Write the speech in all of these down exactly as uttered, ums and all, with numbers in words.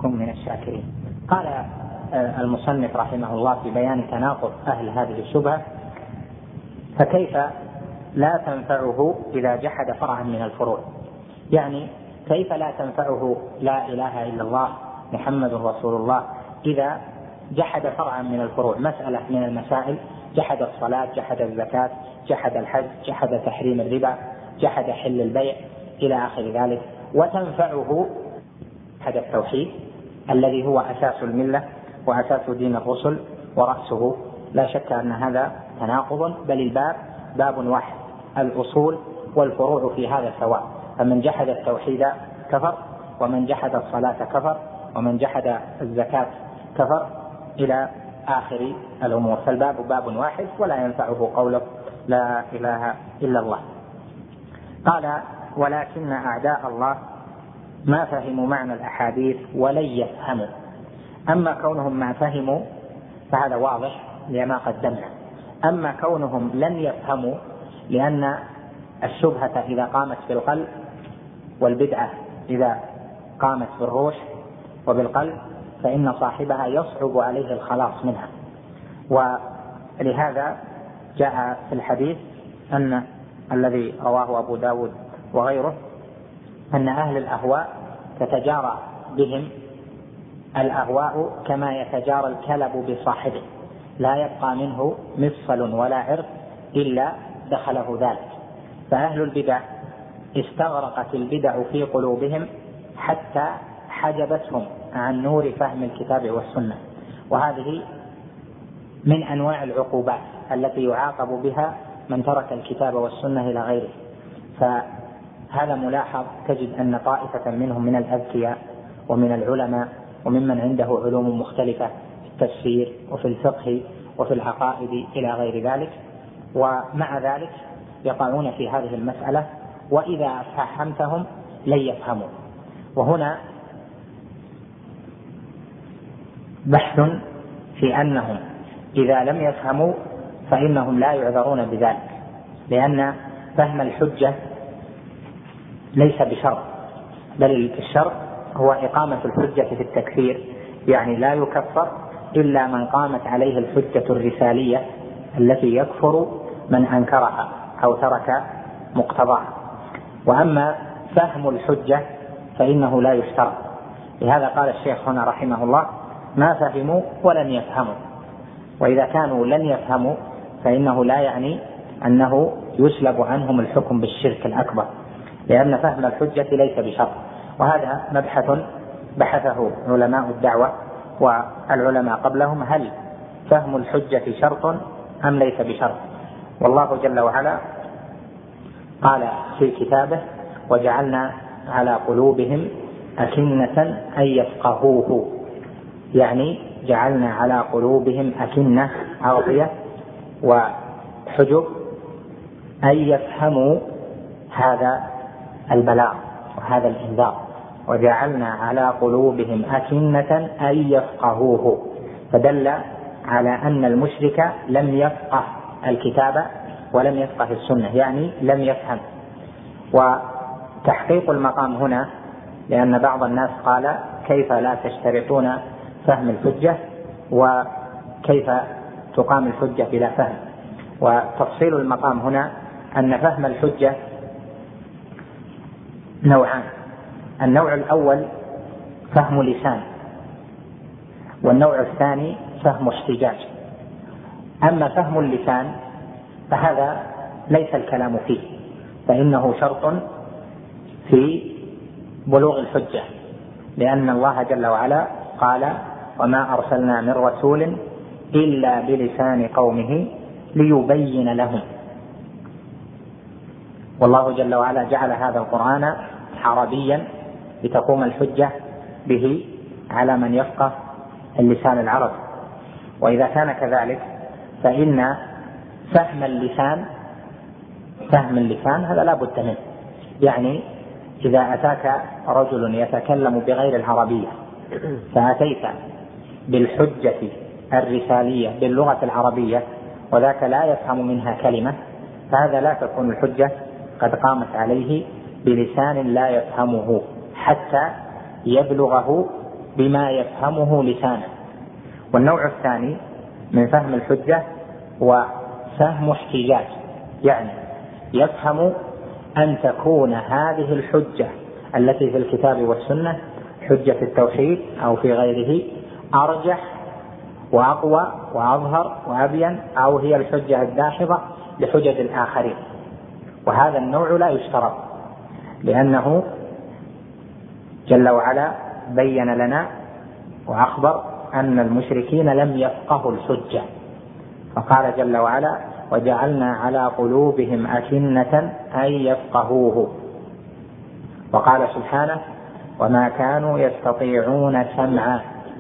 كن من الشاكرين. قال المصنف رحمه الله في بيان تناقض أهل هذه الشبهة: فكيف لا تنفعه إذا جحد فرعا من الفروع؟ يعني كيف لا تنفعه لا إله إلا الله محمد رسول الله إذا جحد فرعا من الفروع، مسألة من المسائل، جحد الصلاة، جحد الزكاة، جحد الحج، جحد تحريم الربا، جحد حل البيع إلى آخر ذلك، وتنفعه جحد التوحيد الذي هو أساس الملة وأساس دين الرسل ورأسه. لا شك أن هذا تناقض، بل الباب باب واحد، الأصول والفروع في هذا سواء. فمن جحد التوحيد كفر، ومن جحد الصلاة كفر، ومن جحد الزكاة كفر، إلى آخر الأمور. فالباب باب واحد ولا ينفعه قوله لا إله إلا الله. قال: ولكن أعداء الله ما فهموا معنى الأحاديث ولن يفهموا. أما كونهم ما فهموا فهذا واضح لما قدمنا، أما كونهم لن يفهموا لأن الشبهة إذا قامت بالقلب، والبدعة إذا قامت بالروح وبالقلب، فإن صاحبها يصعب عليه الخلاص منها. ولهذا جاء في الحديث أن الذي رواه أبو داود وغيره أن أهل الأهواء تتجارى بهم الأهواء كما يتجارى الكلب بصاحبه، لا يبقى منه مفصل ولا عرق إلا دخله ذلك. فأهل البدع استغرقت البدع في قلوبهم حتى حجبتهم عن نور فهم الكتاب والسنة، وهذه من أنواع العقوبات التي يعاقب بها من ترك الكتاب والسنة إلى غيره. فهذا ملاحظ، تجد أن طائفة منهم من الأذكياء ومن العلماء وممن عنده علوم مختلفة في التفسير وفي الفقه وفي العقائد إلى غير ذلك، ومع ذلك يقعون في هذه المسألة، وإذا فهمتهم لن يفهموا. وهنا بحث في أنهم إذا لم يفهموا فإنهم لا يعذرون بذلك، لأن فهم الحجة ليس بشرط، بل الشرط هو إقامة الحجة في التكفير، يعني لا يكفر إلا من قامت عليه الحجة الرسالية التي يكفر من أنكرها أو ترك مقتضاها. وأما فهم الحجة فإنه لا يشترط. لهذا قال الشيخ هنا رحمه الله: ما فهموا ولن يفهموا. وإذا كانوا لن يفهموا فإنه لا يعني أنه يسلب عنهم الحكم بالشرك الأكبر، لأن فهم الحجة ليس بشرط. وهذا مبحث بحثه علماء الدعوة والعلماء قبلهم: هل فهم الحجة شرط أم ليس بشرط؟ والله جل وعلا قال في كتابه: وجعلنا على قلوبهم أكنة أن يفقهوه، يعني جعلنا على قلوبهم أكنة أغطية وحجب أن يفهموا هذا البلاغ وهذا الإنذار. وجعلنا على قلوبهم أكنة أن يفقهوه، فدل على أن المشرك لم يفقه الكتاب ولم يفقه السنة، يعني لم يفهم. وتحقيق المقام هنا، لأن بعض الناس قال: كيف لا تشترطون فهم الحجة وكيف تقام الحجة بلا فهم؟ وتفصيل المقام هنا أن فهم الحجة نوعان: النوع الأول فهم لسان، والنوع الثاني فهم احتجاج. أما فهم اللسان فهذا ليس الكلام فيه، فإنه شرط في بلوغ الحجة، لأن الله جل وعلا قال: وما أرسلنا من رسول إلا بلسان قومه ليبين لهم. والله جل وعلا جعل هذا القرآن عربيا لتقوم الحجة به على من يفقه اللسان العربي. وإذا كان كذلك فإن فهم اللسان فهم اللسان هذا لا بد منه. يعني إذا أتاك رجل يتكلم بغير العربية فأتيت بالحجة الرسالية باللغة العربية وذاك لا يفهم منها كلمة، فهذا لا تكون الحجة قد قامت عليه بلسان لا يفهمه حتى يبلغه بما يفهمه لسانه. والنوع الثاني من فهم الحجة هو فهم احتجاج، يعني يفهم أن تكون هذه الحجة التي في الكتاب والسنة حجة التوحيد أو في غيره أرجح وأقوى وأظهر وأبين، أو هي الحجة الداحضة لحجج الآخرين. وهذا النوع لا يشترط، لأنه جل وعلا بين لنا وأخبر أن المشركين لم يفقهوا الحجة، فقال جل وعلا: وجعلنا على قلوبهم أكنة أن يفقهوه. وقال سبحانه: وما كانوا يستطيعون سمعا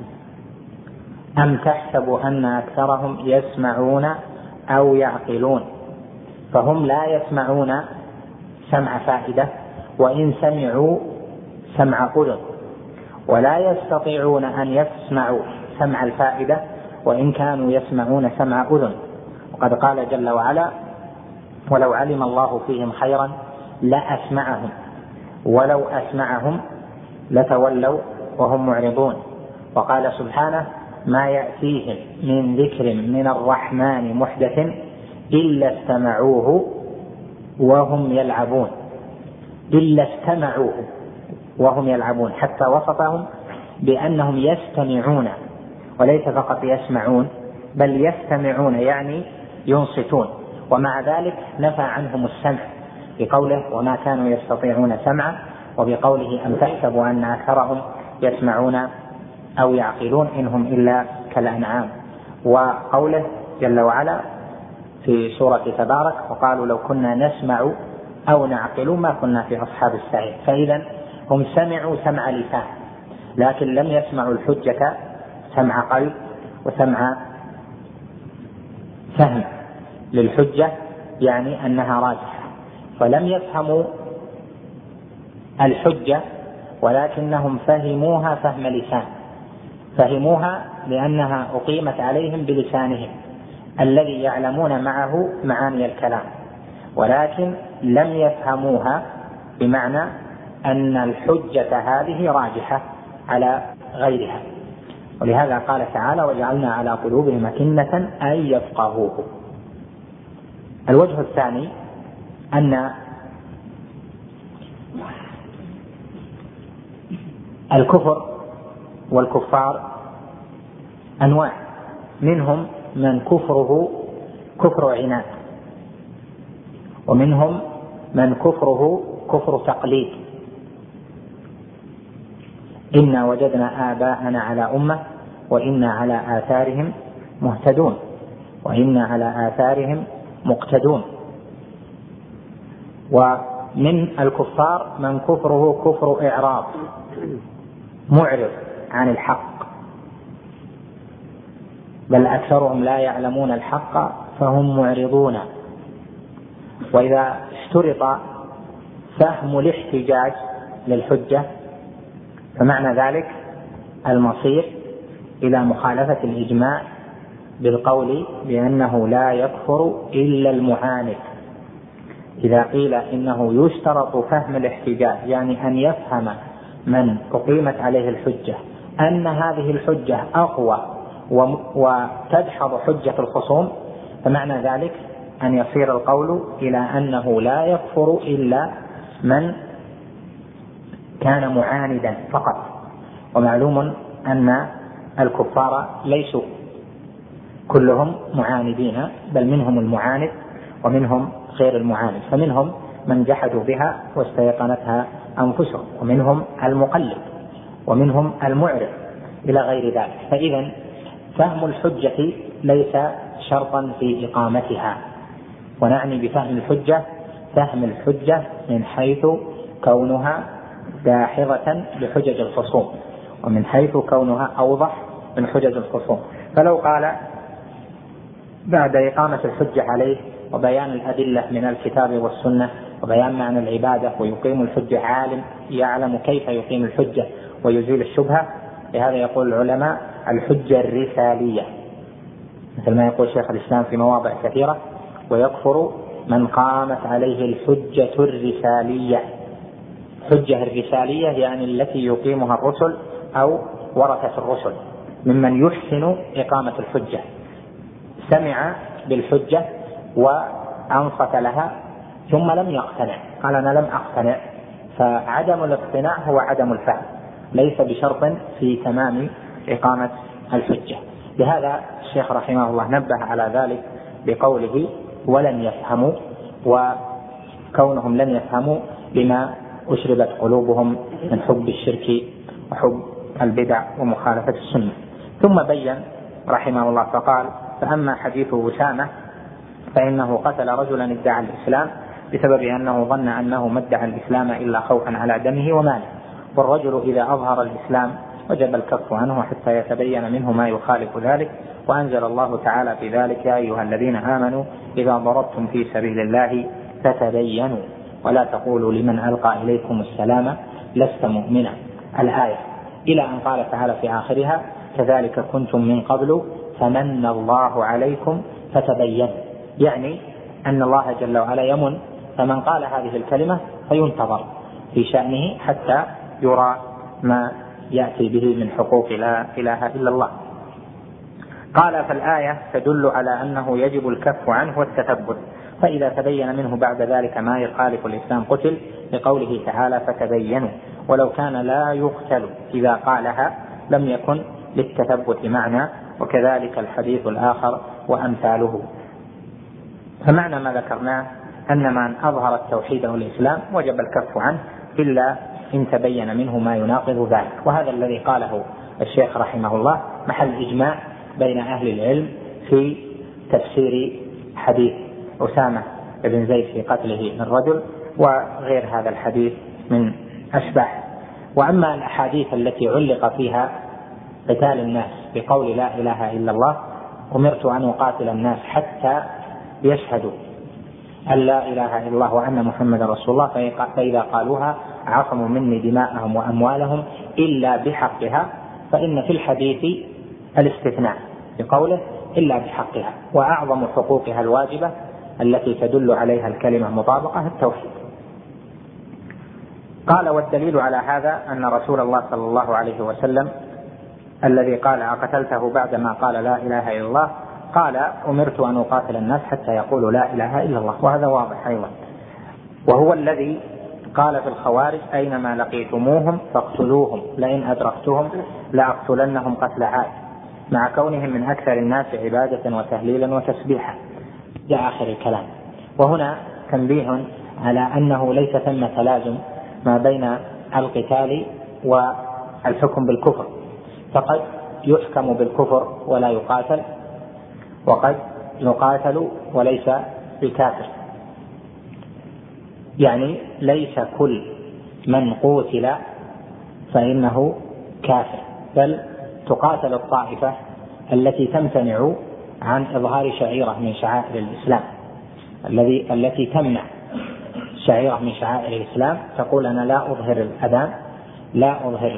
أم تحسب أن أكثرهم يسمعون أو يعقلون. فهم لا يسمعون سمع فائدة وإن سمعوا سمع أذن، ولا يستطيعون أن يسمعوا سمع الفائدة وإن كانوا يسمعون سمع أذن. وقد قال جل وعلا: ولو علم الله فيهم خيرا لأسمعهم ولو أسمعهم لتولوا وهم معرضون. وقال سبحانه: ما يأتيهم من ذكر من الرحمن محدث إلا استمعوه وهم يلعبون. إلا استمعوه وهم يلعبون، حتى وصفهم بأنهم يستمعون، وليس فقط يسمعون بل يستمعون يعني ينصتون. ومع ذلك نفى عنهم السمع بقوله: وما كانوا يستطيعون سمعا، وبقوله: أم تحسبوا أن أكثرهم يسمعون أو يعقلون إنهم إلا كالأنعام. وقوله جل وعلا في سورة تبارك: وقالوا لو كنا نسمع أو نعقل ما كنا في أصحاب السعير. فإذا هم سمعوا سمع لسان، لكن لم يسمعوا الحجة سمع قلب وسمع فهم للحجة، يعني أنها راجحة. فلم يفهموا الحجة ولكنهم فهموها فهم لسان، فهموها لأنها أقيمت عليهم بلسانهم الذي يعلمون معه معاني الكلام، ولكن لم يفهموها بمعنى أن الحجة هذه راجحة على غيرها. ولهذا قال تعالى: وجعلنا على قلوبهم أكنة أن يفقهوه. الوجه الثاني أن الكفر والكفار أنواع، منهم من كفره كفر عناد، ومنهم من كفره كفر تقليد. إنا وجدنا آباءنا على أمة وإنا على آثارهم مهتدون وإنا على آثارهم مقتدون. ومن الكفار من كفره كفر إعراض، معرض عن الحق، بل أكثرهم لا يعلمون الحق فهم معرضون. وإذا اشترط فهم الاحتجاج للحجة فمعنى ذلك المصير إلى مخالفة الإجماع بالقول بأنه لا يكفر إلا المعاند. إذا قيل إنه يشترط فهم الاحتجاج، يعني أن يفهم من أقيمت عليه الحجة أن هذه الحجة أقوى وتدحض حجة الخصوم، فمعنى ذلك أن يصير القول إلى أنه لا يكفر إلا من كان معاندا فقط. ومعلوم أن الكفار ليسوا كلهم معاندين، بل منهم المعاند ومنهم غير المعاند، فمنهم من جحدوا بها واستيقنتها أنفسهم، ومنهم المقلد، ومنهم المعرض إلى غير ذلك. فإذا فهم الحجة ليس شرطا في إقامتها. ونعني بفهم الحجة فهم الحجة من حيث كونها داحضة لحجج الخصوم، ومن حيث كونها أوضح من حجج الخصوم. فلو قال بعد إقامة الحجة عليه وبيان الأدلة من الكتاب والسنة وبيان معنى العبادة ويقيم الحجة عالم يعلم كيف يقيم الحجة ويزيل الشبهة، لهذا يقول العلماء الحجة الرسالية، مثل ما يقول شيخ الإسلام في مواضع كثيرة: ويكفر من قامت عليه الحجة الرسالية. حجة الرسالية يعني التي يقيمها الرسل أو ورثة الرسل ممن يحسن إقامة الحجة، سمع بالحجة وأنصت لها ثم لم يقتنع، قال أنا لم أقتنع. فعدم الاقتناع هو عدم الفهم، ليس بشرط في تمام إقامة الحجة. لهذا الشيخ رحمه الله نبه على ذلك بقوله ولن يفهموا، وكونهم لن يفهموا لما أشربت قلوبهم من حب الشرك وحب البدع ومخالفة السنة. ثم بين رحمه الله فقال: فأما حديث أسامة فإنه قتل رجلا ادعى الإسلام بسبب أنه ظن أنه ما ادعى الإسلام إلا خوفا على دمه وماله، والرجل إذا أظهر الإسلام وجب الكف عنه حتى يتبين منه ما يخالف ذلك. وأنزل الله تعالى في ذلك: يا أيها الذين آمنوا إذا ضربتم في سبيل الله فتبينوا ولا تقولوا لمن ألقى إليكم السلام لست مؤمنا، الآية، إلى أن قال تعالى في آخرها: كذلك كنتم من قبل فمن الله عليكم فتبينوا، يعني أن الله جل وعلا يمن، فمن قال هذه الكلمة فينتظر في شأنه حتى يرى ما يأتي به من حقوق لا إله إلا الله. قال: فالآية تدل على أنه يجب الكف عنه والتثبت، فإذا تبين منه بعد ذلك ما يخالف الإسلام قتل، لقوله تعالى: فتبينوا. ولو كان لا يقتل إذا قالها لم يكن للتثبت معنى، وكذلك الحديث الآخر وأمثاله. فمعنى ما ذكرناه أن من أظهر التوحيد والإسلام وجب الكف عنه إلا إن تبين منه ما يناقض ذلك. وهذا الذي قاله الشيخ رحمه الله محل إجماع بين أهل العلم في تفسير حديث أسامة بن زيد في قتله الرجل وغير هذا الحديث من أشبه. وأما الأحاديث التي علق فيها قتال الناس بقول لا إله إلا الله: أمرت أن أقاتل الناس حتى يشهدوا أن لا إله إلا الله وأن محمد رسول الله، فإذا قالوها عصموا مني دماءهم وأموالهم إلا بحقها، فإن في الحديث الاستثناء بقوله إلا بحقها، وأعظم حقوقها الواجبة التي تدل عليها الكلمة مطابقة التوحيد. قال: والدليل على هذا أن رسول الله صلى الله عليه وسلم الذي قال: أقتلته بعدما قال لا إله إلا الله، قال: أمرت أن أقاتل الناس حتى يقولوا لا إله إلا الله، وهذا واضح أيضا. وهو الذي قال في الخوارج: أينما لقيتموهم فاقتلوهم لئن أدركتهم لأقتلنهم قتل عاد، مع كونهم من أكثر الناس عبادة وتهليلا وتسبيحا، إلى آخر الكلام. وهنا تنبيه على أنه ليس ثم تلازم ما بين القتال والحكم بالكفر، فقد يحكم بالكفر ولا يقاتل، وقد يقاتل وليس بكافر، يعني ليس كل من قتل فإنه كافر، بل تقاتل الطائفة التي تمتنع عن إظهار شعيرة من شعائر الإسلام، الذي التي تمنع شعيرة من شعائر الإسلام، تقول أنا لا أظهر الأذان، لا أظهر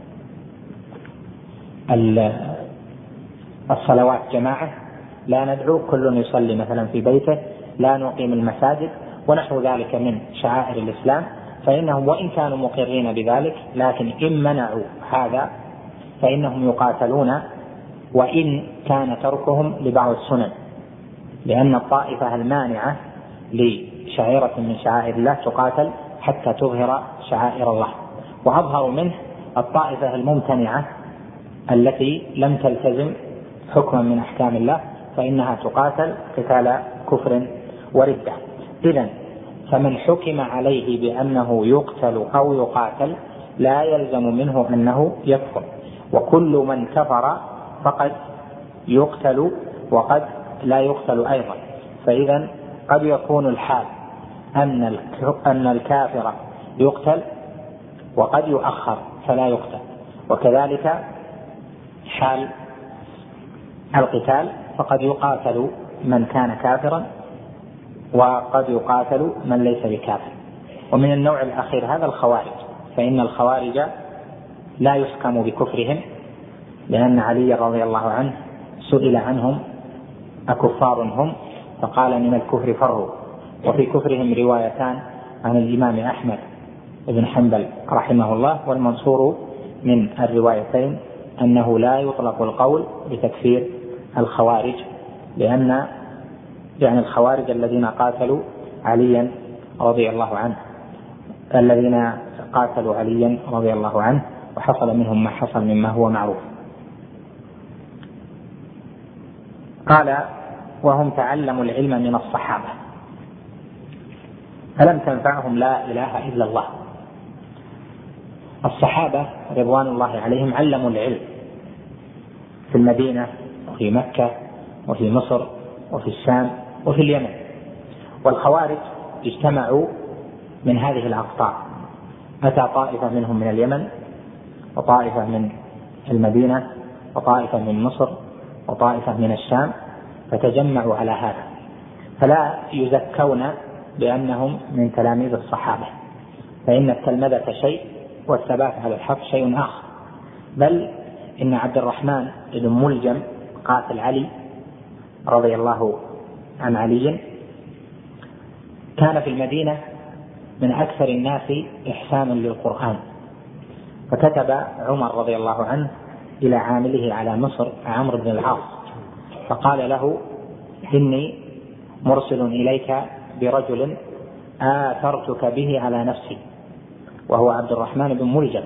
الصلوات جماعة، لا ندعو، كل يصلي مثلا في بيته، لا نقيم المساجد ونحو ذلك من شعائر الإسلام، فإنهم وإن كانوا مقرين بذلك لكن إن منعوا هذا فإنهم يقاتلون، وإن كان تركهم لبعض السنن، لأن الطائفة المانعة لشعيرة من شعائر الله تقاتل حتى تظهر شعائر الله. وأظهر منه الطائفة الممتنعة التي لم تلتزم حكما من أحكام الله، فإنها تقاتل قتال كفر وردة. إذن فمن حكم عليه بأنه يقتل أو يقاتل لا يلزم منه أنه يكفر، وكل من كفر فقد يقتل وقد لا يقتل أيضا. فإذا قد يكون الحال أن الكافر يقتل وقد يؤخر فلا يقتل، وكذلك حال القتال، فقد يقاتل من كان كافرا وقد يقاتل من ليس بكافر. ومن النوع الأخير هذا الخوارج، فإن الخوارج لا يحكم بكفرهم، لأن علي رضي الله عنه سئل عنهم أكفار هم؟ فقال من الكفر فروا. وفي كفرهم روايتان عن الإمام أحمد بن حنبل رحمه الله، والمنصور من الروايتين أنه لا يطلق القول بتكفير الخوارج، لأن يعني الخوارج الذين قاتلوا عليا رضي الله عنه الذين قاتلوا عليا رضي الله عنه وحصل منهم ما حصل مما هو معروف. قال وهم تعلموا العلم من الصحابة فلم تنفعهم لا إله إلا الله. الصحابة رضوان الله عليهم علموا العلم في المدينة وفي مكة وفي مصر وفي الشام وفي اليمن، والخوارج اجتمعوا من هذه الأقطار، أتى طائفة منهم من اليمن وطائفة من المدينة وطائفة من مصر وطائفة من الشام، فتجمعوا على هذا، فلا يزكون بأنهم من تلاميذ الصحابة، فإن التلمذة شيء والثبات على الحق شيء آخر. بل إن عبد الرحمن بن ملجم قاتل علي رضي الله عن علي كان في المدينة من أكثر الناس إحسانا للقرآن، فكتب عمر رضي الله عنه إلى عامله على مصر عمرو بن العاص فقال له إني مرسل إليك برجل آثرتك به على نفسي، وهو عبد الرحمن بن ملجم،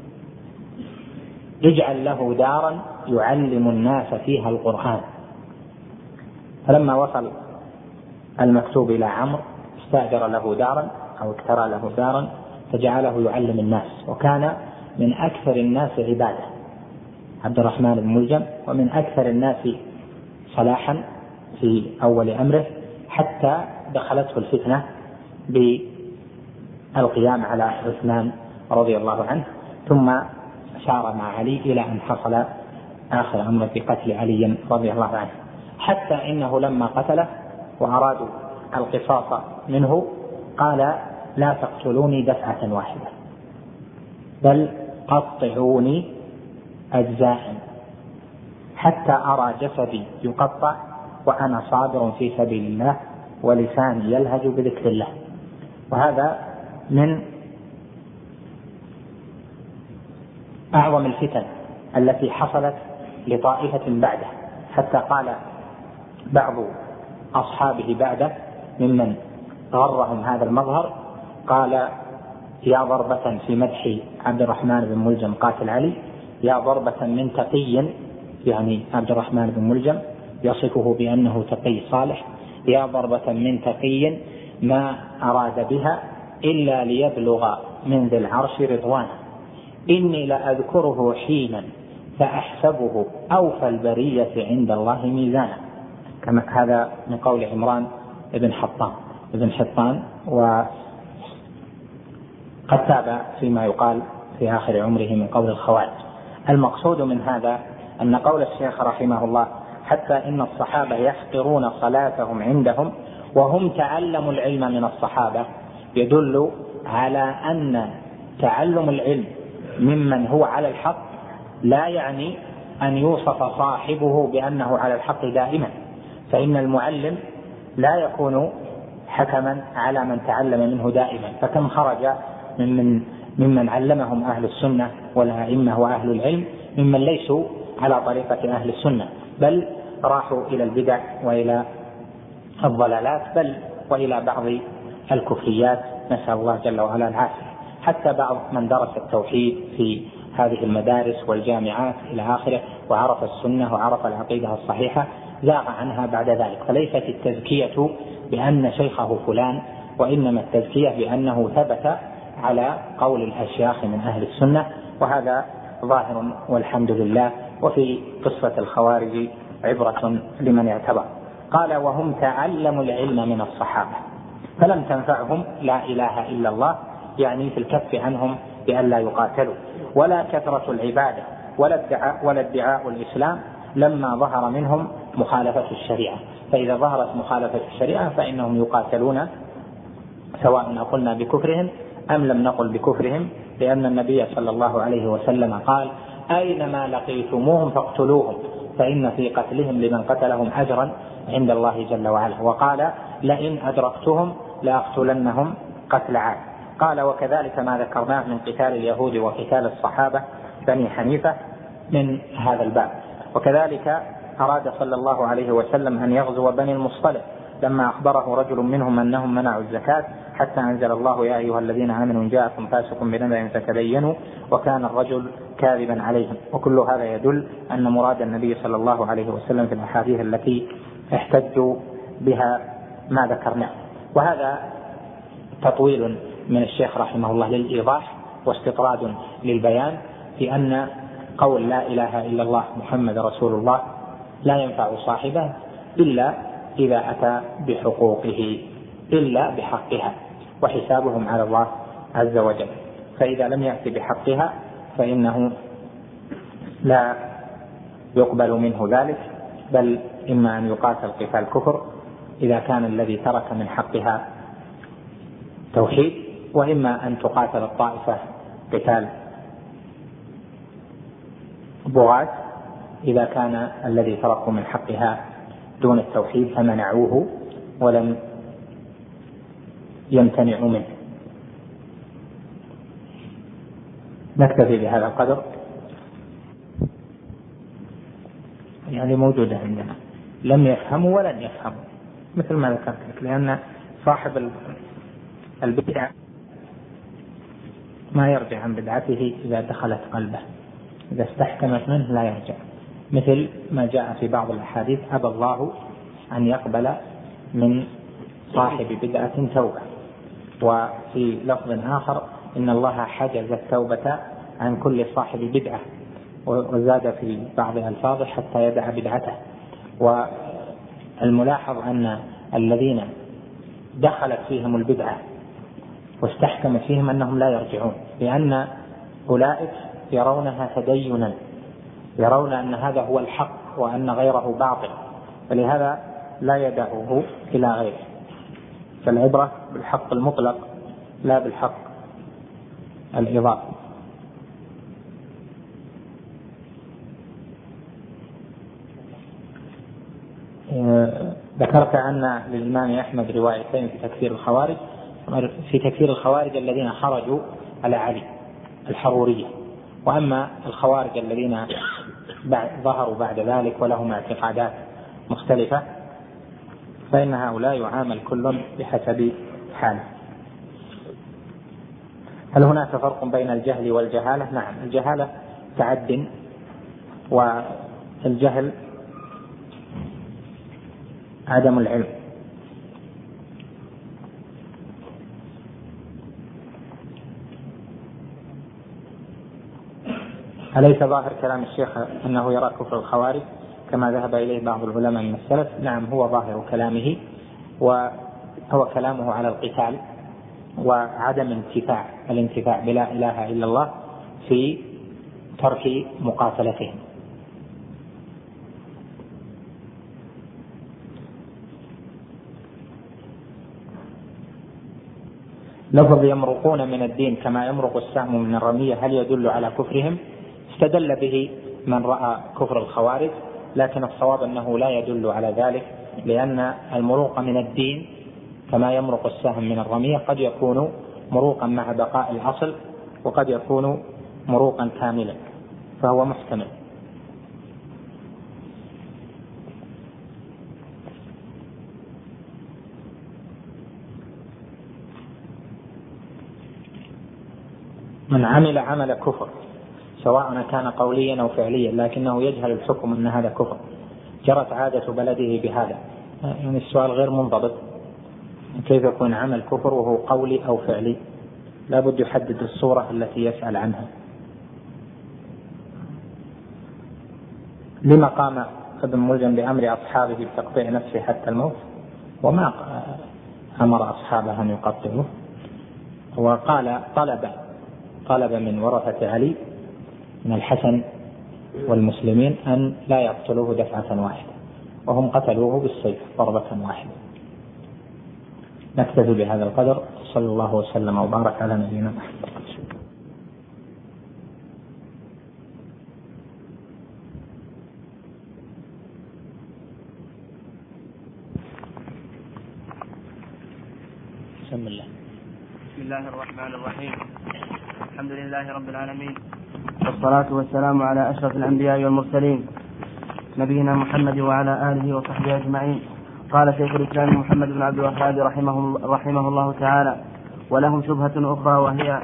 اجعل له دارا يعلم الناس فيها القرآن. فلما وصل المكتوب إلى عمرو استأجر له دارا أو اكترى له دارا فجعله يعلم الناس، وكان من أكثر الناس عبادة عبد الرحمن بن ملجم، ومن أكثر الناس صلاحا في أول أمره، حتى دخلته الفتنة بالقيام على عثمان رضي الله عنه، ثم سار مع علي إلى أن حصل آخر أمر بقتل علي رضي الله عنه، حتى إنه لما قتله وأرادوا القصاص منه قال لا تقتلوني دفعة واحدة بل قطعوني أجزاء حتى أرى جسدي يقطع وأنا صابر في سبيل الله ولساني يلهج بذكر الله. وهذا من أعظم الفتن التي حصلت لطائفة بعده، حتى قال بعض أصحابه بعده ممن غرهم هذا المظهر قال يا ضربة في مدح عبد الرحمن بن ملجم قاتل علي، يا ضربة من تقي، يعني عبد الرحمن بن ملجم يصفه بأنه تقي صالح، يا ضربة من تقي ما أراد بها إلا ليبلغ من ذي العرش رضوانا، إني لأذكره حينا فأحسبه أوفى البرية عند الله ميزانا. كما هذا من قول عمران بن حطان ابن حطان، وقد تاب فيما يقال في آخر عمره من قول الخوارج. المقصود من هذا أن قول الشيخ رحمه الله حتى إن الصحابة يحقرون صلاتهم عندهم وهم تعلموا العلم من الصحابة، يدل على أن تعلم العلم ممن هو على الحق لا يعني أن يوصف صاحبه بأنه على الحق دائما، فإن المعلم لا يكون حكما على من تعلم منه دائما، فكم خرج ممن, ممن علمهم أهل السنة والأئمة وأهل العلم ممن ليسوا على طريقة أهل السنة، بل راحوا إلى البدع وإلى الضلالات، بل وإلى بعض الكفريات، نسأل الله جل وعلا العافية. حتى بعض من درس التوحيد في هذه المدارس والجامعات إلى آخره وعرف السنة وعرف العقيدة الصحيحة زاغ عنها بعد ذلك. فليست التزكية بأن شيخه فلان، وإنما التزكية بأنه ثبت على قول الأشياخ من أهل السنة، وهذا ظاهر والحمد لله. وفي قصة الخوارج عبرة لمن اعتبر. قال وهم تعلموا العلم من الصحابة فلم تنفعهم لا إله إلا الله، يعني في الكف عنهم بأن لا يقاتلوا، ولا كثرة العبادة ولا ادعاء, ولا ادعاء الإسلام لما ظهر منهم مخالفة الشريعة. فإذا ظهرت مخالفة الشريعة فإنهم يقاتلون سواء قلنا بكفرهم أم لم نقل بكفرهم، لأن النبي صلى الله عليه وسلم قال أينما لقيتموهم فاقتلوهم فإن في قتلهم لمن قتلهم أجرا عند الله جل وعلا، وقال لئن أدركتهم لأقتلنهم قتل عاد. قال وكذلك ما ذكرناه من قتال اليهود وقتال الصحابة بني حنيفة من هذا الباب. وكذلك أراد صلى الله عليه وسلم أن يغزو بني المصطلق لما أخبره رجل منهم أنهم منعوا الزكاة حتى أنزل الله يا أيها الذين آمنوا إن جاءكم فاسق بنبأ فتبينوا، وكان الرجل كاذبا عليهم. وكل هذا يدل أن مراد النبي صلى الله عليه وسلم في الأحاديث التي احتجوا بها ما ذكرناه. وهذا تطويل من الشيخ رحمه الله للإيضاح واستطراد للبيان في أن قول لا إله إلا الله محمد رسول الله لا ينفع صاحبه إلا إذا أتى بحقوقه إلا بحقها، وحسابهم على الله عز وجل. فإذا لم يأتي بحقها فإنه لا يقبل منه ذلك، بل إما أن يقاتل قتال كفر إذا كان الذي ترك من حقها توحيد، وإما أن تقاتل الطائفة قتال بغاة إذا كان الذي تركوا من حقها دون التوحيد فمنعوه ولم يمتنعوا منه. نكتفي بهذا القدر، يعني موجودة عندنا لم يفهموا ولن يفهموا مثل ما ذكرت لك، لأن صاحب البدعة ما يرجع عن بدعته إذا دخلت قلبه، إذا استحكمت منه لا يرجع، مثل ما جاء في بعض الأحاديث أبى الله أن يقبل من صاحب بدعة توبة، وفي لفظ آخر إن الله حجز التوبة عن كل صاحب بدعة، وزاد في بعض ألفاظه حتى يدع بدعته. والملاحظ أن الذين دخلت فيهم البدعة واستحكمت فيهم أنهم لا يرجعون، لأن أولئك يرونها تدينا، يرون أن هذا هو الحق وأن غيره باطل، فلهذا لا يدعوه إلى غيره. فالعبرة بالحق المطلق لا بالحق الإضافي. ذكرت أن للإمام أحمد روايتين في تكفير الخوارج، في تكفير الخوارج الذين خرجوا على علي الحرورية، وأما الخوارج الذين ظهروا بعد ذلك ولهم اعتقادات مختلفة فإن هؤلاء يعامل كل بحسب حاله. هل هناك فرق بين الجهل والجهالة؟ نعم، الجهالة تعد، والجهل عدم العلم. أليس ظاهر كلام الشيخ أنه يرى كفر الخوارج كما ذهب إليه بعض العلماء من السلف؟ نعم، هو ظاهر كلامه، وهو كلامه على القتال وعدم انتفاع الانتفاع بلا إله إلا الله في ترك مقاتلتهم. لفظ يمرقون من الدين كما يمرق السهم من الرمية هل يدل على كفرهم؟ استدل به من رأى كفر الخوارج، لكن الصواب أنه لا يدل على ذلك، لأن المروق من الدين كما يمرق السهم من الرمية قد يكون مروقا مع بقاء الأصل، وقد يكون مروقا كاملا، فهو محتمل. من عمل عمل كفر سواء كان قوليا أو فعليا لكنه يجهل الحكم أن هذا كفر، جرت عادة بلده بهذا، يعني السؤال غير منضبط، كيف يكون عمل كفر وهو قولي أو فعلي؟ لا بد يحدد الصورة التي يسأل عنها. لما قام ابن ملجم بأمر أصحابه بتقطيع نفسه حتى الموت؟ وما أمر أصحابه أن يقطعوه، وقال طلب طلب من ورثة علي من الحسن والمسلمين أن لا يقتلوه دفعة واحدة، وهم قتلوه بالسيف ضربة واحدة. نكتفي بهذا القدر، صلى الله وسلم وبارك على نبينا محمد. بسم الله. بسم الله الرحمن الرحيم. الحمد لله رب العالمين، والصلاة والسلام على أشرف الأنبياء والمرسلين نبينا محمد وعلى آله وصحبه أجمعين. قال شيخ الإسلام محمد بن عبد الوهاب رحمه, رحمه الله تعالى: ولهم شبهة أخرى وهي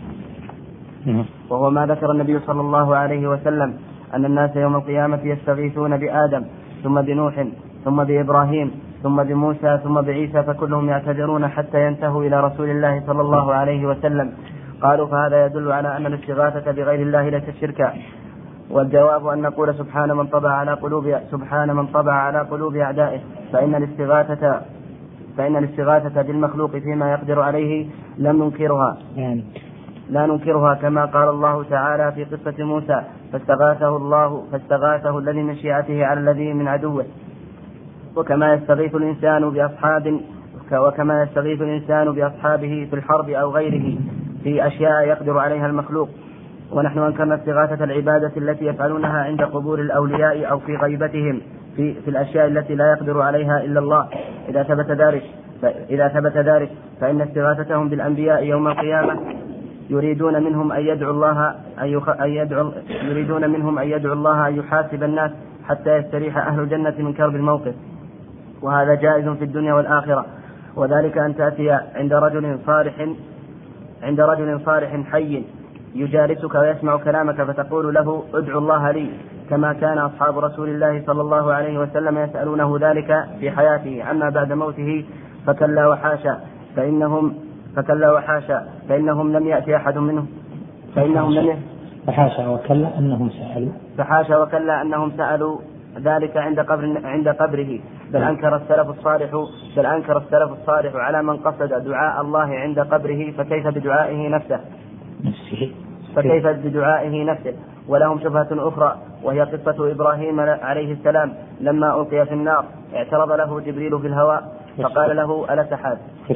وهو ما ذكر النبي صلى الله عليه وسلم أن الناس يوم القيامة يستغيثون بآدم ثم بنوح ثم بإبراهيم ثم بموسى ثم بعيسى فكلهم يعتذرون حتى ينتهوا إلى رسول الله صلى الله عليه وسلم. قالوا: فهذا يدل على أن الاستغاثة بغير الله ليست شركا. والجواب أن نقول سبحان من طبع على قلوب سبحان من طبع على قلوب أعدائه، فإن الاستغاثة فإن الاستغاثة بالمخلوق فيما يقدر عليه لم ننكرها لا ننكرها كما قال الله تعالى في قصة موسى: فاستغاثه الله فاستغاثه الذي من شيعته على الذي من عدوه. وكما يستغيث الإنسان بأصحاب وكما يستغيث الإنسان بأصحابه في الحرب أو غيره في أشياء يقدر عليها المخلوق. ونحن أنكرنا استغاثة العبادة التي يفعلونها عند قبور الأولياء أو في غيبتهم في, في الأشياء التي لا يقدر عليها إلا الله. إذا ثبت ذلك إذا ثبت ذلك فإن استغاثتهم بالأنبياء يوم القيامة يريدون منهم أن يدعو الله أن يدعو يريدون منهم أن يدعو الله أن يحاسب الناس حتى يستريح أهل الجنة من كرب الموقف، وهذا جائز في الدنيا والآخرة. وذلك أن تأتي عند رجل صالح عند رجل صالح حي يجالسك ويسمع كلامك فتقول له: ادعو الله لي، كما كان أصحاب رسول الله صلى الله عليه وسلم يسألونه ذلك في حياته. أما بعد موته فكلا وحاشا فإنهم فكلا وحاشا فإنهم لم يأتي أحد منهم فإنهم لم فحاشا وكلا أنهم سألوا فحاشا وكلا أنهم سألوا ذلك عند قبر عند قبره. بل أنكر السلف الصالح بل أنكر السلف الصالح على من قصد دعاء الله عند قبره، فكيف بدعائه نفسه نفسه فكيف بدعائه نفسه. ولهم شبهة أخرى وهي قصة إبراهيم عليه السلام لما ألقي في النار اعترض له جبريل في الهواء فقال له: ألا سحاب.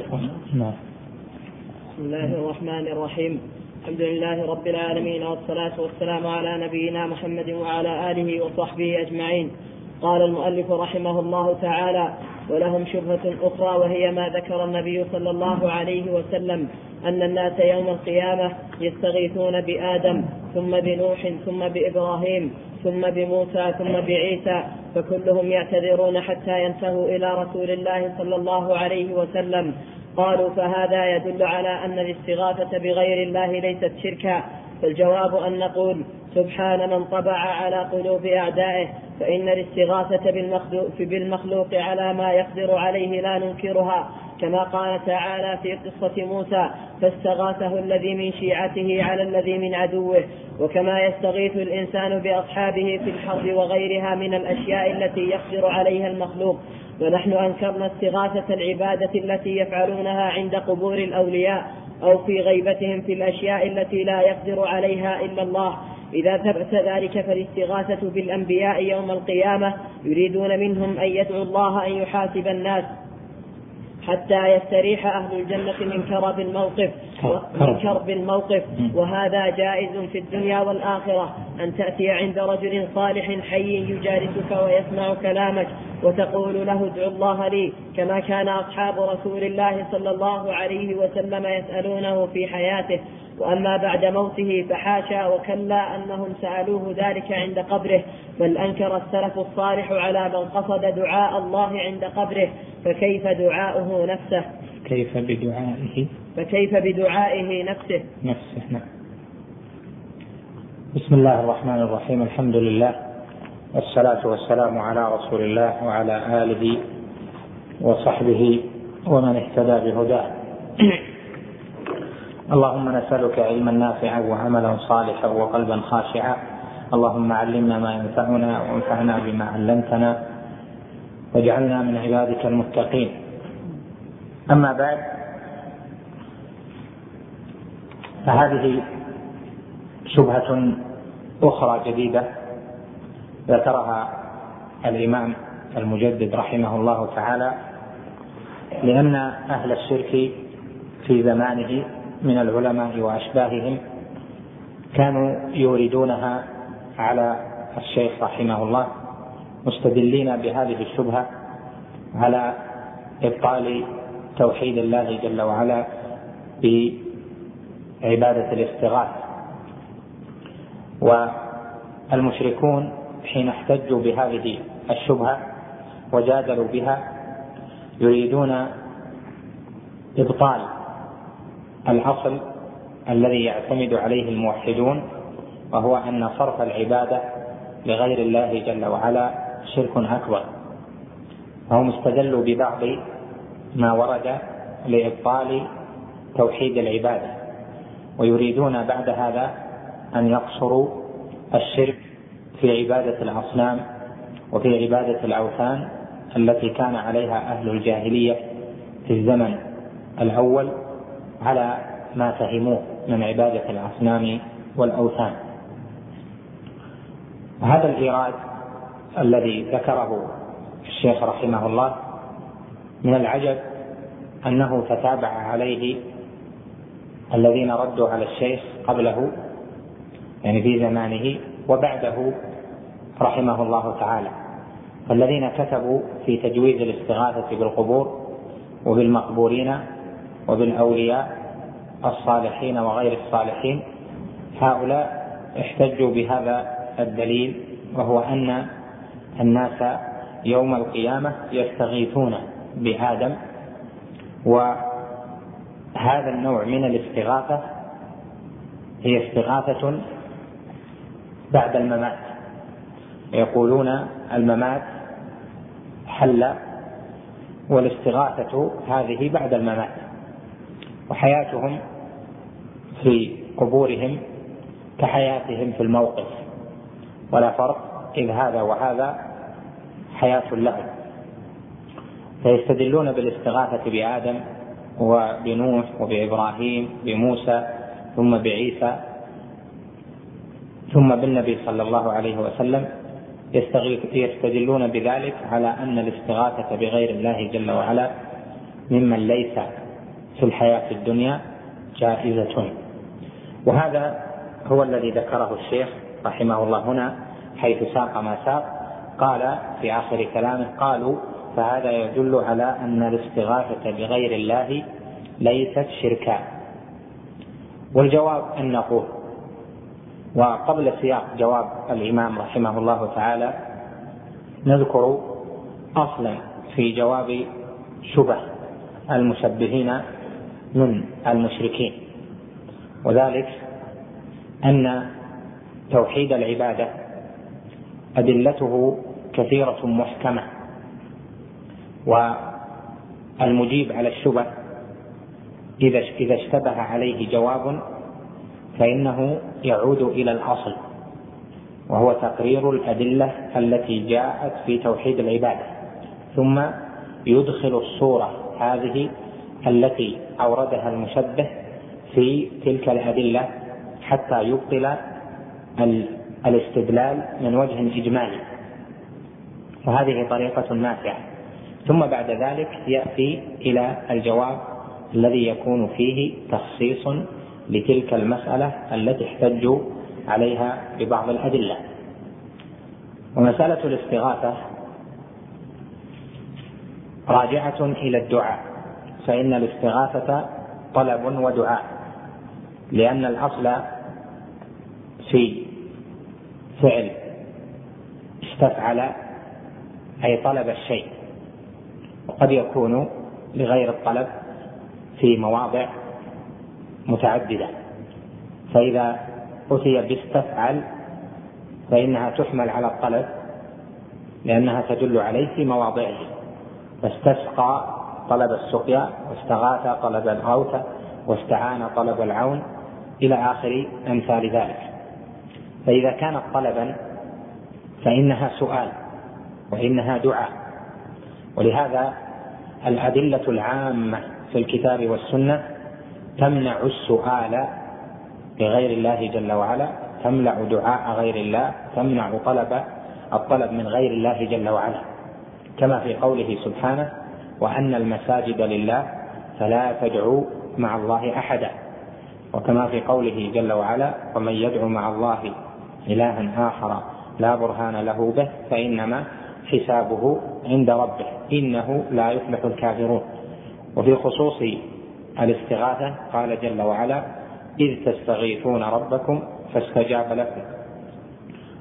بسم الله الرحمن الرحيم. الحمد لله رب العالمين، والصلاة والسلام على نبينا محمد وعلى آله وصحبه أجمعين. قال المؤلف رحمه الله تعالى: ولهم شبهة أخرى وهي ما ذكر النبي صلى الله عليه وسلم أن الناس يوم القيامة يستغيثون بآدم ثم بنوح ثم بإبراهيم ثم بموسى ثم بعيسى فكلهم يعتذرون حتى ينتهوا إلى رسول الله صلى الله عليه وسلم. قالوا: فهذا يدل على أن الاستغاثة بغير الله ليست شركا. فالجواب أن نقول سبحان من طبع على قلوب أعدائه، فإن الاستغاثة بالمخلوق على ما يقدر عليه لا ننكرها، كما قال تعالى في قصة موسى: فاستغاثه الذي من شيعته على الذي من عدوه. وكما يستغيث الإنسان بأصحابه في الحرب وغيرها من الأشياء التي يقدر عليها المخلوق. ونحن أنكرنا استغاثة العبادة التي يفعلونها عند قبور الأولياء أو في غيبتهم في الأشياء التي لا يقدر عليها إلا الله. إذا ثبت ذلك فالاستغاثة بالأنبياء يوم القيامة يريدون منهم أن يدعوا الله أن يحاسب الناس حتى يستريح أهل الجنة من كرب الموقف من كرب الموقف وهذا جائز في الدنيا والآخرة. أن تأتي عند رجل صالح حي يجالسك ويسمع كلامك وتقول له: ادعو الله لي، كما كان أصحاب رسول الله صلى الله عليه وسلم يسألونه في حياته. وأما بعد موته فحاشا وكلا أنهم سألوه ذلك عند قبره، بل أنكر السلف الصالح على من قصد دعاء الله عند قبره، فكيف دعاؤه نفسه كيف بدعائه فكيف بدعائه نفسه نفسه نعم. بسم الله الرحمن الرحيم. الحمد لله والصلاة والسلام على رسول الله وعلى آله وصحبه ومن اهتدى بهداه. اللهم نسألك علما نافعا وعملا صالحا وقلبا خاشعا. اللهم علمنا ما ينفعنا وانفعنا بما علمتنا واجعلنا من عبادك المتقين. أما بعد، فهذه شبهة أخرى جديدة ذكرها الإمام المجدد رحمه الله تعالى، لأن أهل الشرك في زمانه من العلماء وأشباههم كانوا يوردونها على الشيخ رحمه الله مستدلين بهذه الشبهة على إبطال توحيد الله جل وعلا بعبادة الاستغاثة. والمشركون حين احتجوا بهذه الشبهة وجادلوا بها يريدون إبطال الأصل الذي يعتمد عليه الموحدون، وهو أن صرف العبادة لغير الله جل وعلا شرك أكبر. فهم استدلوا ببعض ما ورد لإبطال توحيد العبادة، ويريدون بعد هذا أن يقصروا الشرك في عبادة الأصنام وفي عبادة الأوثان التي كان عليها أهل الجاهلية في الزمن الأول على ما فهموه من عبادة الأصنام والأوثان. هذا الإيراد الذي ذكره الشيخ رحمه الله من العجب أنه تتابع عليه الذين ردوا على الشيخ قبله، يعني في زمانه وبعده رحمه الله تعالى، فالذين كتبوا في تجويز الاستغاثة بالقبور وبالمقبورين وبالأولياء الصالحين وغير الصالحين، هؤلاء احتجوا بهذا الدليل، وهو أن الناس يوم القيامة يستغيثون بآدم، وهذا النوع من الاستغاثة هي استغاثة بعد الممات، يقولون الممات حل، والاستغاثة هذه بعد الممات، وحياتهم في قبورهم كحياتهم في الموقف ولا فرق، إذ هذا وهذا حياة لهم. فيستدلون بالاستغاثة بآدم وبنوح وبإبراهيم بموسى ثم بعيسى ثم بالنبي صلى الله عليه وسلم، يستدلون بذلك على أن الاستغاثة بغير الله جل وعلا ممن ليس في الحياة الدنيا جائزة. وهذا هو الذي ذكره الشيخ رحمه الله هنا حيث ساق ما ساق. قال في آخر كلامه: قالوا فهذا يدل على أن الاستغاثة بغير الله ليست شركا. والجواب أن نقول، وقبل سياق جواب الإمام رحمه الله تعالى نذكر أصلا في جواب شبه المشبهين من المشركين، وذلك أن توحيد العبادة أدلته كثيرة محكمة، والمجيب على الشبه إذا اشتبه عليه جواب فإنه يعود إلى الأصل، وهو تقرير الأدلة التي جاءت في توحيد العبادة، ثم يدخل الصورة هذه التي أوردها المشبه في تلك الأدلة حتى يبطل الاستدلال من وجه إجمالي، وهذه طريقة نافعة. ثم بعد ذلك يأتي إلى الجواب الذي يكون فيه تخصيص لتلك المسألة التي احتجوا عليها ببعض الأدلة. ومسألة الاستغاثة راجعة إلى الدعاء، فإن الاستغاثة طلب ودعاء، لأن الأصل في فعل استفعل أي طلب الشيء، وقد يكون لغير الطلب في مواضع متعددة، فإذا أتي باستفعل فإنها تحمل على الطلب لأنها تدل عليه في مواضعه، فاستسقى طلب السقيا، واستغاث طلب الغوث، واستعان طلب العون، إلى آخر أمثال ذلك. فإذا كانت طلبا فإنها سؤال وإنها دعاء، ولهذا الأدلة العامة في الكتاب والسنة تمنع السؤال لغير الله جل وعلا، تمنع دعاء غير الله، تمنع طلب الطلب من غير الله جل وعلا، كما في قوله سبحانه: وأن المساجد لله فلا تدعوا مع الله أحدا، وكما في قوله جل وعلا: ومن يدعو مع الله إلها آخر لا برهان له به فإنما حسابه عند ربه إنه لا يفلح الكافرون. وفي خصوص الاستغاثة قال جل وعلا: إذ تستغيثون ربكم فاستجاب لكم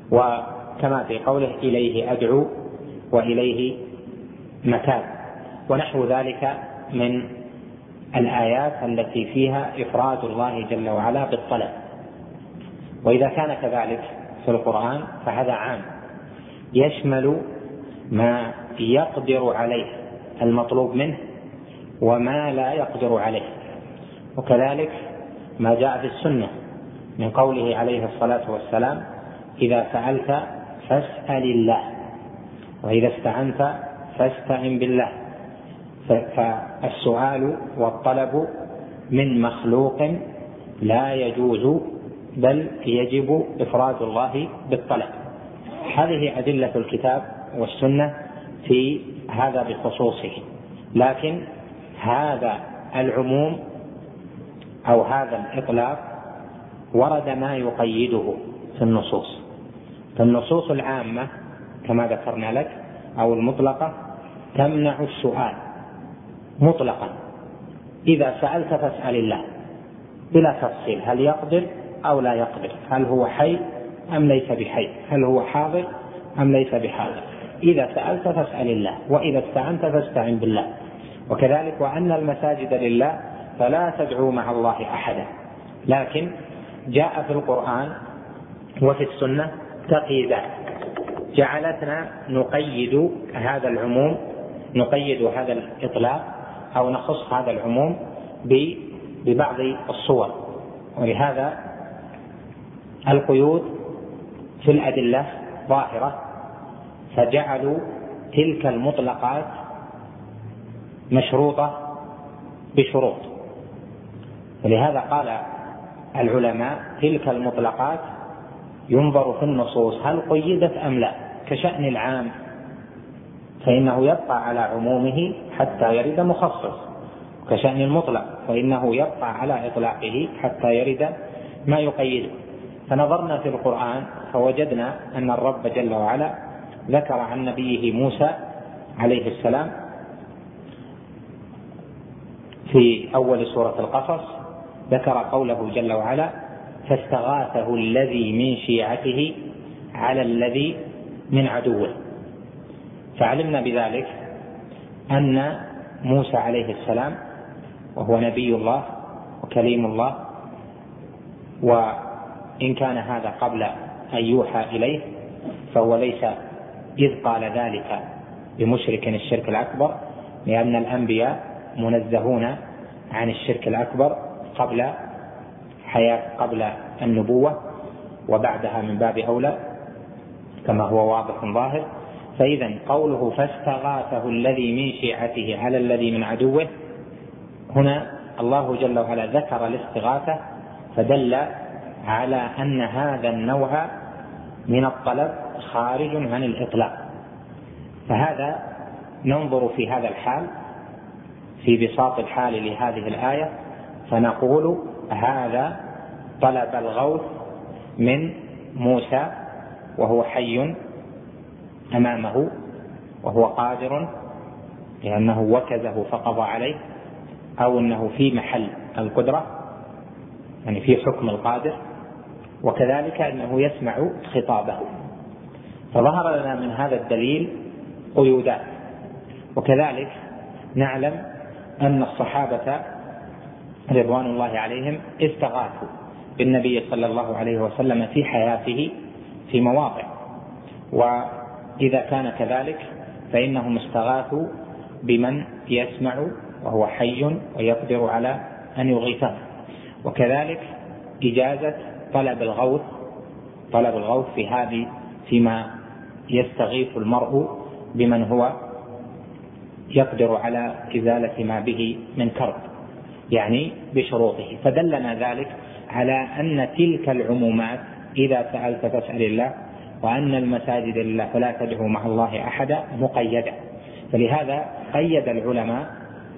وكما في قوله إليه أدعو وإليه متاب، ونحو ذلك من الآيات التي فيها إفراد الله جل وعلا بالطلب. وإذا كان كذلك في القرآن فهذا عام يشمل ما يقدر عليه المطلوب منه وما لا يقدر عليه، وكذلك ما جاء في السنة من قوله عليه الصلاة والسلام إذا سألت فاسأل الله وإذا استعنت فاستعن بالله. فالسؤال والطلب من مخلوق لا يجوز، بل يجب إفراد الله بالطلب. هذه أدلة الكتاب والسنة في هذا بخصوصه، لكن هذا العموم أو هذا الإطلاق ورد ما يقيده في النصوص. فالنصوص العامة كما ذكرنا لك أو المطلقة تمنع السؤال مطلقا، إذا سألت فاسأل الله بلا تفصيل، هل يقدر أو لا يقدر، هل هو حي أم ليس بحي، هل هو حاضر أم ليس بحاضر. إذا سألت فاسأل الله وإذا استعنت فاستعن بالله. وكذلك وأن المساجد لله فلا تدعوا مع الله أحدا. لكن جاء في القرآن وفي السنة تقييدات جعلتنا نقيد هذا العموم، نقيد هذا الإطلاق أو نخص هذا العموم ببعض الصور. ولهذا القيود في الأدلة ظاهرة، فجعلوا تلك المطلقات مشروطة بشروط. ولهذا قال العلماء تلك المطلقات ينظر في النصوص هل قيدت أم لا، كشأن العام فإنه يبقى على عمومه حتى يرد مخصص، كشأن المطلق فإنه يبقى على إطلاقه حتى يرد ما يقيده. فنظرنا في القرآن فوجدنا أن الرب جل وعلا ذكر عن نبيه موسى عليه السلام في أول سورة القصص، ذكر قوله جل وعلا فاستغاثه الذي من شيعته على الذي من عدوه. فعلمنا بذلك أن موسى عليه السلام وهو نبي الله وكليم الله، وإن كان هذا قبل أن يوحى إليه فهو ليس إذ قال ذلك بمشرك الشرك الأكبر، لأن الأنبياء منزهون عن الشرك الأكبر قبل حياة قبل النبوة، وبعدها من باب أولى كما هو واضح ظاهر. فإذا قوله فاستغاثه الذي من شيعته على الذي من عدوه، هنا الله جل وعلا ذكر الاستغاثة فدل على أن هذا النوع من الطلب خارج عن الإطلاق. فهذا ننظر في هذا الحال في بساط الحال لهذه الآية فنقول هذا طلب الغوث من موسى وهو حي أمامه وهو قادر لأنه وكزه فقضى عليه، أو أنه في محل القدرة يعني في حكم القادر، وكذلك أنه يسمع خطابه. فظهر لنا من هذا الدليل قيودات. وكذلك نعلم أن الصحابة رضوان الله عليهم استغاثوا بالنبي صلى الله عليه وسلم في حياته في مواضع، وإذا كان كذلك فإنهم استغاثوا بمن يسمع وهو حي ويقدر على أن يغيثه. وكذلك إجازة طلب الغوث طلب الغوث في هذه فيما يستغيث المرء بمن هو يقدر على إزالة ما به من كرب، يعني بشروطه. فدلنا ذلك على أن تلك العمومات إذا سألت فاسأل الله وأن المساجد لله فلا تدعوا مع الله أحدا مقيدة. فلهذا قيد العلماء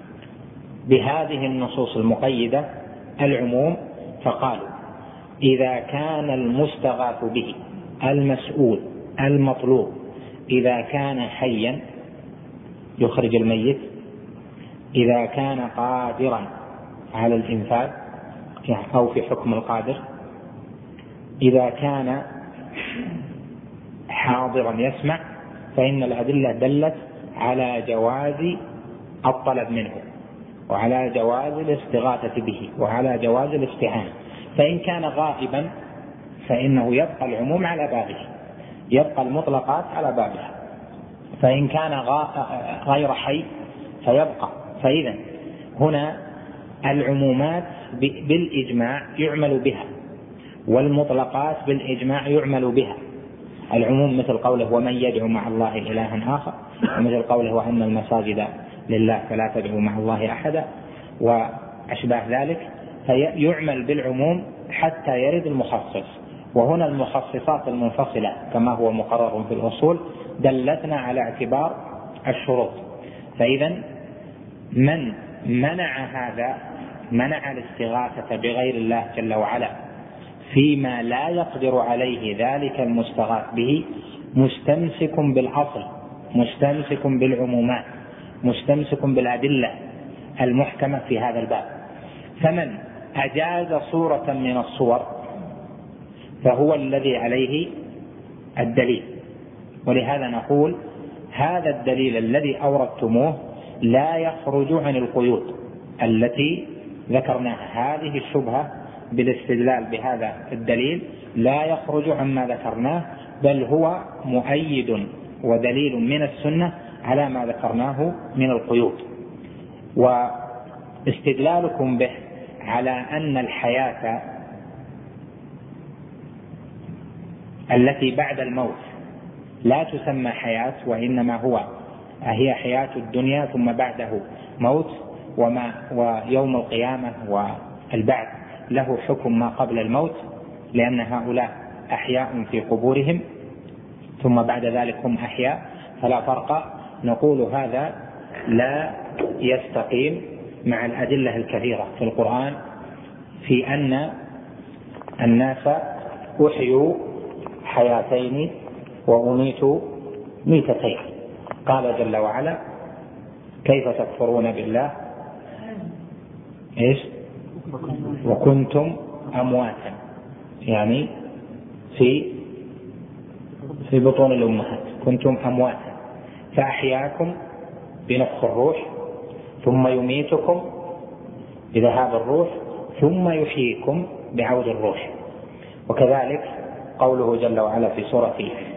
بهذه النصوص المقيدة العموم، فقالوا إذا كان المستغاث به المسؤول المطلوب إذا كان حيا يخرج الميت، إذا كان قادرا على الإنفاذ أو في حكم القادر، إذا كان حاضرا يسمع، فإن الأدلة دلت على جواز الطلب منه وعلى جواز الاستغاثة به وعلى جواز الاستعانة. فإن كان غائبا فإنه يبقى العموم على بابه، يبقى المطلقات على بابها. فإن كان غير حي فيبقى. فإذا هنا العمومات بالإجماع يعمل بها، والمطلقات بالإجماع يعمل بها. العموم مثل قوله ومن يدعو مع الله إلها آخر، ومثل قوله وأن المساجد لله فلا تدعو مع الله أحدا، وأشباه ذلك. فيعمل بالعموم حتى يرد المخصص. وهنا المخصصات المنفصلة كما هو مقرر في الأصول دلتنا على اعتبار الشروط. فإذا من منع هذا، منع الاستغاثة بغير الله جل وعلا فيما لا يقدر عليه ذلك المستغاث به، مستمسك بالأصل، مستمسك بالعمومات، مستمسك بالأدلة المحكمة في هذا الباب. فمن أجاز صورة من الصور فهو الذي عليه الدليل. ولهذا نقول هذا الدليل الذي أوردتموه لا يخرج عن القيود التي ذكرناها. هذه الشبهة بالاستدلال بهذا الدليل لا يخرج عما ذكرناه، بل هو مؤيد ودليل من السنة على ما ذكرناه من القيود. واستدلالكم به على أن الحياة التي بعد الموت لا تسمى حياة، وإنما هو هي حياة الدنيا ثم بعده موت، وما ويوم القيامة والبعث له حكم ما قبل الموت، لأن هؤلاء أحياء في قبورهم ثم بعد ذلك هم أحياء، فلا فرق. نقول هذا لا يستقيم مع الأدلة الكثيرة في القرآن في أن الناس أحيوا حياتين وأميتوا ميتتين. قال جل وعلا كيف تكفرون بالله إيش وكنتم أمواتا، يعني في في بطون الأمهات كنتم أمواتا، فأحياكم بنفخ الروح ثم يميتكم بذهاب الروح ثم يحييكم بعود الروح. وكذلك قوله جل وعلا في سورة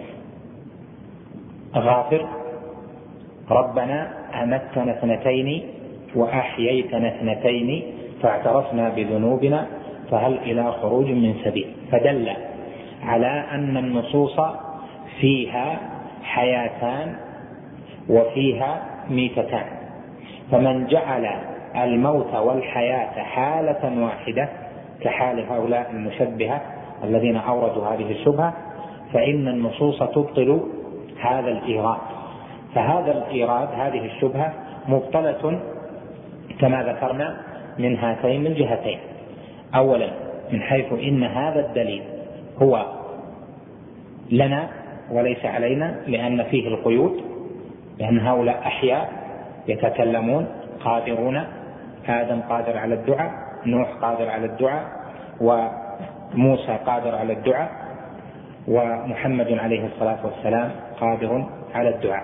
غافر ربنا أمتنا اثنتين وأحييتنا اثنتين فاعترفنا بذنوبنا فهل إلى خروج من سبيل. فدل على أن النصوص فيها حياتان وفيها ميتتان. فمن جعل الموت والحياة حالة واحدة كحال هؤلاء المشبهة الذين أوردوا هذه الشبهة فإن النصوص تبطل هذا الإيراد. فهذا الإيراد هذه الشبهة مبطلة كما ذكرنا من هاتين الجهتين. أولا من حيث إن هذا الدليل هو لنا وليس علينا، لأن فيه القيود، لأن هؤلاء أحياء يتكلمون قادرون، آدم قادر على الدعاء، نوح قادر على الدعاء، وموسى قادر على الدعاء، ومحمد عليه الصلاة والسلام قادر على الدعاء،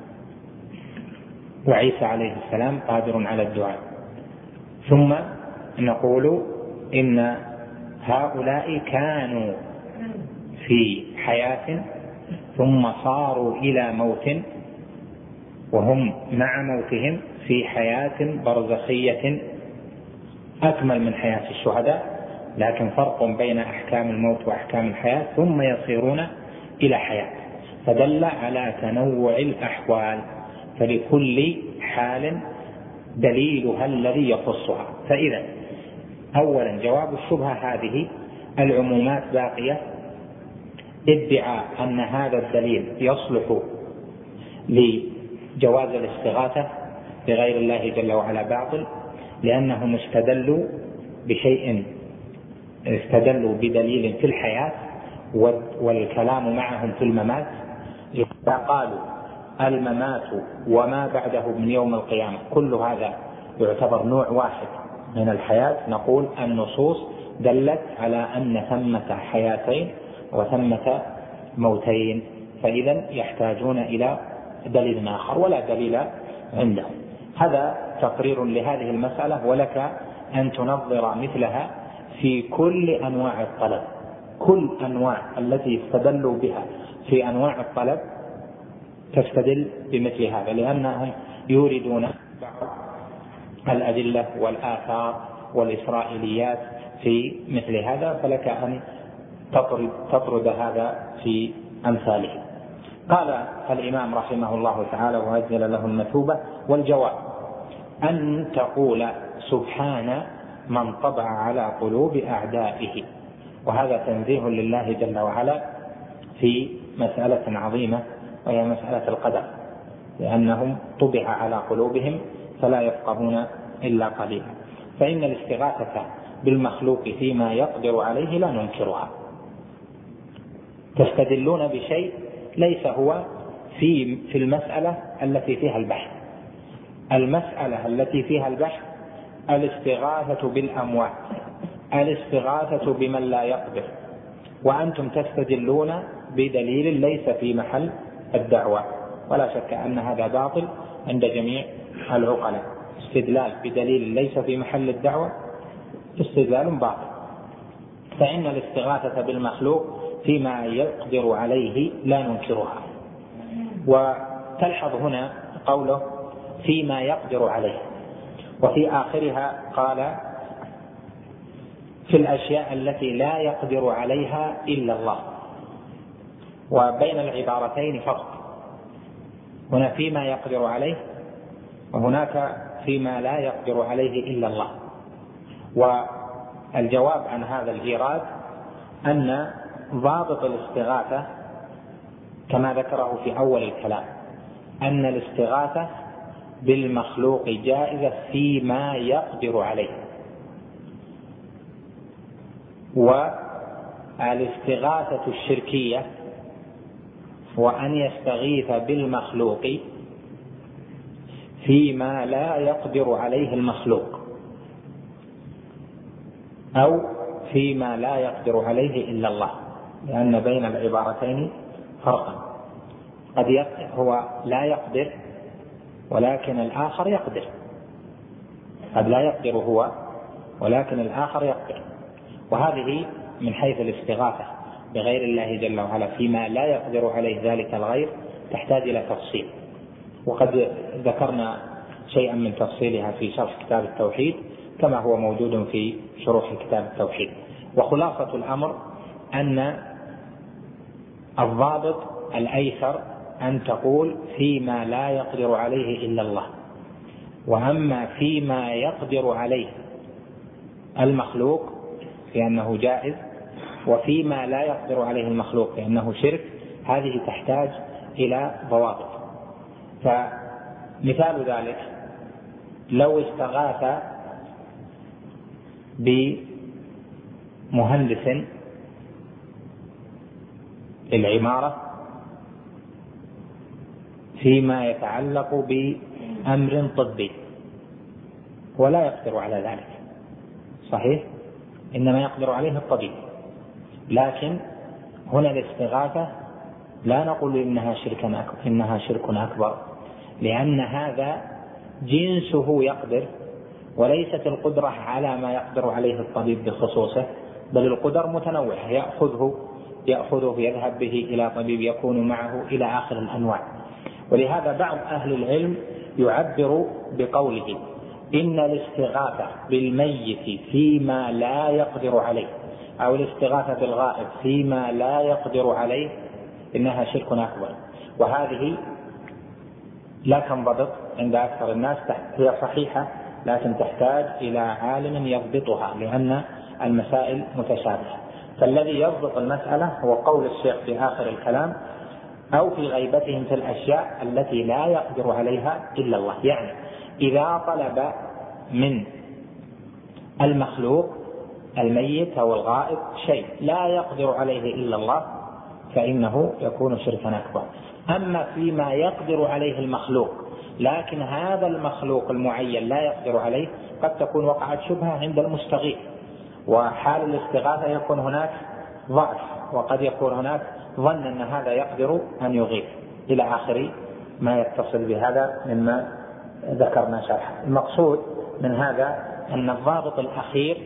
وعيسى عليه السلام قادر على الدعاء. ثم نقول إن هؤلاء كانوا في حياة ثم صاروا إلى موت، وهم مع موتهم في حياة برزخية أكمل من حياة الشهداء، لكن فرق بين أحكام الموت وأحكام الحياة، ثم يصيرون إلى حياة. فدل على تنوع الأحوال، فلكل حال دليلها الذي يخصها. فإذا أولا جواب الشبهة هذه العمومات باقية. ادعى أن هذا الدليل يصلح لجواز الاستغاثة بغير الله جل وعلا باطل، لأنهم استدلوا بشيء، استدلوا بدليل في الحياة والكلام معهم في الممات. إذا قالوا الممات وما بعده من يوم القيامة كل هذا يعتبر نوع واحد من الحياة، نقول النصوص دلت على أن ثمة حياتين وثمة موتين، فإذا يحتاجون إلى دليل آخر ولا دليل عندهم. هذا تقرير لهذه المسألة، ولك أن تنظر مثلها في كل أنواع الطلب. كل أنواع التي استدلوا بها في أنواع الطلب تستدل بمثل هذا، لأنهم يوردون بعض الأدلة والآثار والإسرائيليات في مثل هذا، فلك أن تطرد, تطرد هذا في أمثاله. قال الإمام رحمه الله تعالى وأجل له المثوبة: والجواب أن تقول سبحان من طبع على قلوب أعدائه. وهذا تنزيه لله جل وعلا في مسألة عظيمة، وهي مسألة القدر، لأنهم طبع على قلوبهم فلا يفقهون إلا قليلا. فإن الاستغاثة بالمخلوق فيما يقدر عليه لا ننكرها. تستدلون بشيء ليس هو في في المسألة التي فيها البحث. المسألة التي فيها البحث الاستغاثة بالأموات، الاستغاثة بمن لا يقدر، وأنتم تستدلون بدليل ليس في محل الدعوة. ولا شك أن هذا باطل عند جميع العقلاء. استدلال بدليل ليس في محل الدعوة استدلال باطل. فإن الاستغاثة بالمخلوق فيما يقدر عليه لا ننكرها. وتلحظ هنا قوله فيما يقدر عليه، وفي آخرها قال في الأشياء التي لا يقدر عليها إلا الله. وبين العبارتين فرق، هنا فيما يقدر عليه وهناك فيما لا يقدر عليه إلا الله. والجواب عن هذا الإيراد أن ضابط الاستغاثة كما ذكره في أول الكلام أن الاستغاثة بالمخلوق جائزة فيما يقدر عليه، والاستغاثة الشركية وأن يستغيث بالمخلوق فيما لا يقدر عليه المخلوق أو فيما لا يقدر عليه إلا الله، لأن بين العبارتين فرقا. قد هو لا يقدر ولكن الآخر يقدر، قد لا يقدر هو ولكن الآخر يقدر. وهذه من حيث الاستغاثة بغير الله جل وعلا فيما لا يقدر عليه ذلك الغير تحتاج إلى تفصيل، وقد ذكرنا شيئا من تفصيلها في شرح كتاب التوحيد كما هو موجود في شروح كتاب التوحيد. وخلاصة الأمر أن الضابط الأيسر أن تقول فيما لا يقدر عليه إلا الله، وأما فيما يقدر عليه المخلوق لأنه جائز، وفيما لا يقدر عليه المخلوق لأنه شرك، هذه تحتاج إلى ضوابط. فمثال ذلك لو استغاث بمهندس للعمارة فيما يتعلق بأمر طبي ولا يقدر على ذلك، صحيح، إنما يقدر عليه الطبيب، لكن هنا الاستغاثة لا نقول إنها شرك أكبر، إنها شرك أكبر، لأن هذا جنسه يقدر، وليست القدرة على ما يقدر عليه الطبيب بخصوصه، بل القدر متنوعة، يأخذه يأخذه يذهب به إلى طبيب يكون معه إلى آخر الأنواع. ولهذا بعض أهل العلم يعبر بقوله إن الاستغاثة بالميت فيما لا يقدر عليه أو الاستغاثة بالغائب فيما لا يقدر عليه إنها شرك أكبر. وهذه لا تنضبط عند أكثر الناس، هي صحيحة لكن تحتاج إلى عالم يضبطها لأن المسائل متشابهة. فالذي يضبط المسألة هو قول الشيخ في آخر الكلام أو في غيبتهم في الأشياء التي لا يقدر عليها إلا الله. يعني إذا طلب من المخلوق الميت أو الغائب شيء لا يقدر عليه إلا الله فإنه يكون شركا أكبر. أما فيما يقدر عليه المخلوق لكن هذا المخلوق المعين لا يقدر عليه قد تكون وقعت شبهة عند المستغيث، وحال الاستغاثة يكون هناك ضعف وقد يكون هناك ظن أن هذا يقدر أن يغيث إلى آخر ما يتصل بهذا مما ذكرنا شرحا. المقصود من هذا أن الضابط الأخير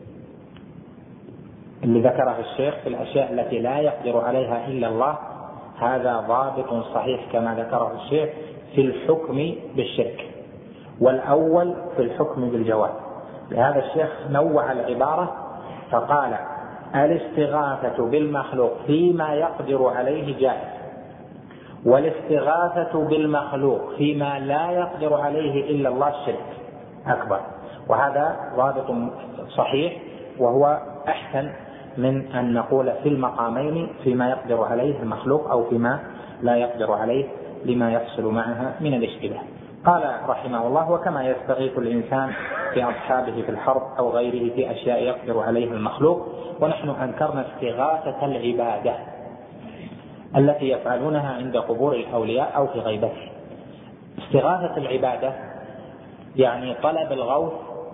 اللي ذكره الشيخ في الأشياء التي لا يقدر عليها إلا الله هذا ضابط صحيح كما ذكره الشيخ في الحكم بالشرك، والأول في الحكم بالجواز. لهذا الشيخ نوع العبارة فقال الاستغاثة بالمخلوق فيما يقدر عليه جائز، والاستغاثة بالمخلوق فيما لا يقدر عليه إلا الله الشرك أكبر. وهذا ضابط صحيح وهو أحسن من أن نقول في المقامين فيما يقدر عليه المخلوق أو فيما لا يقدر عليه لما يحصل معها من الاشتباه. قال رحمه الله وكما يستغيث الإنسان في أصحابه في الحرب أو غيره في أشياء يقدر عليها المخلوق. ونحن أنكرنا استغاثة العبادة التي يفعلونها عند قبور الأولياء أو في غيبته. استغاثة العبادة يعني طلب الغوث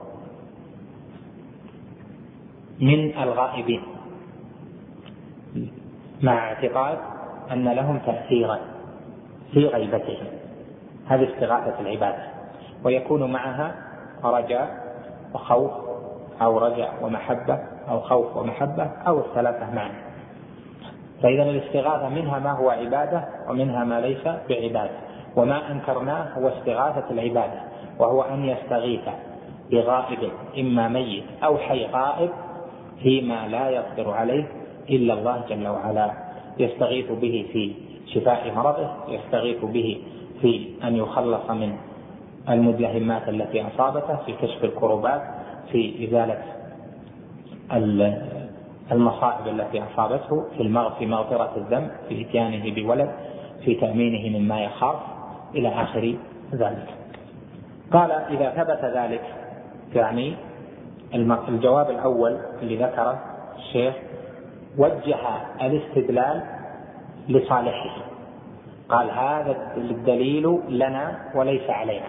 من الغائبين مع اعتقاد أن لهم تأثيرا في غيبتهم، هذه استغاثة العبادة، ويكون معها رجاء وخوف أو رجاء ومحبة أو خوف ومحبة أو الثلاثة معا. فإذا الاستغاثة منها ما هو عبادة ومنها ما ليس بعبادة. وما أنكرناه هو استغاثة العبادة، وهو أن يستغيث بغائب إما ميت أو حي غائب فيما لا يقدر عليه إلا الله جل وعلا، يستغيث به في شفاء مرضه، يستغيث به في أن يخلص من المدلهمات التي أصابته، في كشف الكربات، في إزالة المصائب التي أصابته، في مغفرة الذنب، في إتيانه بولد، في تأمينه مما يخاف إلى آخر ذلك. قال إذا ثبت ذلك، يعني الجواب الأول اللي ذكره الشيخ وجه الاستدلال لصالحه، قال هذا الدليل لنا وليس علينا.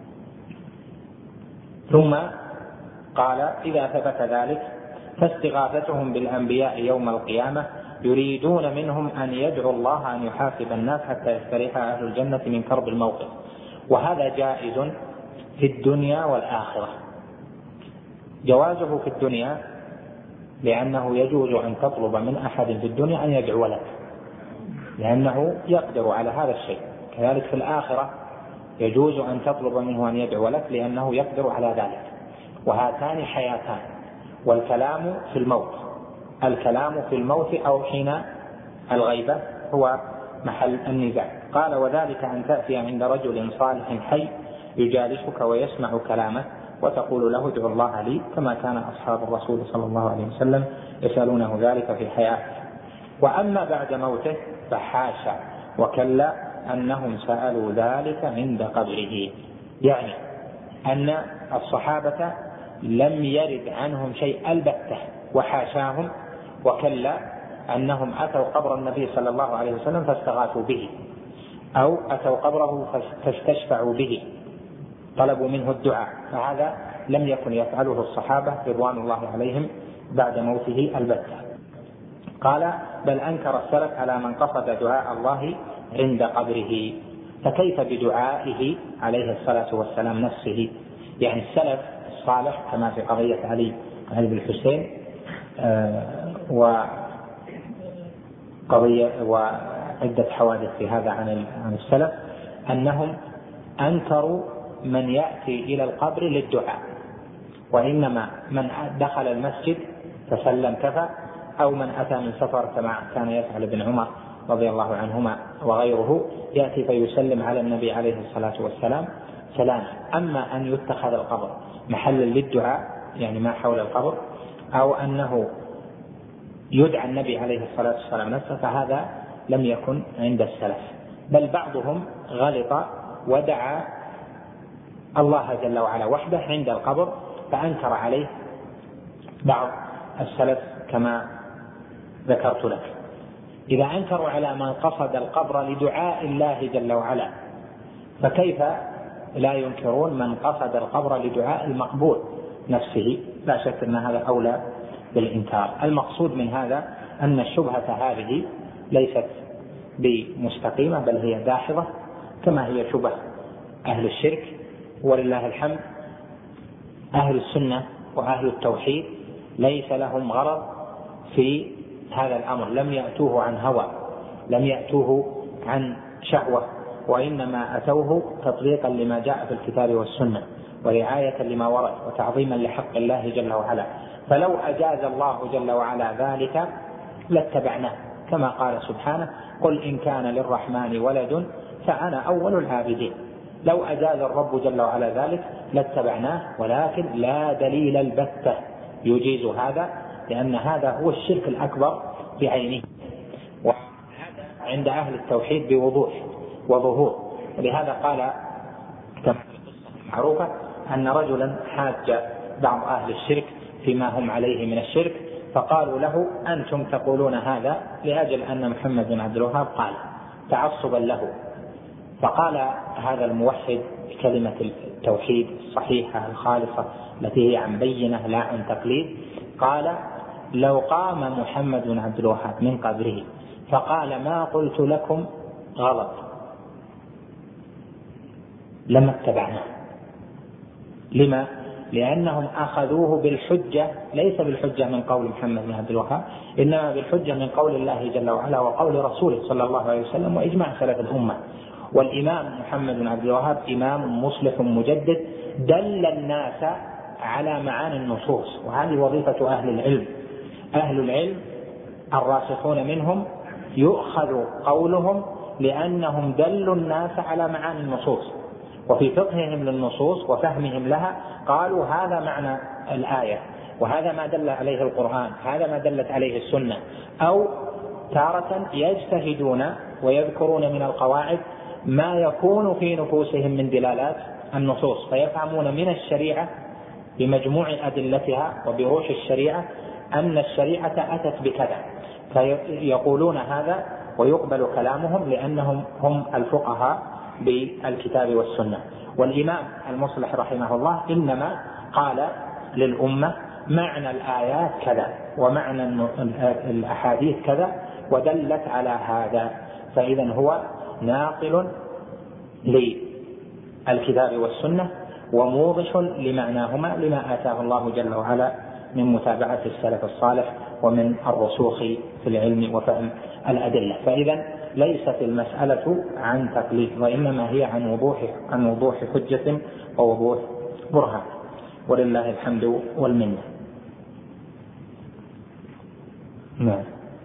ثم قال إذا ثبت ذلك فاستغاثتهم بالأنبياء يوم القيامة يريدون منهم أن يدعوا الله أن يحاسب الناس حتى يستريح أهل الجنة من كرب الموقف. وهذا جائز في الدنيا والآخرة. جوازه في الدنيا لأنه يجوز أن تطلب من أحد في الدنيا أن يدعو لك لأنه يقدر على هذا الشيء. كذلك في الآخرة يجوز أن تطلب منه أن يدعو لك لأنه يقدر على ذلك. وهاتان حياتان، والكلام في الموت، الكلام في الموت أو حين الغيبة هو محل النزاع. قال وذلك أن تأتي عند رجل صالح حي يجالسك ويسمع كلامه وتقول له ادعو الله لي، كما كان أصحاب الرسول صلى الله عليه وسلم يسألونه ذلك في حياته. وأما بعد موته فحاشا وكلا أنهم سألوا ذلك عند قبره، يعني أن الصحابة لم يرد عنهم شيء البتة، وحاشاهم وكلا أنهم أتوا قبر النبي صلى الله عليه وسلم فاستغاثوا به، أو أتوا قبره فاستشفعوا به، طلبوا منه الدعاء، فهذا لم يكن يفعله الصحابة رضوان الله عليهم بعد موته البتة. قال بل أنكر السلف على من قصد دعاء الله عند قبره، فكيف بدعائه عليه الصلاة والسلام نفسه؟ يعني السلف الصالح كما في قضية علي علي بن الحسين آه وقضية وعدة حوادث في هذا عن عن السلف أنهم أنكروا من يأتي إلى القبر للدعاء، وإنما من دخل المسجد فسلم كفى، أو من أتى من سفر كما كان يفعل ابن عمر رضي الله عنهما وغيره، يأتي فيسلم على النبي عليه الصلاة والسلام سلام. أما أن يتخذ القبر محلا للدعاء يعني ما حول القبر، أو أنه يدعى النبي عليه الصلاة والسلام نفسه، فهذا لم يكن عند السلف، بل بعضهم غلط ودعا الله جل وعلا وحده عند القبر، فأنكر عليه بعض السلف كما ذكرت لك. إذا أنكروا على من قصد القبر لدعاء الله جل وعلا، فكيف لا ينكرون من قصد القبر لدعاء المقبول نفسه؟ لا شك أن هذا أولى بالإنكار. المقصود من هذا أن الشبهة هذه ليست بمستقيمة بل هي داحضة كما هي شبه أهل الشرك. ولله الحمد أهل السنة وأهل التوحيد ليس لهم غرض في هذا الأمر، لم يأتوه عن هوى، لم يأتوه عن شهوة، وإنما أتوه تطبيقا لما جاء في الكتاب والسنة ورعاية لما ورد وتعظيما لحق الله جل وعلا. فلو أجاز الله جل وعلا ذلك لاتبعناه، كما قال سبحانه: قل إن كان للرحمن ولد فأنا أول العابدين. لو أجاز الرب جل وعلا ذلك لاتبعناه، ولكن لا دليل البتة يجيز هذا، لأن هذا هو الشرك الأكبر بعينه، وهذا عند أهل التوحيد بوضوح وظهور. لهذا قال كما في القصة المعروفة أن رجلا حاج بعض أهل الشرك فيما هم عليه من الشرك، فقالوا له: أنتم تقولون هذا لأجل أن محمد بن عبد الوهاب قال تعصبا له. فقال هذا الموحد بكلمة التوحيد الصحيحة الخالصة التي هي عن بينة لا عن تقليد، قال: لو قام محمد بن عبد الوهاب من قبره فقال ما قلت لكم غلط لما اتبعناه. لما؟ لأنهم أخذوه بالحجة، ليس بالحجة من قول محمد بن عبد الوهاب، إنما بالحجة من قول الله جل وعلا وقول رسوله صلى الله عليه وسلم وإجماع سلف الأمة. والإمام محمد بن عبد الوهاب إمام مصلح مجدد دل الناس على معاني النصوص، وهذه وظيفة أهل العلم. أهل العلم الراسخون منهم يؤخذ قولهم لأنهم دلوا الناس على معاني النصوص، وفي فقههم للنصوص وفهمهم لها قالوا هذا معنى الآية، وهذا ما دل عليه القرآن، هذا ما دلت عليه السنة. أو تارة يجتهدون ويذكرون من القواعد ما يكون في نفوسهم من دلالات النصوص، فيفهمون من الشريعة بمجموع أدلتها وبروح الشريعة أن الشريعة أتت بكذا، فيقولون هذا ويقبل كلامهم لأنهم هم الفقهاء بالكتاب والسنة. والإمام المصلح رحمه الله إنما قال للأمة معنى الآيات كذا ومعنى الأحاديث كذا ودلت على هذا، فإذا هو ناقل للكتاب والسنة وموضح لمعناهما لما آتاه الله جل وعلا من متابعة السلف الصالح ومن الرسوخ في العلم وفهم الأدلة. فإذا ليست المسألة عن تقليد، وإنما هي عن وضوح عن وضوح حجة ووضوح برهان، ولله الحمد والمنة. نعم.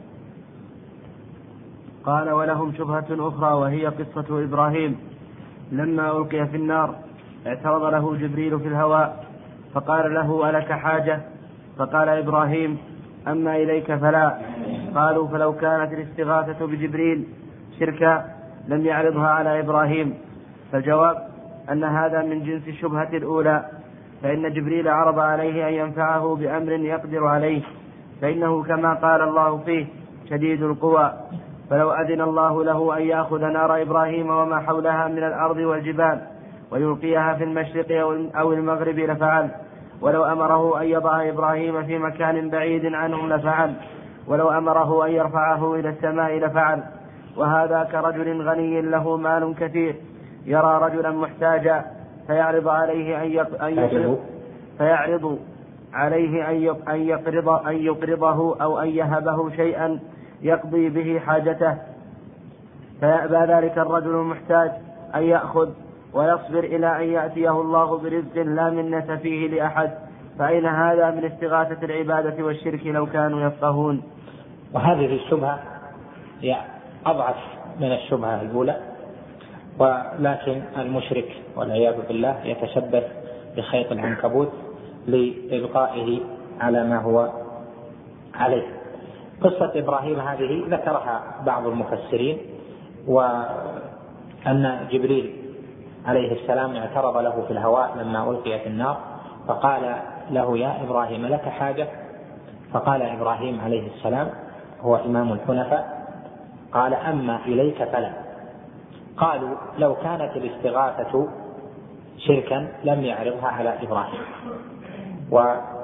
قال: ولهم شبهة أخرى وهي قصة إبراهيم لما ألقي في النار اعترض له جبريل في الهواء فقال له: ألك حاجة؟ فقال إبراهيم: أما إليك فلا. قالوا: فلو كانت الاستغاثة بجبريل شركا لم يعرضها على إبراهيم. فالجواب أن هذا من جنس الشبهة الأولى، فإن جبريل عرض عليه أن ينفعه بأمر يقدر عليه، فإنه كما قال الله فيه شديد القوى، فلو أذن الله له أن يأخذ نار إبراهيم وما حولها من الأرض والجبال ويلقيها في المشرق أو المغرب لفعل، ولو أمره أن يضع إبراهيم في مكان بعيد عنهم لفعل، ولو أمره أن يرفعه إلى السماء لفعل. وهذا كرجل غني له مال كثير يرى رجلا محتاجا فيعرض عليه أن يقرض فيعرض عليه أن يقرض أن يقرضه أو أن يهبه شيئا يقضي به حاجته، فيأبى ذلك الرجل المحتاج أن يأخذ ويصبر إلى أن يأتيه الله برزق لا منة فيه لأحد. فأين هذا من استغاثة العبادة والشرك لو كانوا يفقهون؟ وهذه الشبهة هي أضعف من الشبهة الأولى، ولكن المشرك والعياذ بالله يتشبث بخيط العنكبوت لإلقائه على ما هو عليه. قصة إبراهيم هذه ذكرها بعض المفسرين، وأن جبريل عليه السلام اعترض له في الهواء لما ألقي في النار فقال له: يا إبراهيم لك حاجة؟ فقال إبراهيم عليه السلام هو إمام الحنفاء قال: أما إليك فلا. قالوا: لو كانت الاستغاثة شركا لم يعرضها على إبراهيم.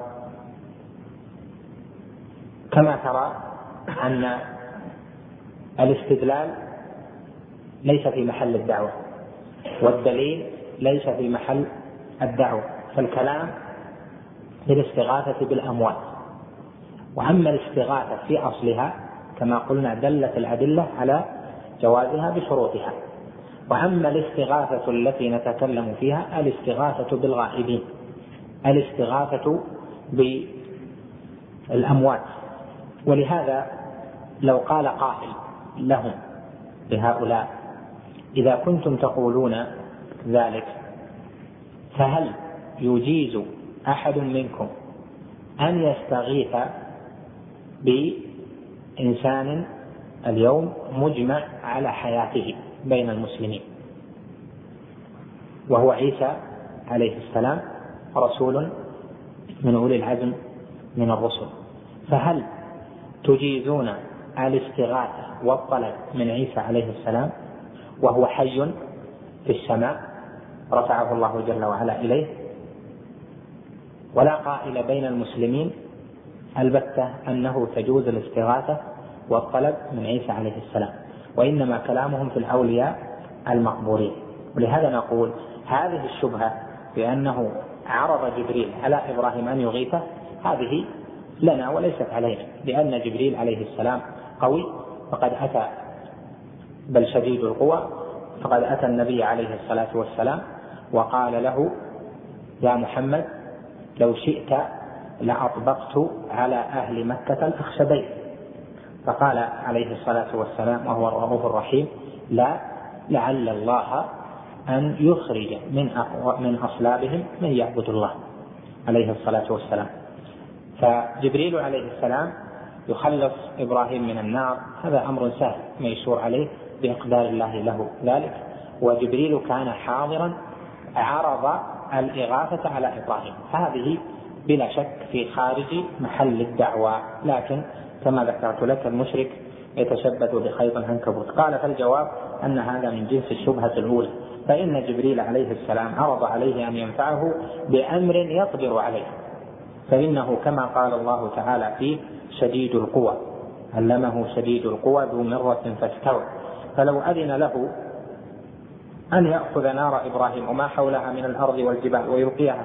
وكما ترى أن الاستدلال ليس في محل الدعوة، والدليل ليس في محل الدعوة، فالكلام بالاستغاثة بالأموات. وأما الاستغاثة في أصلها كما قلنا دلت الأدلة على جوازها بشروطها. وأما الاستغاثة التي نتكلم فيها الاستغاثة بالغائبين، الاستغاثة بالأموات. ولهذا لو قال قائل لهم لهؤلاء إذا كنتم تقولون ذلك فهل يجيز أحد منكم أن يستغيث بإنسان اليوم مجمع على حياته بين المسلمين وهو عيسى عليه السلام رسول من أولي العزم من الرسل، فهل تجيزون الاستغاثة والطلب من عيسى عليه السلام وهو حي في السماء رفعه الله جل وعلا إليه؟ ولا قائل بين المسلمين البتة أنه تجوز الاستغاثة والطلب من عيسى عليه السلام، وإنما كلامهم في الأولياء المقبورين. ولهذا نقول هذه الشبهة بأنه عرض جبريل على إبراهيم أن يغيثه هذه لنا وليست علينا، لأن جبريل عليه السلام قوي فقد أتى بل شديد القوى، فقد أتى النبي عليه الصلاة والسلام وقال له يا محمد لو شئت لأطبقت على أهل مكة الأخشبين، فقال عليه الصلاة والسلام وهو الرؤوف الرحيم لا، لعل الله أن يخرج من من أصلابهم من يعبد الله عليه الصلاة والسلام. فجبريل عليه السلام يخلص إبراهيم من النار، هذا أمر سهل ميسور عليه بإقدار الله له ذلك. وجبريل كان حاضرا عرض الإغاثة على إبراهيم، هذه بلا شك في خارج محل الدعوة، لكن كما ذكرت لك المشرك يتشبث بخيط العنكبوت. قال فالجواب أن هذا من جنس الشبهة الأولى، فإن جبريل عليه السلام عرض عليه أن ينفعه بأمر يقدر عليه، فإنه كما قال الله تعالى فيه شديد القوى علمه شديد القوى ذو مرة فاستوى، فلو أذن له أن يأخذ نار إبراهيم وما حولها من الأرض والجبال ويلقيها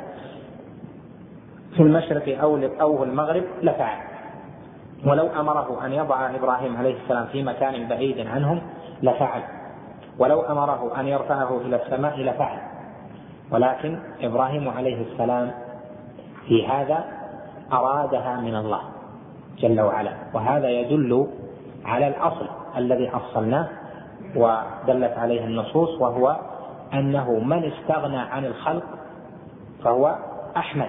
في المشرق أو المغرب لفعل، ولو أمره أن يضع إبراهيم عليه السلام في مكان بعيد عنهم لفعل، ولو أمره أن يرفعه إلى السماء لفعل. ولكن إبراهيم عليه السلام في هذا أرادها من الله جل وعلا، وهذا يدل على الأصل الذي أصلناه ودلت عليه النصوص، وهو أنه من استغنى عن الخلق فهو أحمد،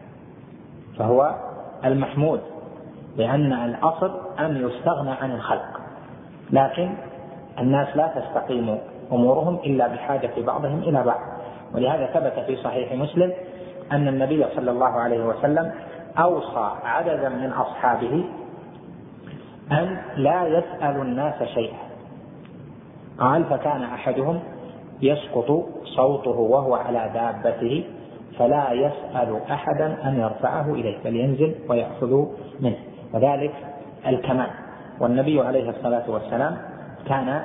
فهو المحمود، لأن الأصل أن يستغنى عن الخلق، لكن الناس لا تستقيم أمورهم إلا بحاجة بعضهم إلى بعض. ولهذا ثبت في صحيح مسلم أن النبي صلى الله عليه وسلم أوصى عددا من أصحابه أن لا يسأل الناس شيئا، قال فكان أحدهم يسقط صوته وهو على دابته فلا يسأل أحدا أن يرفعه إليه بل ينزل ويأخذ منه، وذلك الكمال. والنبي عليه الصلاة والسلام كان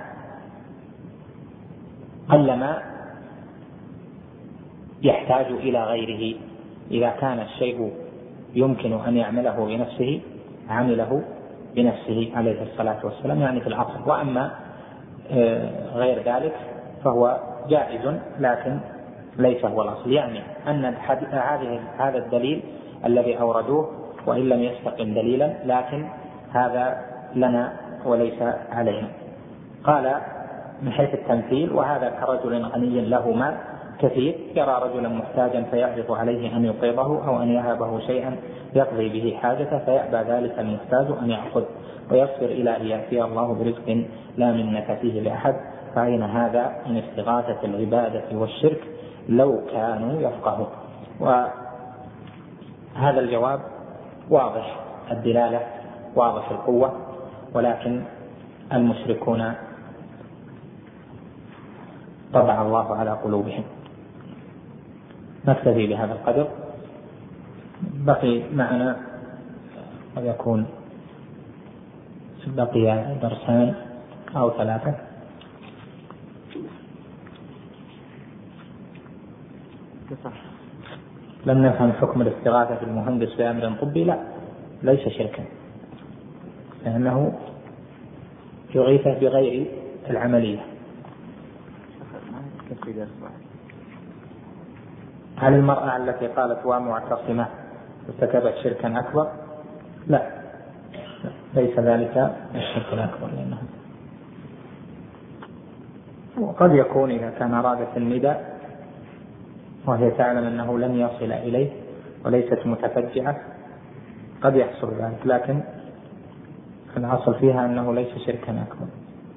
قلما يحتاج إلى غيره، إذا كان الشيء يمكن أن يعمله بنفسه عمله بنفسه عليه الصلاة والسلام، يعني في الأصل. وأما غير ذلك فهو جائز لكن ليس هو الأصل، يعني أن هذا الدليل الذي أوردوه وإن لم يستقم دليلا لكن هذا لنا وليس علينا. قال من حيث التمثيل وهذا كرجل غني له مال كثير يرى رجلا محتاجا فيعرض عليه أن يقرضه أو أن يهبه شيئا يقضي به حاجته فيأبى ذلك المحتاج أن يأخذ ويصبر إلى أن يأتي الله برزق لا منة فيه لأحد، فأين هذا من استغاثة العبادة والشرك لو كانوا يفقهون؟ وهذا الجواب واضح الدلالة واضح القوة، ولكن المشركون طبع الله على قلوبهم. نكتفي بهذا القدر، بقي معنا ويكون بقي درسان أو ثلاثة. لم نفهم حكم الاستغاثة في المهندس بأمر طبي. لا، ليس شركا، لأنه يغيث بغير العملية. هل المرأة التي قالت ومعتصمة ارتكبت شركا أكبر؟ لا، ليس ذلك الشرك الأكبر، لأنه وقد يكون إذا كان أرادت النداء وهي تعلم أنه لن يصل إليه وليست متفجعة قد يحصل ذلك، لكن الأصل فيها أنه ليس شركا أكبر.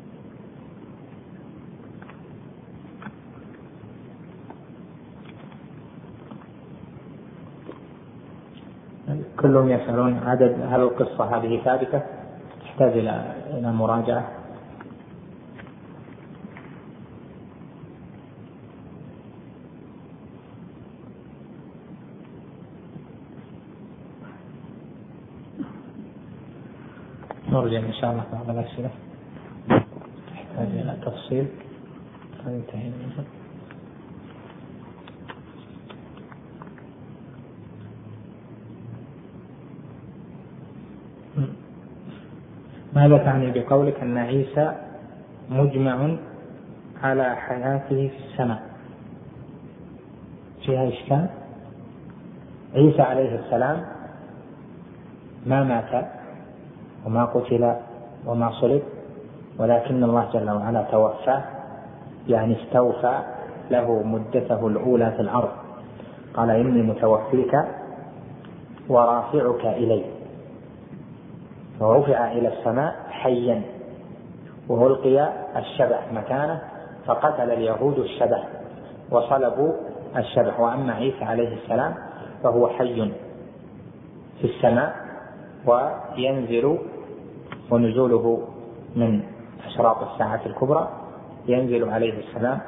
كلهم يسألون عدد هل القصة هذه ثابتة؟ تحتاج إلى إلى مراجعة. نرجع إن شاء الله بعض الأسئلة تحتاج إلى تفصيل. فانتهينا منها. ماذا تعني بقولك أن عيسى مجمع على حياته في السماء؟ فيها إشكال. عيسى عليه السلام ما مات وما قتل وما صلب، ولكن الله جل وعلا توفاه، يعني استوفى له مدته الأولى في الأرض. قال إني متوفيك ورافعك إلي، ورفع إلى السماء حيا وألقي الشبح مكانه فقتل اليهود الشبح وصلبوا الشبح. وأما عيسى عليه السلام فهو حي في السماء وينزل، ونزوله من أشراط الساعة الكبرى، ينزل عليه السلام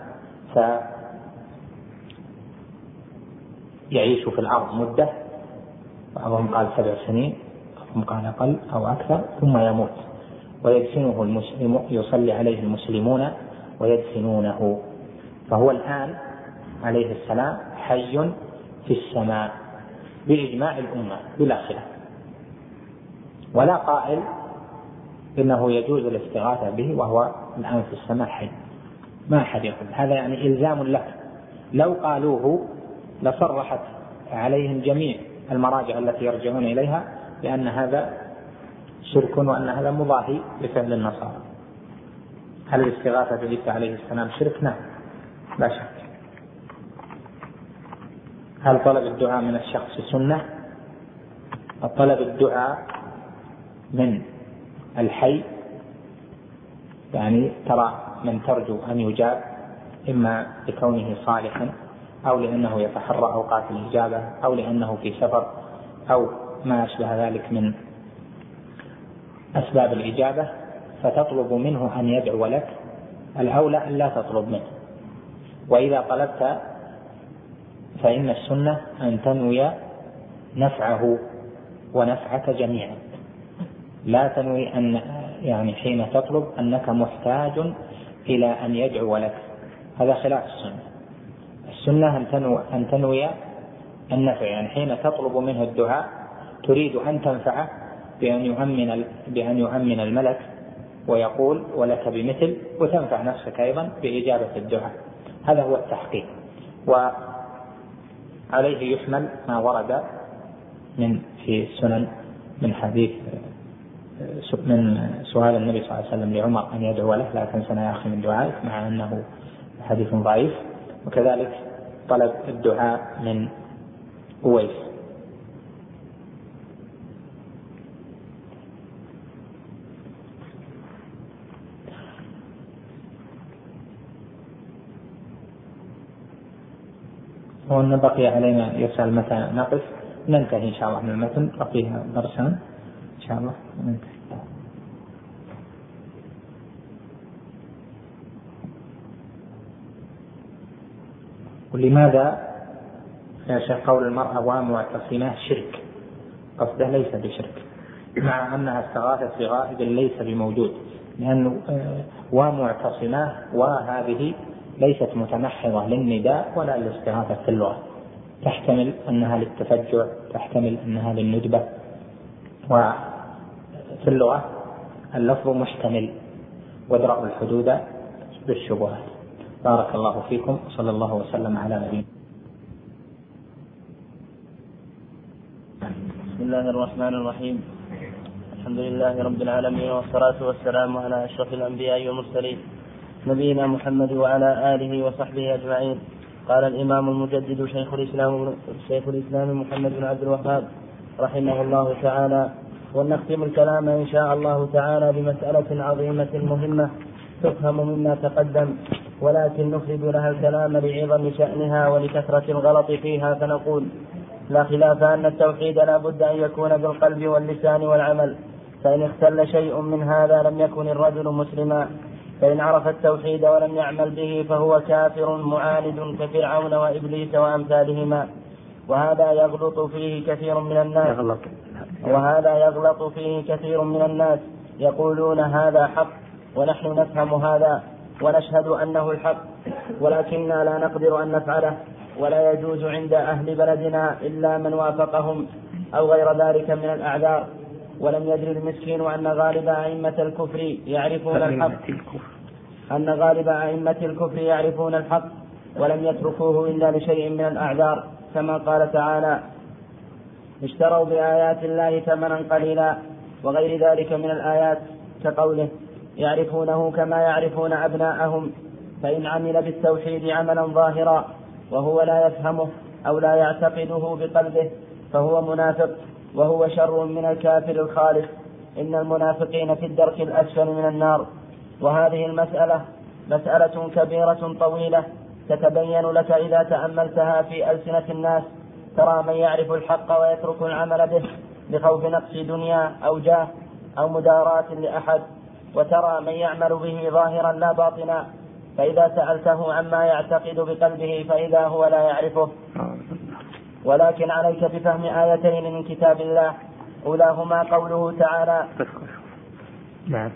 فيعيش في الأرض مدة، بعضهم قال سبع سنين، بعضهم قال أقل أو أكثر، ثم يموت ويدفنه المسلم، يصلي عليه المسلمون ويدفنونه. فهو الآن عليه السلام حي في السماء بإجماع الأمة بلا خلاف، ولا قائل إنه يجوز الاستغاثة به وهو الآن في السماء حي. ما أحد يقول هذا، يعني إلزام لك. لو قالوه لصرحت عليهم جميع المراجع التي يرجعون إليها لأن هذا شرك وأن هذا مضاهي لفعل النصارى. هل الاستغاثة بعيسى عليه السلام شرك؟ نعم، لا شك. هل طلب الدعاء من الشخص سنة؟ طلب الدعاء من الحي، يعني ترى من ترجو أن يجاب إما لكونه صالحا أو لأنه يتحرى أوقات الإجابة أو لأنه في سفر أو ما أشبه ذلك من أسباب الإجابة، فتطلب منه أن يدعو لك، الأولى أن لا تطلب منه. وإذا طلبت فإن السنة أن تنوي نفعه ونفعك جميعا، لا تنوي أن يعني حين تطلب أنك محتاج إلى أن يدعو لك، هذا خلاف السنة. السنة أن تنوي, أن تنوي النفع، يعني حين تطلب منه الدعاء تريد أن تنفعه بأن يؤمن, بأن يؤمن الملك ويقول ولك بمثل، وتنفع نفسك أيضا بإجابة الدعاء. هذا هو التحقيق، وعليه يحمل ما ورد من في السنن من حديث من سؤال النبي صلى الله عليه وسلم لعمر أن يدعو له لا تنسنا يا أخي من دعائك، مع أنه حديث ضعيف. وكذلك طلب الدعاء من أويس. وأن بقي علينا يسأل متى نقف. ننتهي إن شاء الله من المتن، بقيها درسان إن شاء الله ننتهي. ولماذا يا شيخ قول المرأة ومعتصمة شرك؟ قصده ليس بشرك، مع أنها استغاثت بغائب ليس بموجود، لأنه ومعتصماه وهذه ليست متمحضة للنداء ولا للاستغاثة في اللغة، تحتمل أنها للتفجع، تحتمل أنها للندبة، وفي اللغة اللفظ محتمل، وادرأوا الحدود بالشبهات. بارك الله فيكم، صلى الله وسلم على نبينا. بسم الله الرحمن الرحيم. الحمد لله رب العالمين، والصلاة والسلام على أشرف الأنبياء والمرسلين نبينا محمد وعلى آله وصحبه أجمعين. قال الإمام المجدد شيخ الإسلام شيخ الإسلام محمد بن عبد الوهاب رحمه الله تعالى: ونختم الكلام إن شاء الله تعالى بمسألة عظيمة مهمة تفهم مما تقدم، ولكن نفرد لها الكلام لعظم شأنها ولكثرة الغلط فيها، فنقول: لا خلاف أن التوحيد لا بد أن يكون بالقلب واللسان والعمل، فإن اختل شيء من هذا لم يكن الرجل مسلما، فإن عرف التوحيد ولم يعمل به فهو كافر معاند كفرعون وإبليس وأمثالهما. وهذا يغلط فيه كثير من الناس وهذا يغلط فيه كثير من الناس يقولون هذا حق ونحن نفهم هذا ونشهد أنه الحق، ولكننا لا نقدر أن نفعله، ولا يجوز عند أهل بلدنا إلا من وافقهم أو غير ذلك من الأعذار. ولم يدري المسكين أن غالب أئمة الكفر يعرفون الحق أن غالب أئمة الكفر يعرفون الحق ولم يتركوه إلا لشيء من الأعذار، كما قال تعالى: اشتروا بآيات الله ثمنا قليلا، وغير ذلك من الآيات، كقوله: يعرفونه كما يعرفون أبناءهم. فإن عمل بالتوحيد عملا ظاهرا وهو لا يفهمه أو لا يعتقده بقلبه فهو منافق، وهو شر من الكافر الخالص. إن المنافقين في الدرك الأسفل من النار. وهذه المسألة مسألة كبيرة طويلة تتبين لك إذا تأملتها في ألسنة الناس. ترى من يعرف الحق ويترك العمل به لخوف نقص دنيا أو جاه أو مداراة لأحد، وترى من يعمل به ظاهرا لا باطنا، فإذا سألته عما يعتقد بقلبه فإذا هو لا يعرفه. ولكن عليك بفهم آيتين من كتاب الله، أولاهما قوله تعالى: نعم.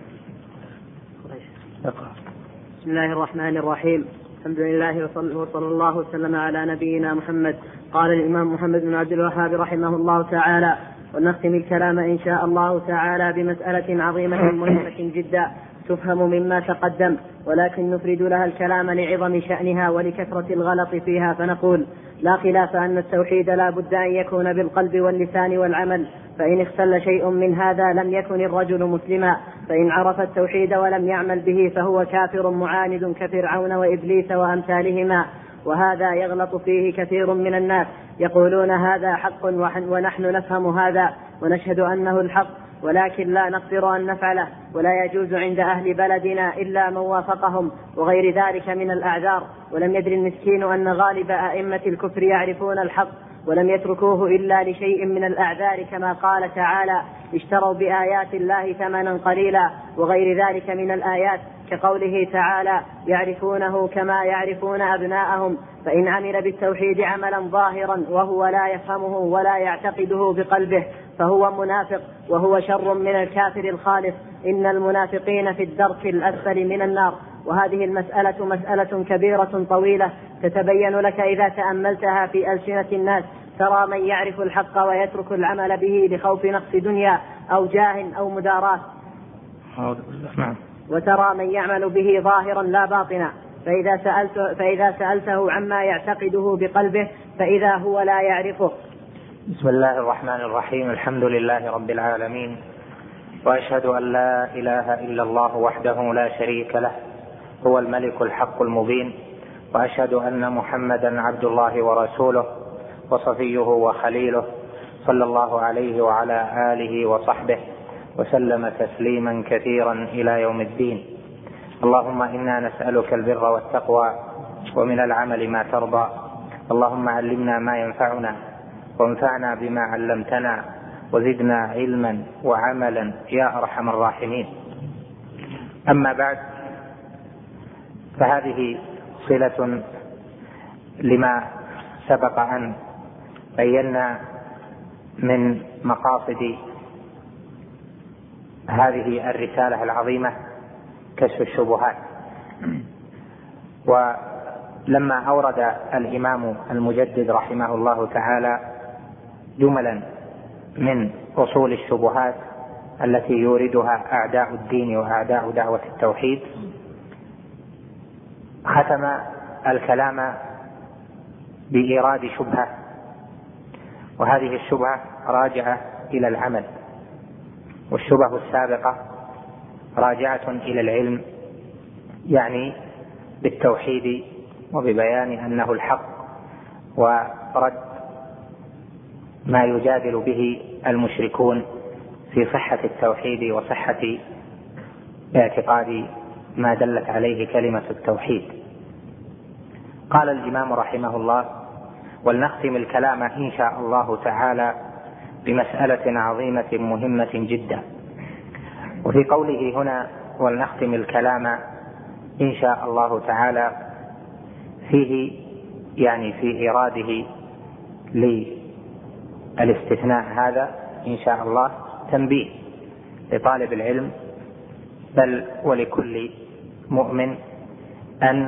بسم الله الرحمن الرحيم. الحمد لله وصلى الله وسلم على نبينا محمد. قال الإمام محمد بن عبد الوهاب رحمه الله تعالى: ونختم الكلام إن شاء الله تعالى بمسألة عظيمة مهمة جدا تفهم مما تقدم، ولكن نفرد لها الكلام لعظم شأنها ولكثرة الغلط فيها، فنقول: لا خلاف أن التوحيد لا بد أن يكون بالقلب واللسان والعمل، فإن اختل شيء من هذا لم يكن الرجل مسلما، فإن عرف التوحيد ولم يعمل به فهو كافر معاند كفرعون وإبليس وأمثالهما. وهذا يغلط فيه كثير من الناس يقولون هذا حق ونحن نفهم هذا ونشهد أنه الحق، ولكن لا نقدر أن نفعله، ولا يجوز عند أهل بلدنا إلا من وافقهم وغير ذلك من الأعذار. ولم يدري المسكين أن غالب أئمة الكفر يعرفون الحق ولم يتركوه إلا لشيء من الأعذار، كما قال تعالى: اشتروا بآيات الله ثمنا قليلا، وغير ذلك من الآيات، كقوله تعالى: يعرفونه كما يعرفون أبناءهم. فإن عمل بالتوحيد عملا ظاهرا وهو لا يفهمه ولا يعتقده بقلبه فهو منافق، وهو شر من الكافر الخالص. إن المنافقين في الدرك الأسفل من النار. وهذه المسألة مسألة كبيرة طويلة تتبين لك إذا تأملتها في ألسنة الناس. ترى من يعرف الحق ويترك العمل به لخوف نقص دنيا أو جاه أو مداراة، وترى من يعمل به ظاهرا لا باطنا، فإذا, سألت فإذا سألته عما يعتقده بقلبه فإذا هو لا يعرفه. بسم الله الرحمن الرحيم. الحمد لله رب العالمين، وأشهد أن لا إله إلا الله وحده لا شريك له، هو الملك الحق المبين، وأشهد أن محمدا عبد الله ورسوله وصفيه وخليله، صلى الله عليه وعلى آله وصحبه وسلم تسليما كثيرا إلى يوم الدين. اللهم إنا نسألك البر والتقوى ومن العمل ما ترضى. اللهم علمنا ما ينفعنا وانفعنا بما علمتنا وزدنا علما وعملا يا أرحم الراحمين. أما بعد، فهذه صلة لما سبق أن بينا من مقاصد هذه الرسالة العظيمة كشف الشبهات. ولما أورد الإمام المجدد رحمه الله تعالى جملا من أصول الشبهات التي يوردها أعداء الدين وأعداء دعوة التوحيد، ختم الكلام بإيراد شبهة، وهذه الشبهة راجعة إلى العمل، والشبهة السابقة راجعة إلى العلم، يعني بالتوحيد وببيان أنه الحق، ورد ما يجادل به المشركون في صحة التوحيد وصحة اعتقاد ما دلت عليه كلمة التوحيد. قال الإمام رحمه الله: ولنختم الكلام إن شاء الله تعالى بمسألة عظيمة مهمة جدا. وفي قوله هنا ولنختم الكلام إن شاء الله تعالى فيه يعني في إراده للاستثناء هذا إن شاء الله تنبيه لطالب العلم بل ولكل مؤمن أن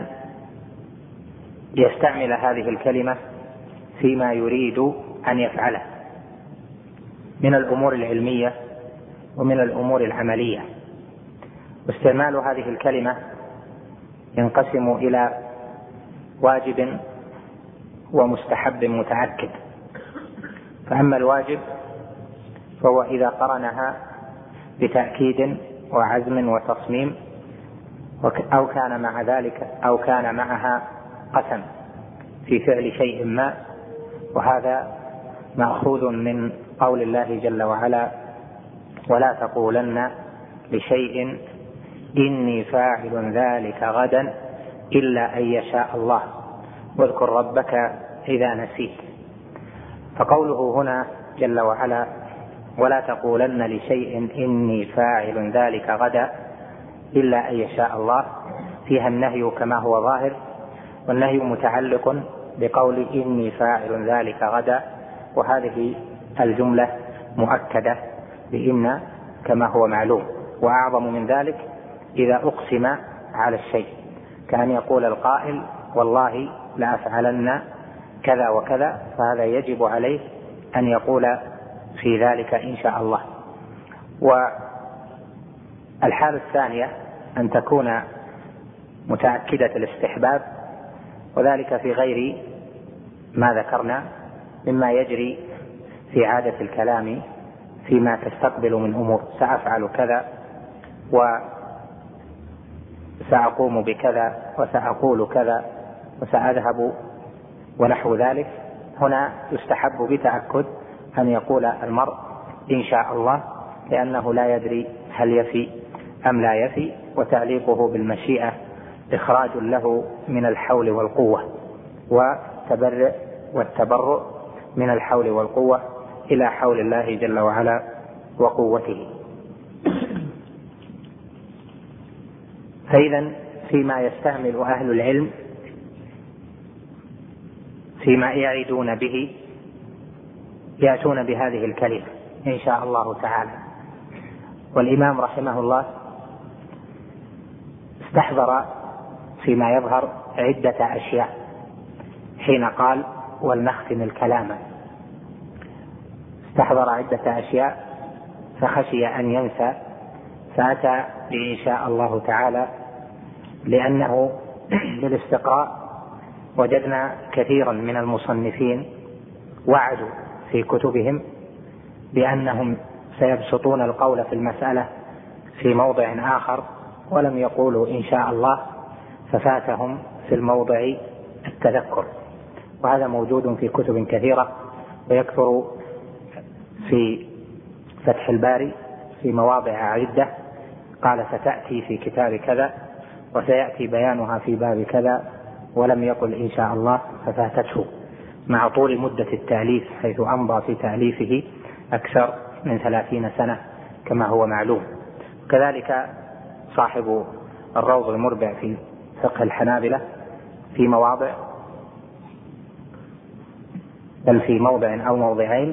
يستعمل هذه الكلمة فيما يريد أن يفعله من الأمور العلمية ومن الأمور العملية. واستعمال هذه الكلمة ينقسم إلى واجب ومستحب متأكد. فأما الواجب فهو إذا قرنها بتأكيد وعزم وتصميم، أو كان مع ذلك أو كان معها قسم في فعل شيء ما، وهذا مأخوذ من قول الله جل وعلا: ولا تقولن لشيء إني فاعل ذلك غدا إلا أن يشاء الله واذكر ربك إذا نسيت. فقوله هنا جل وعلا: ولا تقولن لشيء إني فاعل ذلك غدا إلا أن يشاء الله، فيها النهي كما هو ظاهر، والنهي متعلق بقول إني فاعل ذلك غدا، وهذه الجملة مؤكدة بإن كما هو معلوم. وأعظم من ذلك إذا أقسم على الشيء، كأن يقول القائل: والله لأفعلن كذا وكذا، فهذا يجب عليه أن يقول في ذلك إن شاء الله. والحالة الثانية أن تكون متأكدة الاستحباب، وذلك في غير ما ذكرنا مما يجري في عادة الكلام فيما تستقبل من أمور: سأفعل كذا وسأقوم بكذا وسأقول كذا وسأذهب ونحو ذلك. هنا يستحب بتأكد أن يقول المرء إن شاء الله، لأنه لا يدري هل يفي أم لا يفي، وتعليقه بالمشيئة إخراج له من الحول والقوة، وتبرئ والتبرؤ من الحول والقوة إلى حول الله جل وعلا وقوته. فإذا فيما يستعمل أهل العلم فيما يعيدون به يأتون بهذه الكلمة إن شاء الله تعالى. والإمام رحمه الله استحضر فيما يظهر عدة أشياء حين قال ولنختم الكلام، استحضر عدة أشياء فخشي أن ينسى، فأتى بإن شاء الله تعالى، لأنه بالاستقراء وجدنا كثيرا من المصنفين وعدوا في كتبهم بأنهم سيبسطون القول في المسألة في موضع آخر ولم يقولوا إن شاء الله، ففاتهم في الموضع التذكر. وهذا موجود في كتب كثيرة، ويكثر في فتح الباري في مواضع عدة قال ستأتي في كتاب كذا وسيأتي بيانها في باب كذا، ولم يقل إن شاء الله ففاتته مع طول مدة التأليف، حيث أمضى في تأليفه أكثر من ثلاثين سنة كما هو معلوم. كذلك صاحب الروض المربع في فقه الحنابلة في مواضع، بل في موضع أو موضعين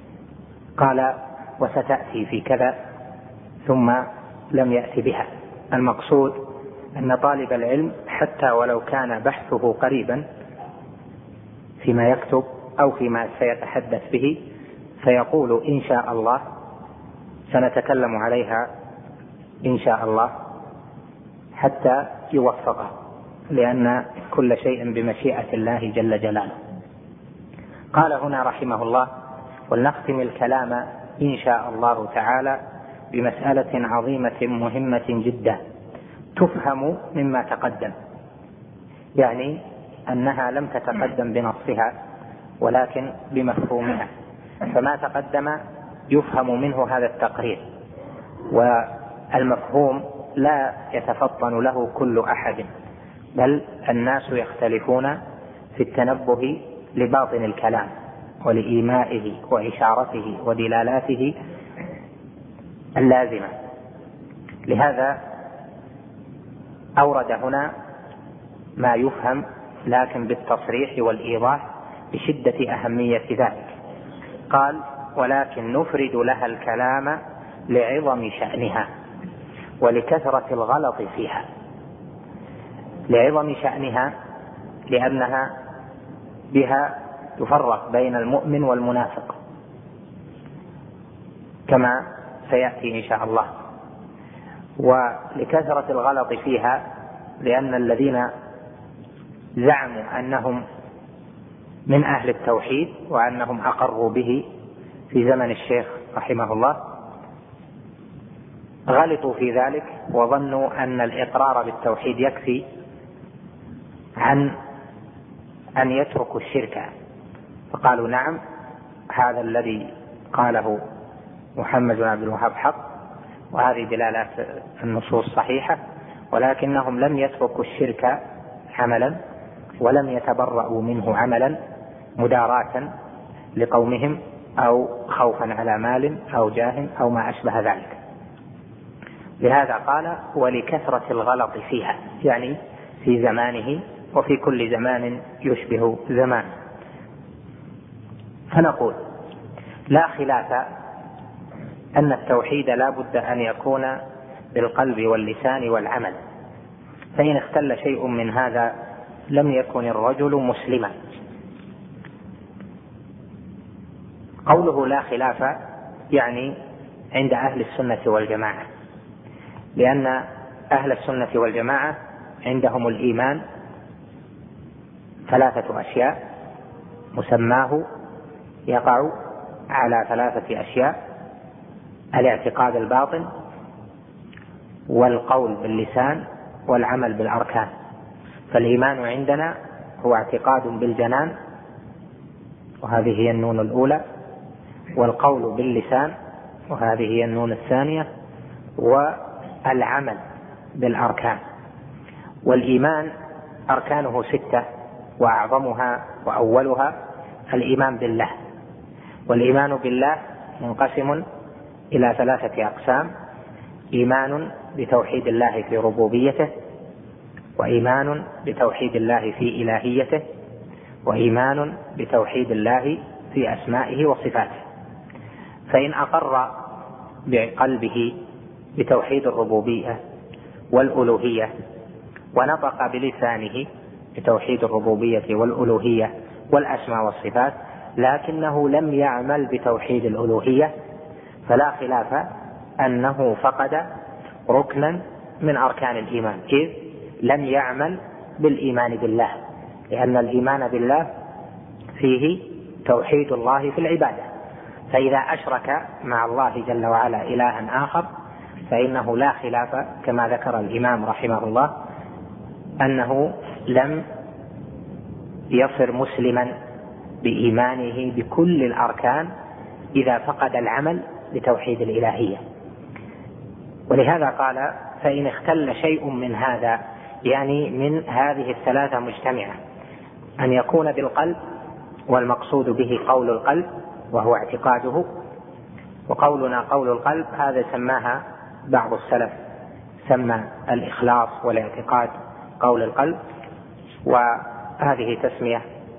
قال وستأتي في كذا ثم لم يأتي بها المقصود أن طالب العلم حتى ولو كان بحثه قريبا فيما يكتب أو فيما سيتحدث به فيقول إن شاء الله سنتكلم عليها إن شاء الله حتى يوفقه، لأن كل شيء بمشيئة الله جل جلاله. قال هنا رحمه الله: ولنختم الكلام إن شاء الله تعالى بمسألة عظيمة مهمة جدا تفهم مما تقدم، يعني أنها لم تتقدم بنصها ولكن بمفهومها، فما تقدم يفهم منه هذا التقرير، والمفهوم لا يتفطن له كل أحد، بل الناس يختلفون في التنبه لباطن الكلام ولإيمائه وإشارته ودلالاته اللازمة. لهذا أورد هنا ما يفهم لكن بالتصريح والإيضاح بشدة أهمية ذلك. قال: ولكن نفرد لها الكلام لعظم شأنها ولكثرة الغلط فيها. لعظم شأنها لأنها بها تفرق بين المؤمن والمنافق كما سيأتي إن شاء الله، ولكثرة الغلط فيها لأن الذين زعموا أنهم من أهل التوحيد وأنهم أقروا به في زمن الشيخ رحمه الله غلطوا في ذلك وظنوا أن الإقرار بالتوحيد يكفي عن أن يتركوا الشرك، فقالوا نعم هذا الذي قاله محمد بن عبد الوهاب حق وهذه دلالات النصوص صحيحة، ولكنهم لم يتركوا الشرك عملا ولم يتبرؤوا منه عملا مداراة لقومهم أو خوفا على مال أو جاه أو ما أشبه ذلك. لهذا قال: ولكثرة الغلط فيها، يعني في زمانه وفي كل زمان يشبه زمان. فنقول: لا خلاف أن التوحيد لا بد أن يكون بالقلب واللسان والعمل، فإن اختل شيء من هذا لم يكن الرجل مسلما. قوله لا خلاف يعني عند أهل السنة والجماعة، لأن أهل السنة والجماعة عندهم الإيمان ثلاثة أشياء مسماه يقع على ثلاثة أشياء: الاعتقاد الباطن والقول باللسان والعمل بالأركان. فالإيمان عندنا هو اعتقاد بالجنان وهذه هي النون الأولى، والقول باللسان وهذه هي النون الثانية، والعمل بالأركان. والإيمان أركانه ستة وأعظمها وأولها الإيمان بالله. والإيمان بالله منقسم إلى ثلاثة أقسام: إيمان بتوحيد الله في ربوبيته، وإيمان بتوحيد الله في إلهيته، وإيمان بتوحيد الله في أسمائه وصفاته. فإن أقر بقلبه بتوحيد الربوبية والألوهية ونطق بلسانه بتوحيد الربوبية والألوهية والأسماء والصفات لكنه لم يعمل بتوحيد الألوهية، فلا خلاف أنه فقد ركنا من أركان الإيمان، إذ لم يعمل بالإيمان بالله، لأن الإيمان بالله فيه توحيد الله في العبادة. فإذا أشرك مع الله جل وعلا إلها آخر فإنه لا خلاف كما ذكر الإمام رحمه الله أنه لم يصر مسلما بإيمانه بكل الأركان إذا فقد العمل بتوحيد الإلهية. ولهذا قال: فإن اختل شيء من هذا، يعني من هذه الثلاثة مجتمعة، أن يكون بالقلب والمقصود به قول القلب وهو اعتقاده، وقولنا قول القلب هذا سماها بعض السلف سمى الإخلاص والاعتقاد قول القلب، وهذه تسمية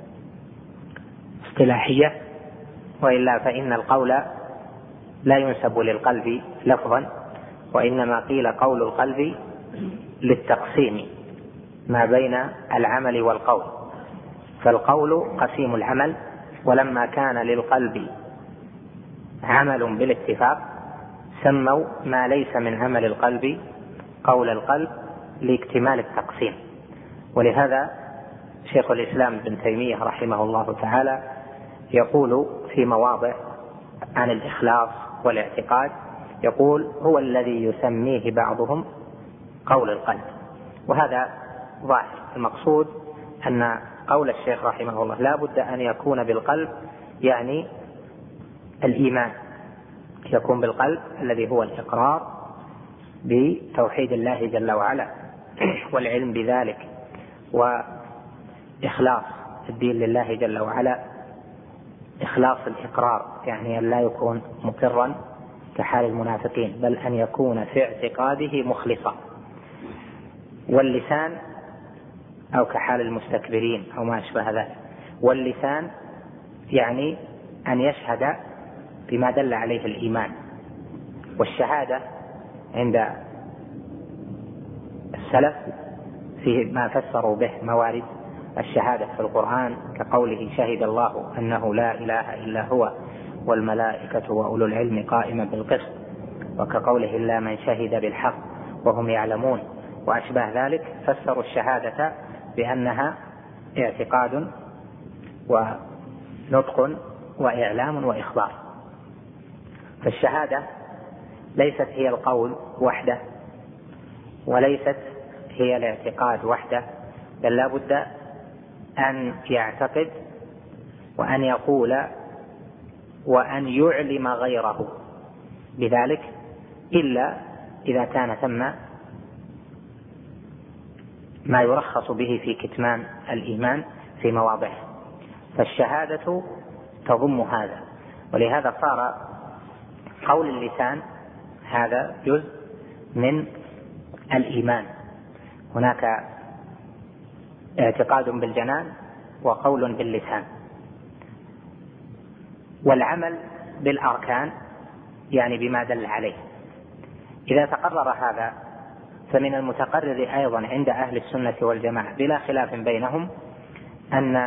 اصطلاحية، وإلا فإن القول لا ينسب للقلب لفظا، وإنما قيل قول القلب للتقسيم ما بين العمل والقول، فالقول قسيم العمل، ولما كان للقلب عمل بالاتفاق سموا ما ليس من عمل القلب قول القلب لاكتمال التقسيم. ولهذا شيخ الإسلام ابن تيمية رحمه الله تعالى يقول في مواضع عن الإخلاص والاعتقاد، يقول هو الذي يسميه بعضهم قول القلب، وهذا ظاهر. المقصود أن قول الشيخ رحمه الله لا بد أن يكون بالقلب، يعني الإيمان يكون بالقلب الذي هو الإقرار بتوحيد الله جل وعلا والعلم بذلك، وإخلاص الدين لله جل وعلا، إخلاص الإقرار يعني أن لا يكون مقرا كحال المنافقين، بل أن يكون في اعتقاده مخلصا. واللسان أو كحال المستكبرين أو ما أشبه ذلك. واللسان يعني أن يشهد بما دل عليه الإيمان. والشهادة عند السلف فيه ما فسروا به موارد الشهادة في القرآن، كقوله شهد الله أنه لا إله إلا هو والملائكة وأولو العلم قائما بالقسط، وكقوله إلا من شهد بالحق وهم يعلمون، وأشبه ذلك. فسروا الشهادة بأنها اعتقاد ونطق وإعلام وإخبار. فالشهادة ليست هي القول وحده، وليست هي الاعتقاد وحده، بل لا بد أن يعتقد وأن يقول وأن يعلم غيره بذلك، إلا إذا كان ثم ما يرخص به في كتمان الإيمان في مواضعه. فالشهادة تضم هذا، ولهذا صار قول اللسان هذا جزء من الإيمان. هناك اعتقاد بالجنان وقول باللسان. والعمل بالأركان يعني بما دل عليه. إذا تقرر هذا فمن المتقرر أيضا عند أهل السنة والجماعة بلا خلاف بينهم أن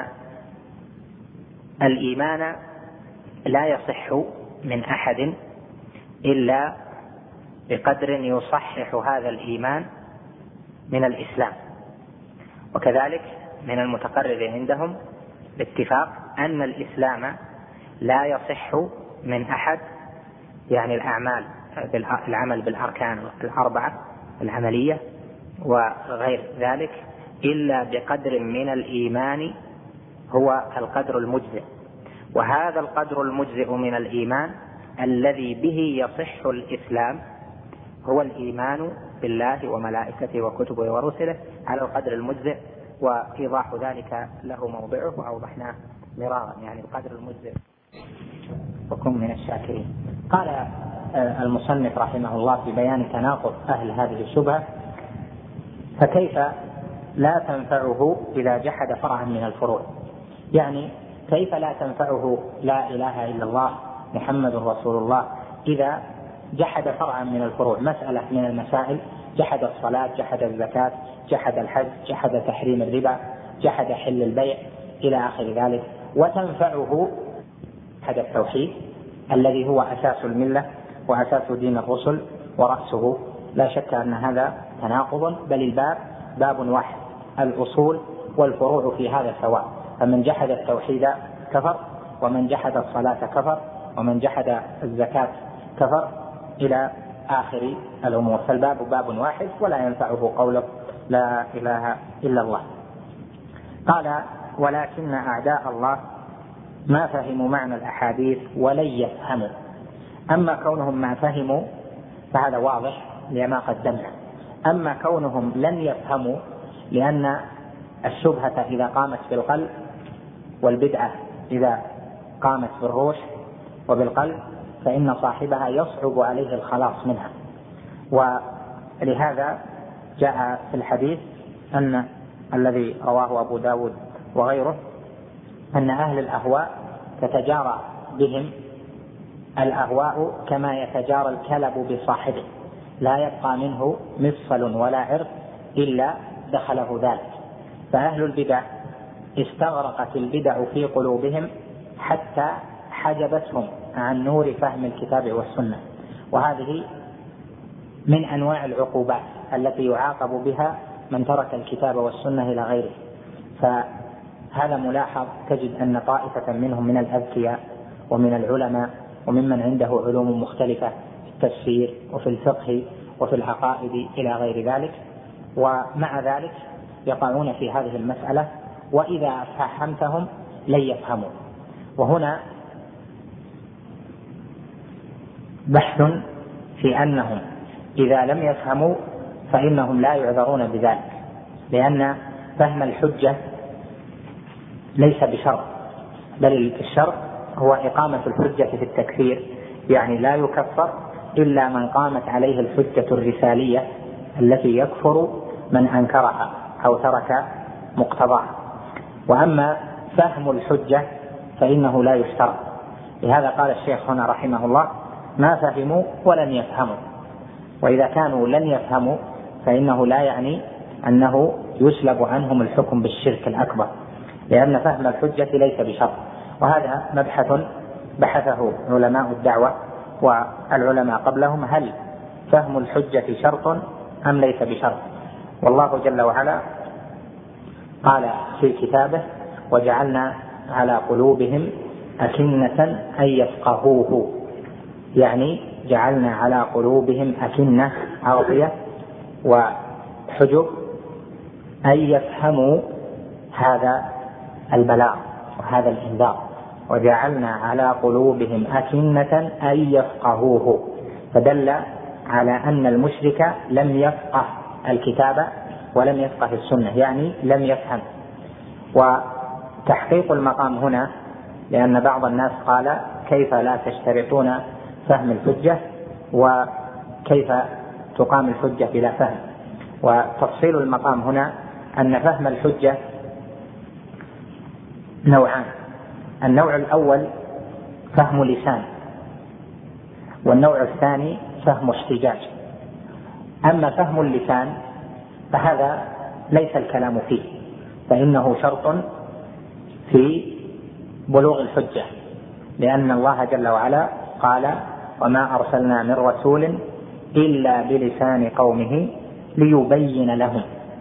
الإيمان لا يصح من أحد إلا بقدر يصحح هذا الإيمان من الإسلام. وكذلك من المتقرر عندهم باتفاق أن الإسلام لا يصح من أحد، يعني الأعمال العمل بالأركان الأربعة العملية وغير ذلك، إلا بقدر من الإيمان هو القدر المجزئ. وهذا القدر المجزئ من الإيمان الذي به يصح الإسلام هو الإيمان بالله وملائكته وكتبه ورسله على القدر المجزئ. وإيضاح ذلك له موضعه وأوضحناه مرارا، يعني القدر المجزئ. وكن من الشاكرين. قال المصنف رحمه الله في بيان تناقض أهل هذه الشبهة: فكيف لا تنفعه إذا جحد فرعا من الفروع؟ يعني كيف لا تنفعه لا إله إلا الله محمد رسول الله إذا جحد فرعا من الفروع، مسألة من المسائل، جحد الصلاة، جحد الزكاة، جحد الحج، جحد تحريم الربا، جحد حل البيع إلى آخر ذلك، وتنفعه جحد التوحيد الذي هو أساس الملة وأساس دين الرسل ورأسه. لا شك أن هذا تناقض، بل الباب باب واحد، الأصول والفروع في هذا سواء. فمن جحد التوحيد كفر، ومن جحد الصلاة كفر، ومن جحد الزكاة كفر إلى آخر الأمور. فالباب باب واحد ولا ينفعه قوله لا إله إلا الله. قال: ولكن أعداء الله ما فهموا معنى الأحاديث ولن يفهموا. أما كونهم ما فهموا فهذا واضح لما قدمنا. أما كونهم لن يفهموا لأن الشبهة إذا قامت بالقلب والبدعة إذا قامت بالروح وبالقلب فإن صاحبها يصعب عليه الخلاص منها. ولهذا جاء في الحديث أن الذي رواه أبو داود وغيره أن أهل الأهواء تتجارى بهم الأهواء كما يتجارى الكلب بصاحبه، لا يبقى منه مفصل ولا عرق إلا دخله ذلك. فأهل البدع استغرقت البدع في قلوبهم حتى حجبتهم عن نور فهم الكتاب والسنة، وهذه من أنواع العقوبات التي يعاقب بها من ترك الكتاب والسنة إلى غيره. فهذا ملاحظ، تجد أن طائفة منهم من الأذكياء ومن العلماء وممن عنده علوم مختلفة في التفسير وفي الفقه وفي العقائد إلى غير ذلك، ومع ذلك يقعون في هذه المسألة، وإذا فهمتهم لن يفهموا. وهنا بحث في أنهم إذا لم يفهموا فإنهم لا يعذرون بذلك، لأن فهم الحجة ليس بشرط، بل الشرط هو إقامة الحجة في التكفير، يعني لا يكفر إلا من قامت عليه الحجة الرسالية التي يكفر من أنكرها أو ترك مقتضاها. وأما فهم الحجة فإنه لا يشترط. لهذا قال الشيخ هنا رحمه الله: ما فهموا ولن يفهموا. وإذا كانوا لن يفهموا فإنه لا يعني أنه يسلب عنهم الحكم بالشرك الأكبر، لأن فهم الحجة ليس بشرط. وهذا مبحث بحثه علماء الدعوة والعلماء قبلهم: هل فهم الحجة شرط أم ليس بشرط؟ والله جل وعلا قال في كتابه: وجعلنا على قلوبهم أكنة أن يفقهوه، يعني جعلنا على قلوبهم أكنة أغطية وحجب أن يفهموا هذا البلاغ وهذا الإنذار. وجعلنا على قلوبهم أكنة أن يفقهوه، فدل على أن المشرك لم يفقه الكتاب ولم يفقه السنة، يعني لم يفهم. وتحقيق المقام هنا، لأن بعض الناس قال: كيف لا تشترطون فهم الحجة وكيف تقام الحجة بلا فهم؟ وتفصيل المقام هنا أن فهم الحجة نوعان: النوع الأول فهم لسان، والنوع الثاني فهم احتجاج. أما فهم اللسان فهذا ليس الكلام فيه، فإنه شرط في بلوغ الحجة، لأن الله جل وعلا قال: وما أرسلنا من رسول إلا بلسان قومه ليبين لهم.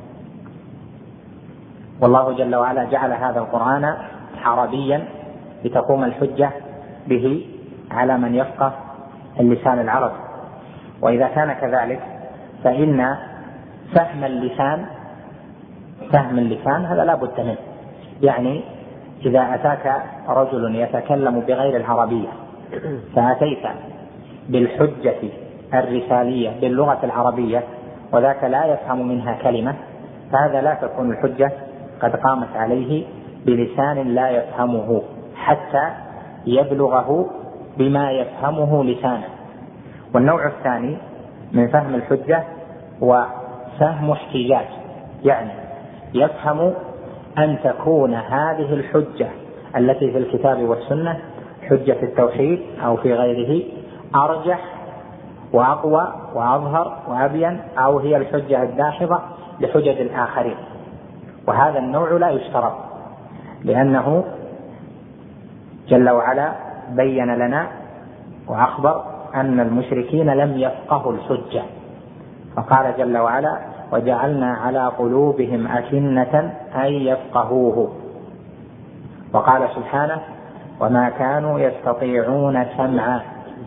والله جل وعلا جعل هذا القرآن عربيا لتقوم الحجة به على من يفقه اللسان العربي. وإذا كان كذلك فإن فهم اللسان فهم اللسان هذا لا بد منه. يعني إذا أتاك رجل يتكلم بغير العربية فأتيت بالحجة الرسالية باللغة العربية وذاك لا يفهم منها كلمة، فهذا لا تكون الحجة قد قامت عليه بلسان لا يفهمه حتى يبلغه بما يفهمه لسانه. والنوع الثاني من فهم الحجة وفهم احتجاج، يعني يفهم أن تكون هذه الحجة التي في الكتاب والسنة حجة التوحيد أو في غيره أرجح وأقوى وأظهر وأبين، أو هي الحجة الداحضة لحجج الآخرين. وهذا النوع لا يشترط، لأنه جل وعلا بين لنا وأخبر أن المشركين لم يفقهوا الحجة، فقال جل وعلا: وجعلنا على قلوبهم أكنة أن يفقهوه. وقال سبحانه: وما كانوا يستطيعون سمعا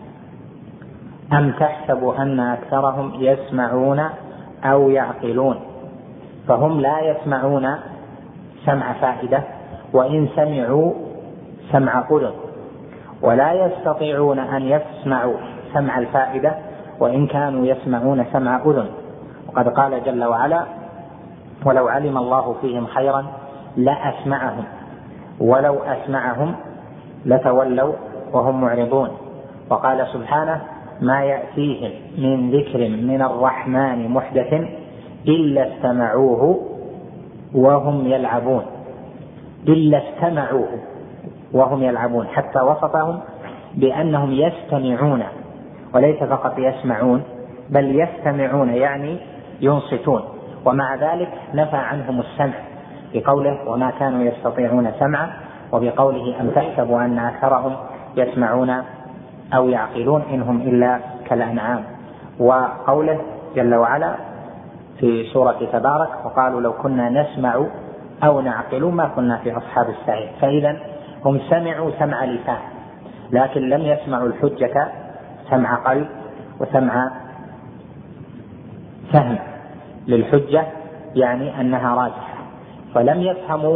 أم تحسب أن أكثرهم يسمعون أو يعقلون. فهم لا يسمعون سمع فائدة، وإن سمعوا سمع أذن، ولا يستطيعون أن يسمعوا سمع الفائدة وإن كانوا يسمعون سمع أذن. وقد قال جل وعلا: ولو علم الله فيهم خيرا لأسمعهم ولو أسمعهم لتولوا وهم معرضون. وقال سبحانه: ما يأتيهم من ذكر من الرحمن محدث إلا استمعوه وهم يلعبون. إلا استمعوه وهم يلعبون، حتى وصفهم بأنهم يستمعون وليس فقط يسمعون، بل يستمعون يعني ينصتون، ومع ذلك نفى عنهم السمع بقوله وما كانوا يستطيعون سمعا، وبقوله أم تحسبوا أن أكثرهم يسمعون أو يعقلون إنهم إلا كالأنعام، وقوله جل وعلا في سورة تبارك وقالوا لو كنا نسمع أو نعقل ما كنا في أصحاب السعير. فإذا هم سمعوا سمع لسان لكن لم يسمعوا الحجة سمع قلب وسمع فهم للحجة، يعني أنها راجحة، فلم يفهموا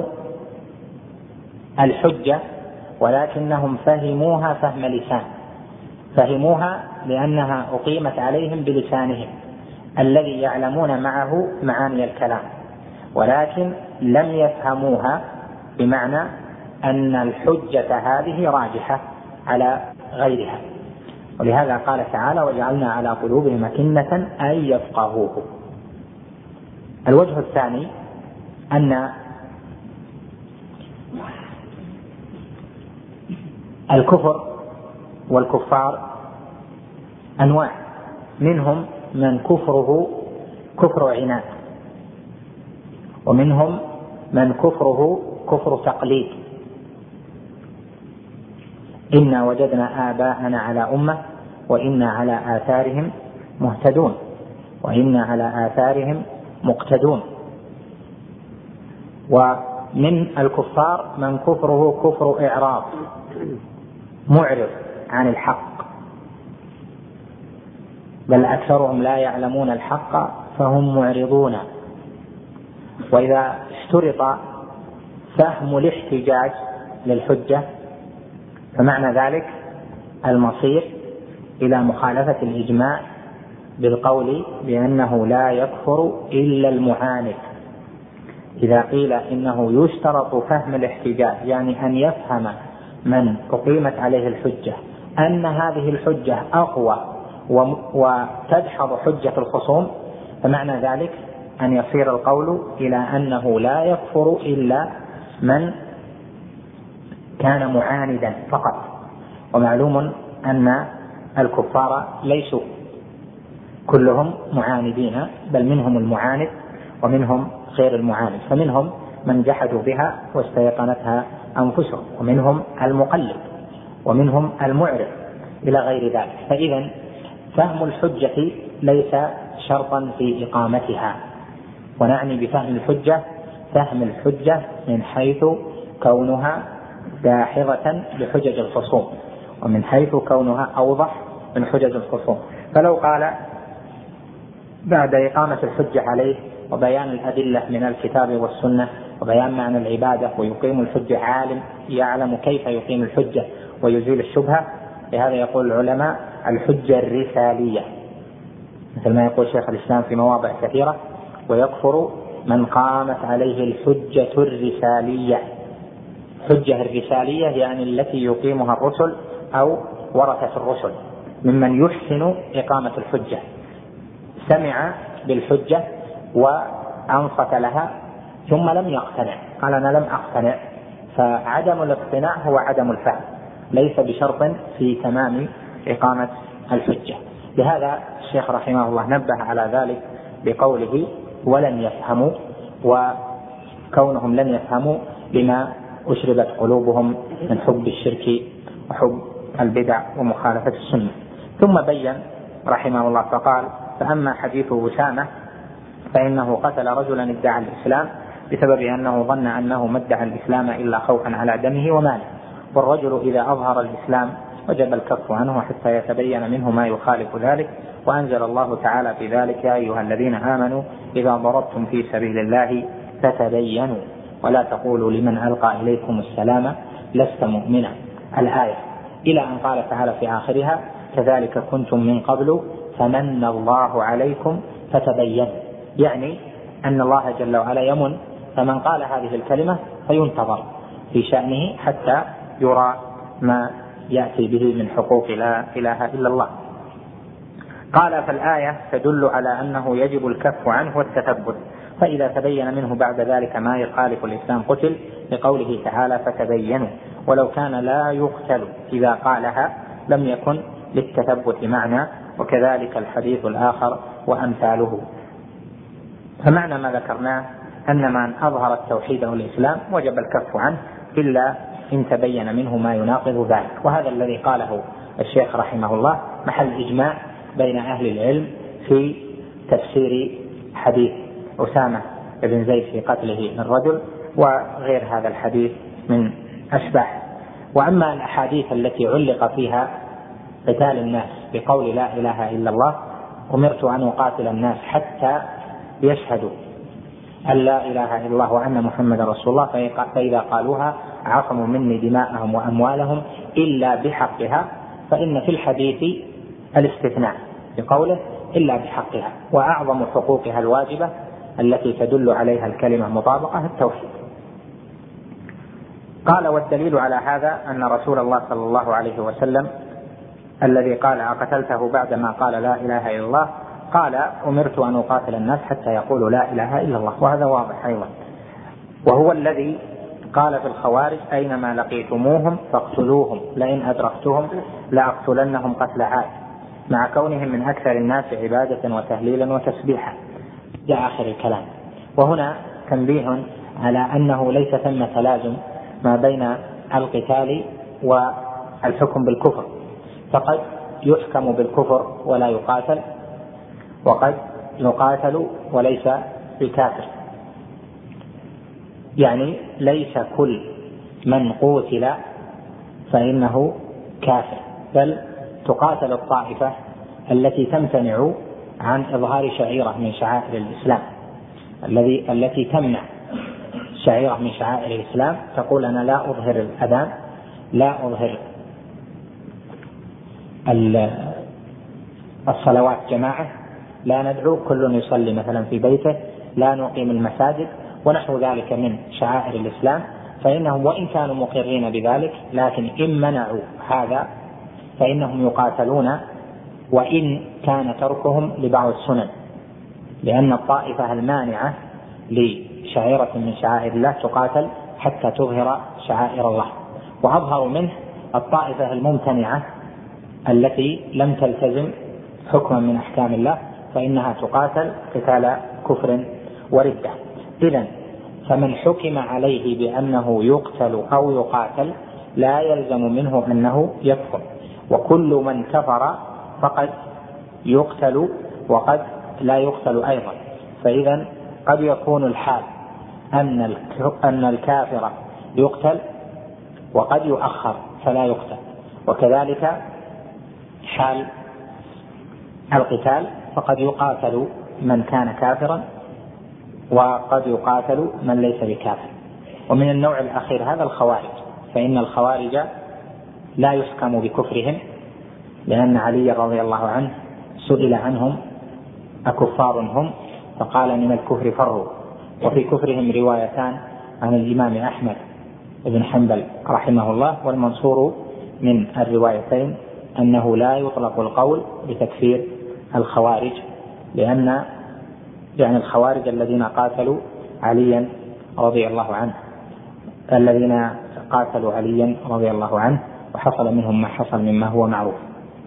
الحجة ولكنهم فهموها فهم لسان، فهموها لأنها أقيمت عليهم بلسانهم الذي يعلمون معه معاني الكلام، ولكن لم يفهموها بمعنى أن الحجة هذه راجحة على غيرها. ولهذا قال تعالى وجعلنا على قلوبهم أكنة أن يفقهوه. الوجه الثاني أن الكفر والكفار أنواع، منهم من كفره كفر عناد، ومنهم من كفره كفر تقليد، إنا وجدنا آباءنا على أمة وإنا على آثارهم مهتدون وإنا على آثارهم مقتدون. ومن الكفار من كفره كفر إعراض، معرض عن الحق، بل أكثرهم لا يعلمون الحق فهم معرضون. وإذا اشترط فهم الاحتجاج للحجة فمعنى ذلك المصير إلى مخالفة الإجماع بالقول بأنه لا يكفر إلا المعاند. إذا قيل إنه يشترط فهم الاحتجاج يعني أن يفهم من أقيمت عليه الحجة أن هذه الحجة أقوى وتدحض حجة الخصوم، فمعنى ذلك أن يصير القول إلى أنه لا يكفر إلا من كان معاندا فقط. ومعلوم أن الكفار ليسوا كلهم معاندين، بل منهم المعاند ومنهم غير المعاند، فمنهم من جحدوا بها واستيقنتها أنفسهم، ومنهم المقلد، ومنهم المعرض إلى غير ذلك. فإذا فهم الحجة ليس شرطا في إقامتها، ونعني بفهم الحجة فهم الحجة من حيث كونها داحضة بحجج الخصوم، ومن حيث كونها أوضح من حجج الخصوم. فلو قال بعد إقامة الحجة عليه وبيان الأدلة من الكتاب والسنة وبيان معنى العبادة ويقيم الحجة عالم يعلم كيف يقيم الحجة ويزيل الشبهة، لهذا يقول العلماء الحجة الرسالية، مثل ما يقول شيخ الإسلام في مواضع كثيرة ويكفر من قامت عليه الحجة الرسالية. حجة الرسالية يعني التي يقيمها الرسل أو ورثة الرسل ممن يحسن إقامة الحجة، سمع بالحجة وأنصت لها ثم لم يقتنع، قال أنا لم أقتنع، فعدم الاقتناع هو عدم الفهم، ليس بشرط في تمام إقامة الحجة. لهذا الشيخ رحمه الله نبه على ذلك بقوله ولن يفهموا، وكونهم لن يفهموا لما أشربت قلوبهم من حب الشرك وحب البدع ومخالفة السنة. ثم بين رحمه الله فقال فأما حديث أسامة فإنه قتل رجلا ادعى الإسلام بسبب أنه ظن أنه ما ادعى الإسلام إلا خوفا على دمه وماله، والرجل إذا أظهر الإسلام وجب الكف عنه حتى يتبين منه ما يخالف ذلك. وأنزل الله تعالى في ذلك يا أيها الذين آمنوا إذا ضربتم في سبيل الله فتبينوا ولا تقولوا لمن ألقى إليكم السلام لست مؤمنا، الآية، إلى أن قال تعالى في آخرها كذلك كنتم من قبل فمن الله عليكم فتبينوا، يعني أن الله جل وعلا يمن، فمن قال هذه الكلمة فينتظر في شأنه حتى يرى ما يأتي به من حقوق لا إله إلا الله. قال فالآية تدل على أنه يجب الكف عنه والتثبت، فإذا تبين منه بعد ذلك ما يخالف الإسلام قتل، لقوله تعالى فتبينوا، ولو كان لا يقتل إذا قالها لم يكن للتثبت معنى وكذلك الحديث الآخر وأمثاله. فمعنى ما ذكرناه أن من أظهر التوحيد والإسلام وجب الكف عنه إلا إن تبين منه ما يناقض ذلك. وهذا الذي قاله الشيخ رحمه الله محل إجماع بين أهل العلم في تفسير حديث أسامة بن زيد في قتله للرجل وغير هذا الحديث من أشباه. وأما الأحاديث التي علق فيها قتال الناس بقول لا إله إلا الله أمرت أن أقاتل الناس حتى يشهدوا أن لا إله إلا الله وأن محمد رسول الله فإذا قالوها عصموا مني دماءهم وأموالهم إلا بحقها، فإن في الحديث الاستثناء بقوله إلا بحقها، وأعظم حقوقها الواجبة التي تدل عليها الكلمة مطابقة التوحيد. قال والدليل على هذا أن رسول الله صلى الله عليه وسلم الذي قال أقتلته بعدما قال لا إله إلا الله قال أمرت أن أقاتل الناس حتى يقولوا لا إله إلا الله، وهذا واضح أيضا. وهو الذي قال في الخوارج أينما لقيتموهم فاقتلوهم لئن أدركتهم لأقتلنهم قتل عاد، مع كونهم من أكثر الناس عبادة وتهليلا وتسبيحا إلى آخر الكلام. وهنا تنبيه على أنه ليس ثم تلازم ما بين القتال والحكم بالكفر، فقد يحكم بالكفر ولا يقاتل، وقد يقاتل وليس بكافر. يعني ليس كل من قتل فإنه كافر، بل تقاتل الطائفة التي تمتنع عن إظهار شعيرة من شعائر الإسلام، الذي التي تمنع شعيرة من شعائر الإسلام، تقول أنا لا أظهر الأذان، لا أظهر الصلوات جماعة، لا ندعو، كل يصلي مثلا في بيته، لا نقيم المساجد ونحو ذلك من شعائر الإسلام، فإنهم وإن كانوا مقرين بذلك لكن إن منعوا هذا فإنهم يقاتلون وإن كان تركهم لبعض السنن، لأن الطائفة المانعة لشعيرة من شعائر الله تقاتل حتى تظهر شعائر الله. وأظهر منه الطائفة الممتنعة التي لم تلتزم حكما من أحكام الله، فإنها تقاتل قتال كفر وردة. إذن فمن حكم عليه بأنه يقتل أو يقاتل لا يلزم منه أنه يكفر، وكل من كفر فقد يقتل وقد لا يقتل أيضا. فإذا قد يكون الحال أن الكافر يقتل وقد يؤخر فلا يقتل، وكذلك حال القتال، فقد يقاتل من كان كافرا وقد يقاتل من ليس بكافر. ومن النوع الأخير هذا الخوارج، فإن الخوارج لا يحكم بكفرهم، لأن علي رضي الله عنه سئل عنهم أكفار هم؟ فقال من الكفر فروا. وفي كفرهم روايتان عن الإمام أحمد بن حنبل رحمه الله، والمنصور من الروايتين أنه لا يطلق القول بتكفير الخوارج، لأن يعني الخوارج الذين قاتلوا عليا رضي الله عنه الذين قاتلوا عليا رضي الله عنه وحصل منهم ما حصل مما هو معروف.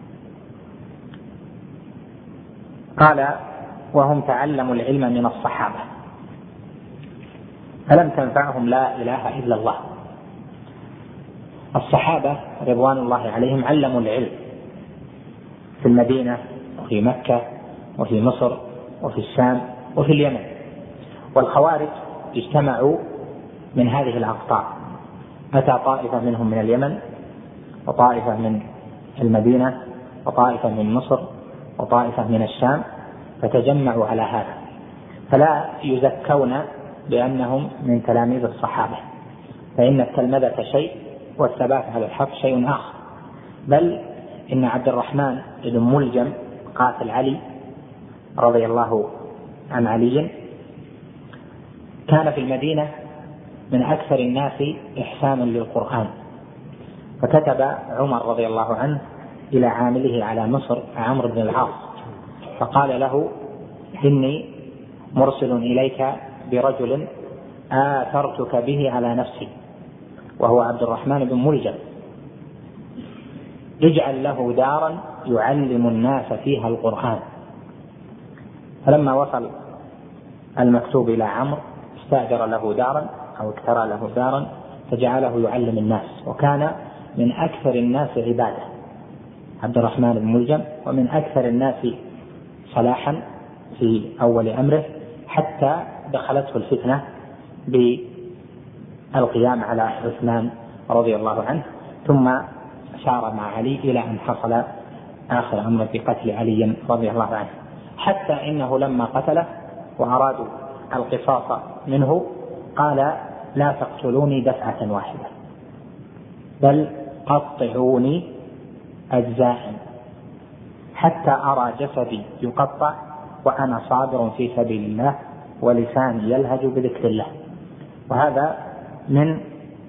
قال وهم تعلموا العلم من الصحابة فلم تنفعهم لا إله إلا الله. الصحابة رضوان الله عليهم علموا العلم في المدينة وفي مكة وفي مصر وفي الشام وفي اليمن، والخوارج اجتمعوا من هذه الأقطار، أتى طائفة منهم من اليمن وطائفة من المدينة وطائفة من مصر وطائفة من الشام، فتجمعوا على هذا، فلا يزكون بأنهم من تلاميذ الصحابة، فإن التلمذة شيء والثبات على الحق شيء آخر. بل إن عبد الرحمن بن ملجم قاتل علي رضي الله عن علي كان في المدينة من أكثر الناس إحسانا للقرآن، فكتب عمر رضي الله عنه إلى عامله على مصر عمرو بن العاص فقال له إني مرسل إليك برجل آثرتك به على نفسي، وهو عبد الرحمن بن ملجم، اجعل له دارا يعلم الناس فيها القرآن. فلما وصل المكتوب إلى عمرو استأجر له دارا أو اكترى له دارا فجعله يعلم الناس، وكان من أكثر الناس عبادة عبد الرحمن بن ملجم، ومن أكثر الناس صلاحا في أول أمره، حتى دخلته الفتنة بالقيام على عثمان رضي الله عنه، ثم سار مع علي إلى أن حصل آخر أمر بقتل علي رضي الله عنه، حتى إنه لما قتله وأرادوا القصاص منه قال: لا تقتلوني دفعة واحدة بل قطعوني أجزاء حتى أرى جسدي يقطع وأنا صابر في سبيل الله ولساني يلهج بذكر الله. وهذا من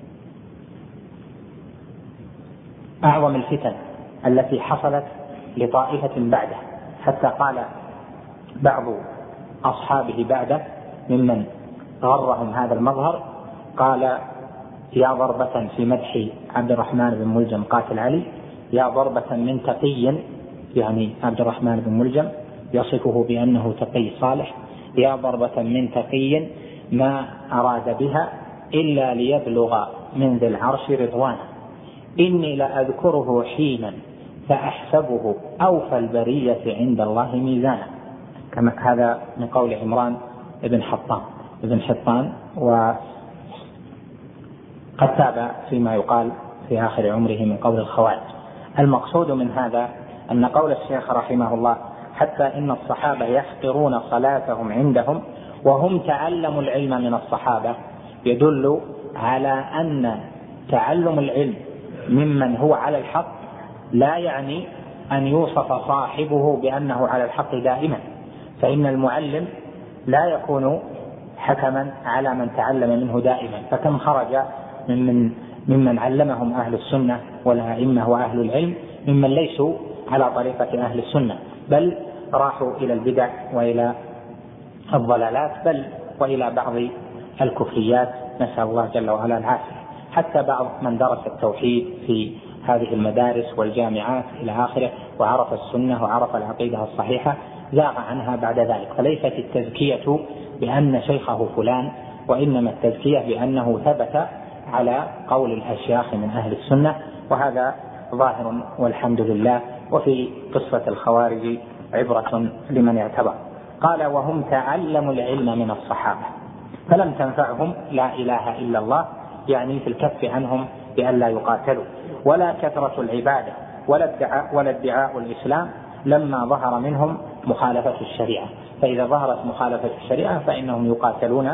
أعظم الفتن التي حصلت لطائفة بعده، حتى قال بعض أصحابه بعده ممن غرهم هذا المظهر، قال: يا ضربة في مدح عبد الرحمن بن ملجم قاتل علي، يا ضربة من تقي، يعني عبد الرحمن بن ملجم يصفه بأنه تقي صالح، يا ضربة من تقي ما أراد بها إلا ليبلغ من ذي العرش رضوانه، إني لأذكره حينا فأحسبه أوفى البرية عند الله ميزانا. كما هذا من قول عمران بن حطان ابن حطان، وقد تاب فيما يقال في آخر عمره من قول الخوارج. المقصود من هذا أن قول الشيخ رحمه الله: حتى إن الصحابة يحقرون صلاتهم عندهم وهم تعلموا العلم من الصحابة، يدل على أن تعلم العلم ممن هو على الحق لا يعني أن يوصف صاحبه بأنه على الحق دائما، فإن المعلم لا يكون حكما على من تعلم منه دائما. فكم خرج ممن, ممن علمهم أهل السنة والأئمة وأهل العلم ممن ليسوا على طريقة أهل السنة، بل راحوا إلى البدع وإلى الضلالات، بل وإلى بعض الكفريات، نسأل الله جل وعلا العافية. حتى بعض من درس التوحيد في هذه المدارس والجامعات إلى آخره وعرف السنة وعرف العقيدة الصحيحة زاغ عنها بعد ذلك. فليست التزكية بأن شيخه فلان، وإنما التزكية بأنه ثبت على قول الأشياخ من أهل السنة، وهذا ظاهر والحمد لله. وفي قصة الخوارج عبرة لمن اعتبر. قال: وهم تعلموا العلم من الصحابة فلم تنفعهم لا إله إلا الله، يعني في الكف عنهم بأن لا يقاتلوا، ولا كثرة العبادة ولا ادعاء, ولا ادعاء الإسلام لما ظهر منهم مخالفة الشريعة. فإذا ظهرت مخالفة الشريعة فإنهم يقاتلون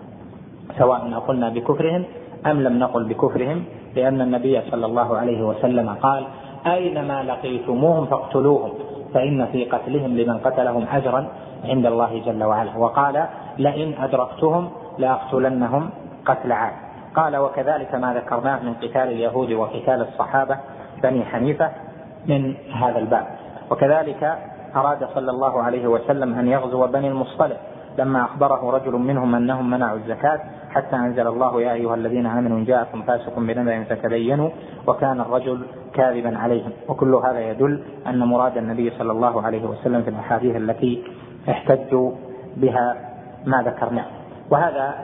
سواء قلنا بكفرهم أم لم نقل بكفرهم، لأن النبي صلى الله عليه وسلم قال: أينما لقيتموهم فاقتلوهم فإن في قتلهم لمن قتلهم أجرا عند الله جل وعلا. وقال: لئن أدركتهم لأقتلنهم قتل عاد. قال: وكذلك ما ذكرناه من قتال اليهود وقتال الصحابة بني حنيفة من هذا الباب. وكذلك أراد صلى الله عليه وسلم أن يغزو بني المصطلق لما أخبره رجل منهم أنهم منعوا الزكاة، حتى أنزل الله: يا أيها الذين آمنوا إن جاءكم فاسق بنبأ فتبينوا، وكان الرجل كاذبا عليهم. وكل هذا يدل أن مراد النبي صلى الله عليه وسلم في الأحاديث التي احتجوا بها ما ذكرناه. وهذا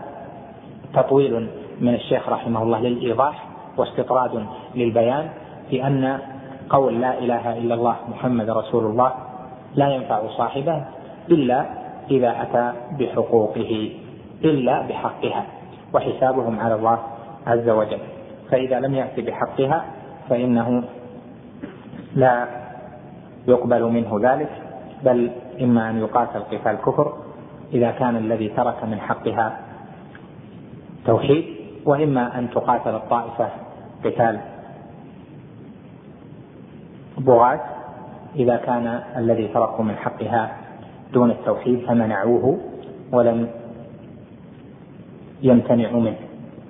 تطويل من الشيخ رحمه الله للإيضاح واستطراد للبيان في أن قول لا إله إلا الله محمد رسول الله لا ينفع صاحبه إلا إذا أتى بحقوقه، إلا بحقها، وحسابهم على الله عز وجل. فإذا لم يأتي بحقها فإنه لا يقبل منه ذلك، بل إما أن يقاتل قتال كفر إذا كان الذي ترك من حقها توحيد، وإما أن تقاتل الطائفة قتال بغاة إذا كان الذي تركوا من حقها دون التوحيد فمنعوه ولم يمتنعوا منه.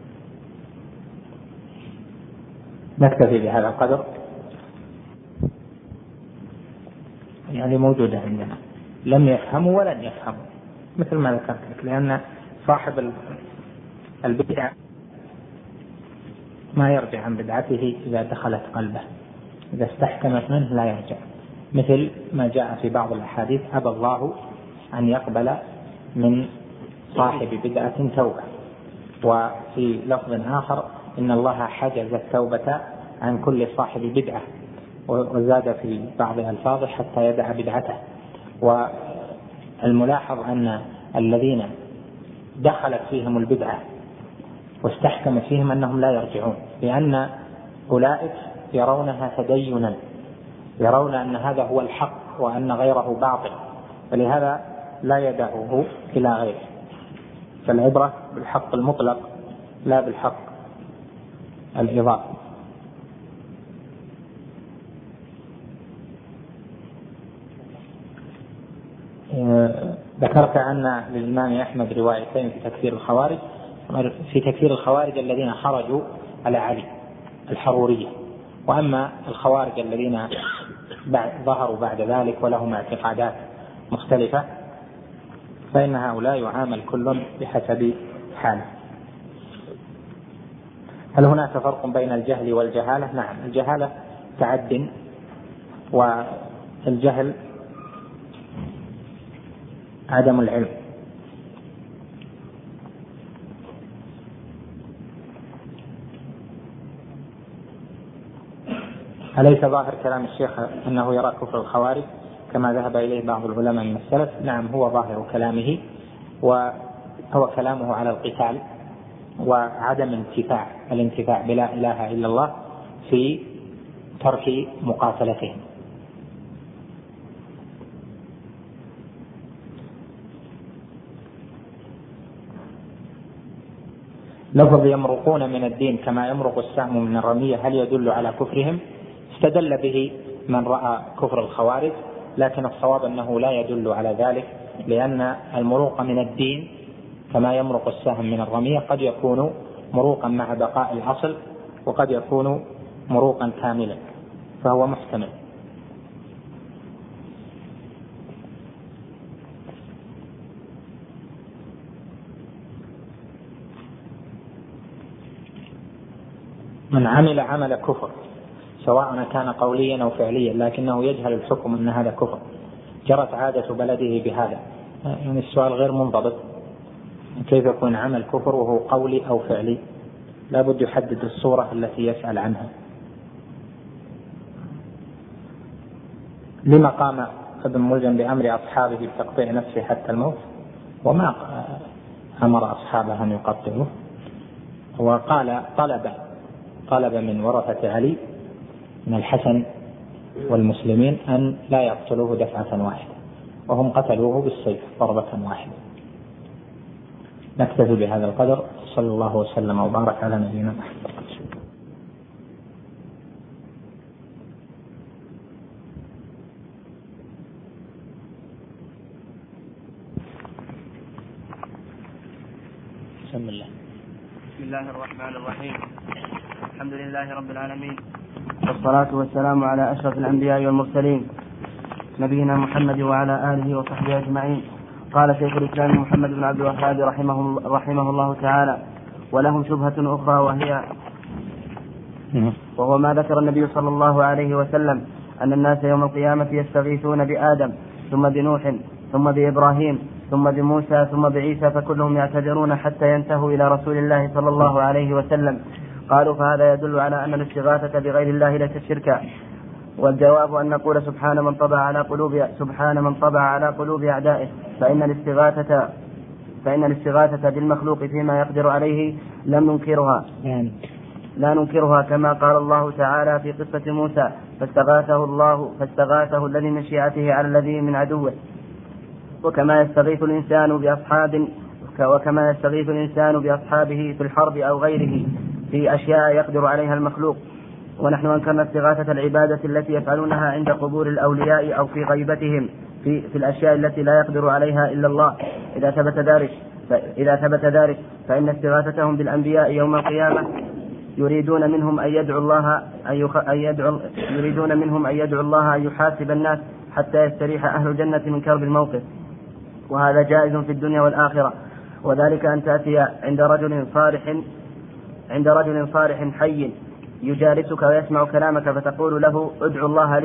نكتفي بهذا القدر، يعني موجودة عندنا. لم يفهموا ولن يفهموا مثل ما ذكرت لك، لأن صاحب البدعة ما يرجع عن بدعته إذا دخلت قلبه، إذا استحكمت منه لا يرجع. مثل ما جاء في بعض الأحاديث: أبى الله أن يقبل من صاحب بدعة توبة. وفي لفظ آخر: إن الله حجز التوبة عن كل صاحب بدعة. وزاد في بعض ألفاظه: حتى يدع بدعته. والملاحظ أن الذين دخلت فيهم البدعة واستحكم فيهم أنهم لا يرجعون، لأن أولئك يرونها تدينا، يرون أن هذا هو الحق وأن غيره باطل، فلهذا لا يدعوه إلى غيره. فالعبرة بالحق المطلق لا بالحق الإضافي. ذكرت أن للإمام أحمد روايتين في تكفير الخوارج، في تكفير الخوارج الذين خرجوا على علي الحرورية، وأما الخوارج الذين بعد ظهروا بعد ذلك ولهم اعتقادات مختلفة فإن هؤلاء يعامل كل بحسب حاله. هل هناك فرق بين الجهل والجهالة؟ نعم، الجهالة تعد، والجهل عدم العلم. أليس ظاهر كلام الشيخ أنه يرى كفر الخوارج كما ذهب إليه بعض العلماء من السلف؟ نعم، هو ظاهر كلامه، وهو كلامه على القتال وعدم انتفاع الانتفاع بلا إله إلا الله في ترك مقاتلتهم. لفظ يمرقون من الدين كما يمرق السهم من الرمية هل يدل على كفرهم؟ استدل به من رأى كفر الخوارج، لكن الصواب أنه لا يدل على ذلك، لأن المروق من الدين كما يمرق السهم من الرمية قد يكون مروقا مع بقاء الأصل، وقد يكون مروقا كاملا، فهو محتمل. من عمل عمل كفر سواء كان قوليا أو فعليا لكنه يجهل الحكم أن هذا كفر، جرت عادة بلده بهذا، يعني السؤال غير منضبط، كيف يكون عمل كفر وهو قولي أو فعلي؟ لا بد يحدد الصورة التي يسأل عنها. لما قام ابن ملجم بأمر أصحابه بتقطيع نفسه حتى الموت؟ وما أمر أصحابه أن يقطعوه، وقال طلب طلب من ورثة علي من الحسن والمسلمين أن لا يقتلوه دفعة واحدة، وهم قتلوه بالسيف ضربة واحدة. نكتفي بهذا القدر، صلى الله وسلم وبارك على نبينا محمد. بسم الله. بسم الله الرحمن الرحيم. الحمد لله رب العالمين، والصلاة والسلام على أشرف الأنبياء والمرسلين نبينا محمد وعلى آله وصحبه أجمعين. قال شيخ الإسلام محمد بن عبد الوهاب رحمه, رحمه الله تعالى: ولهم شبهة أخرى وهي وهو ما ذكر النبي صلى الله عليه وسلم أن الناس يوم القيامة يستغيثون بآدم ثم بنوح ثم بإبراهيم ثم بموسى ثم بعيسى فكلهم يعتذرون حتى ينتهوا إلى رسول الله صلى الله عليه وسلم. قالوا: فهذا يدل على أن الاستغاثة بغير الله ليست شركا. والجواب أن نقول سبحان من طبع على قلوب سبحان من طبع على قلوب أعدائه، فإن الاستغاثة فإن الاستغاثة بالمخلوق فيما يقدر عليه لم ننكرها لا ننكرها كما قال الله تعالى في قصة موسى: فاستغاثه الله فاستغاثه الذي من شيعته على الذي من عدوه. وكما يستغيث الإنسان بأصحاب وكما يستغيث الإنسان بأصحابه في الحرب أو غيره في أشياء يقدر عليها المخلوق. ونحن أنكرنا استغاثة العبادة التي يفعلونها عند قبور الأولياء أو في غيبتهم في, في الأشياء التي لا يقدر عليها إلا الله. إذا ثبت ذلك إذا ثبت ذلك فإن استغاثتهم بالأنبياء يوم القيامة يريدون منهم أن يدعو الله أن يدعو يريدون منهم أن يدعو الله أن يحاسب الناس حتى يستريح أهل الجنة من كرب الموقف، وهذا جائز في الدنيا والآخرة. وذلك أن تأتي عند رجل صالح عند رجل صالح حي يجالسك ويسمع كلامك فتقول له: ادعو الله لي،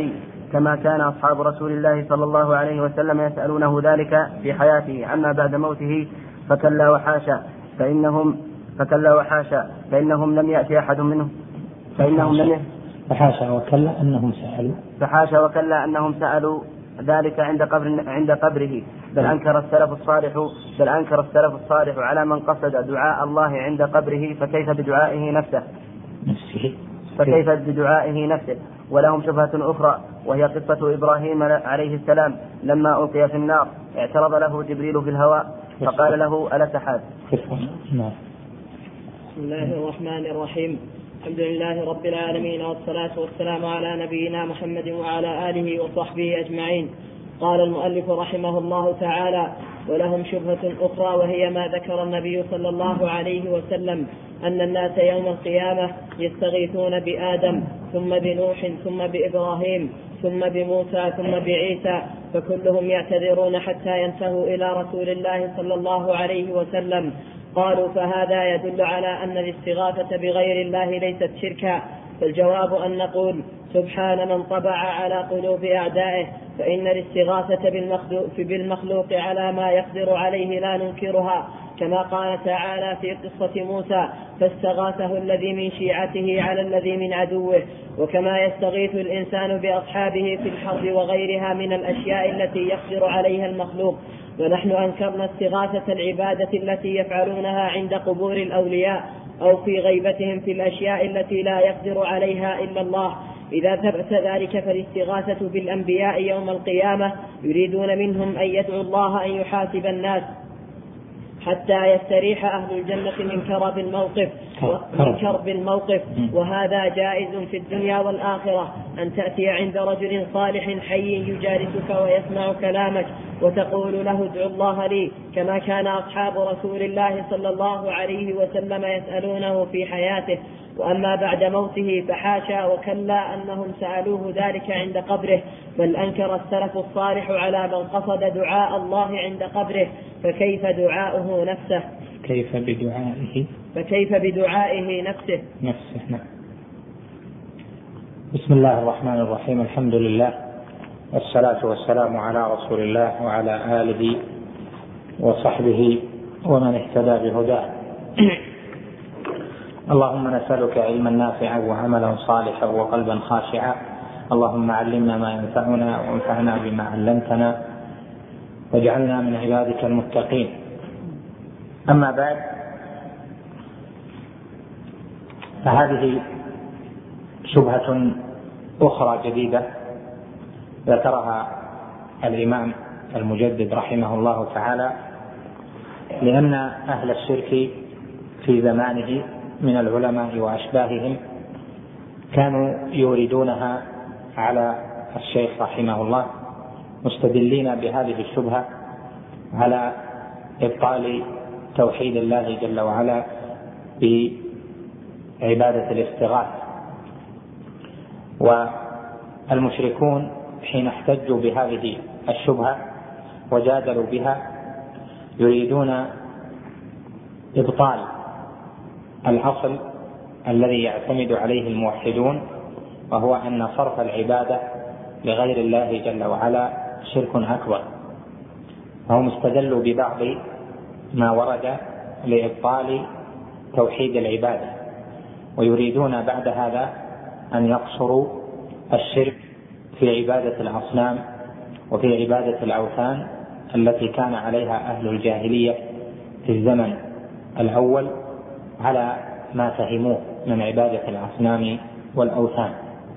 كما كان أصحاب رسول الله صلى الله عليه وسلم يسألونه ذلك في حياته. عما بعد موته فكلا وحاشا فإنهم فكلا وحاشا فإنهم لم يأتي أحد منهم فإنهم لم فحاشا وكلا أنهم سألوا فحاشا وكلا أنهم سألوا ذلك عند قبر عند قبره بل أنكر السلف الصالح بل أنكر السلف الصالح على من قصد دعاء الله عند قبره فكيف بدعائه نفسه نفسه فكيف بدعائه نفسه. ولهم شبهة أخرى وهي قصة إبراهيم عليه السلام لما ألقي في النار اعترض له جبريل في الهواء فقال له ألا تحاد. بسم الله الرحمن الرحيم. الحمد لله رب العالمين والصلاة والسلام على نبينا محمد وعلى آله وصحبه أجمعين. قال المؤلف رحمه الله تعالى: ولهم شبهة أخرى وهي ما ذكر النبي صلى الله عليه وسلم أن الناس يوم القيامة يستغيثون بآدم ثم بنوح ثم بإبراهيم ثم بموسى ثم بعيسى فكلهم يعتذرون حتى ينتهوا إلى رسول الله صلى الله عليه وسلم. قالوا: فهذا يدل على أن الاستغاثة بغير الله ليست شركا. فالجواب أن نقول: سبحان من طبع على قلوب أعدائه، فإن الاستغاثة بالمخلوق على ما يقدر عليه لا ننكرها، كما قال تعالى في قصة موسى: فاستغاثه الذي من شيعته على الذي من عدوه. وكما يستغيث الإنسان بأصحابه في الحرب وغيرها من الأشياء التي يقدر عليها المخلوق. ونحن أنكرنا استغاثة العبادة التي يفعلونها عند قبور الأولياء أو في غيبتهم في الأشياء التي لا يقدر عليها إلا الله. إذا ثبت ذلك فالاستغاثة بالأنبياء يوم القيامة يريدون منهم أن يدعوا الله أن يحاسب الناس حتى يستريح أهل الجنة من كرب الموقف من كرب الموقف وهذا جائز في الدنيا والآخرة. أن تأتي عند رجل صالح حي يجالسك ويسمع كلامك وتقول له: ادعو الله لي، كما كان أصحاب رسول الله صلى الله عليه وسلم يسألونه في حياته. وأما بعد موته فحاشا وكلا أنهم سألوه ذلك عند قبره، بل أنكر السلف الصالح على من قصد دعاء الله عند قبره، فكيف دعاؤه نفسه كيف بدعائه فكيف بدعائه نفسه نفسه نعم. بسم الله الرحمن الرحيم. الحمد لله والصلاة والسلام على رسول الله وعلى آله وصحبه ومن اهتدى بهداه. اللهم نسألك علما نافعا وعملا صالحا وقلبا خاشعا. اللهم علمنا ما ينفعنا وانفعنا بما علمتنا واجعلنا من عبادك المتقين. أما بعد، فهذه شبهة أخرى جديدة ذكرها الإمام المجدد رحمه الله تعالى، لأن أهل الشرك في زمانه من العلماء وأشباههم كانوا يوردونها على الشيخ رحمه الله مستدلين بهذه الشبهة على إبطال توحيد الله جل وعلا بعبادة الاستغاثة. والمشركون حين احتجوا بهذه الشبهة وجادلوا بها يريدون إبطال الأصل الذي يعتمد عليه الموحدون، وهو أن صرف العبادة لغير الله جل وعلا شرك أكبر. فهم استدلوا ببعض ما ورد لإبطال توحيد العبادة، ويريدون بعد هذا أن يقصروا الشرك في عبادة الأصنام وفي عبادة الأوثان التي كان عليها أهل الجاهلية في الزمن الأول على ما فهموه من عبادة الأصنام والأوثان.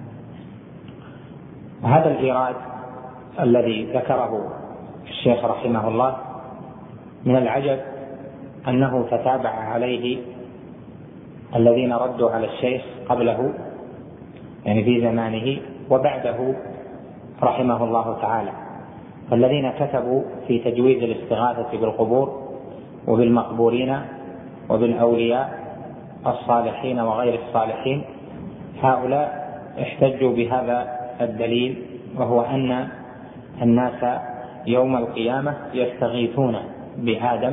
هذا الإيراد الذي ذكره الشيخ رحمه الله من العجب أنه تتابع عليه الذين ردوا على الشيخ قبله، يعني في زمانه وبعده رحمه الله تعالى، الذين كتبوا في تجويز الاستغاثة بالقبور وبالمقبورين وبالأولياء الصالحين وغير الصالحين. هؤلاء احتجوا بهذا الدليل، وهو أن الناس يوم القيامة يستغيثون بآدم،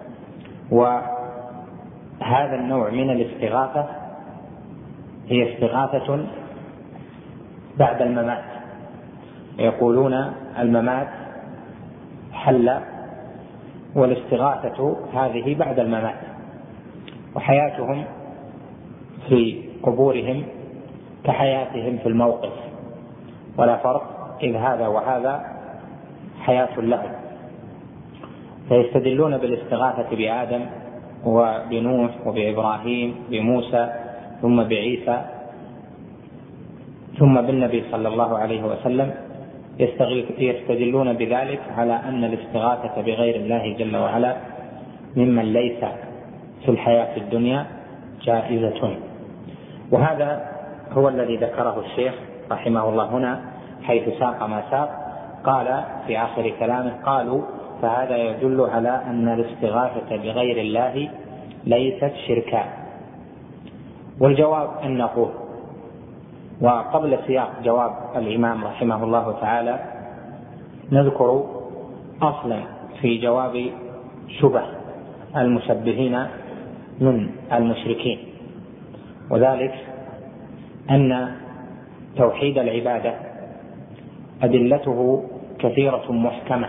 وهذا النوع من الاستغاثة هي استغاثة بعد الممات، يقولون الممات حل والاستغاثة هذه بعد الممات، وحياتهم في قبورهم كحياتهم في الموقف ولا فرق، إذ هذا وهذا حياة لهم. فيستدلون بالاستغاثة بآدم وبنوح وبإبراهيم بموسى ثم بعيسى ثم بالنبي صلى الله عليه وسلم، يستدلون بذلك على أن الاستغاثة بغير الله جل وعلا ممن ليس في الحياة الدنيا جائزة. وهذا هو الذي ذكره الشيخ رحمه الله هنا حيث ساق ما ساق. قال في آخر كلامه: قالوا فهذا يدل على أن الاستغاثة بغير الله ليست شركا. والجواب أن نقول، وقبل سياق جواب الإمام رحمه الله تعالى نذكر أصلا في جواب شبه المشبهين من المشركين، وذلك أن توحيد العبادة أدلته كثيرة محكمة،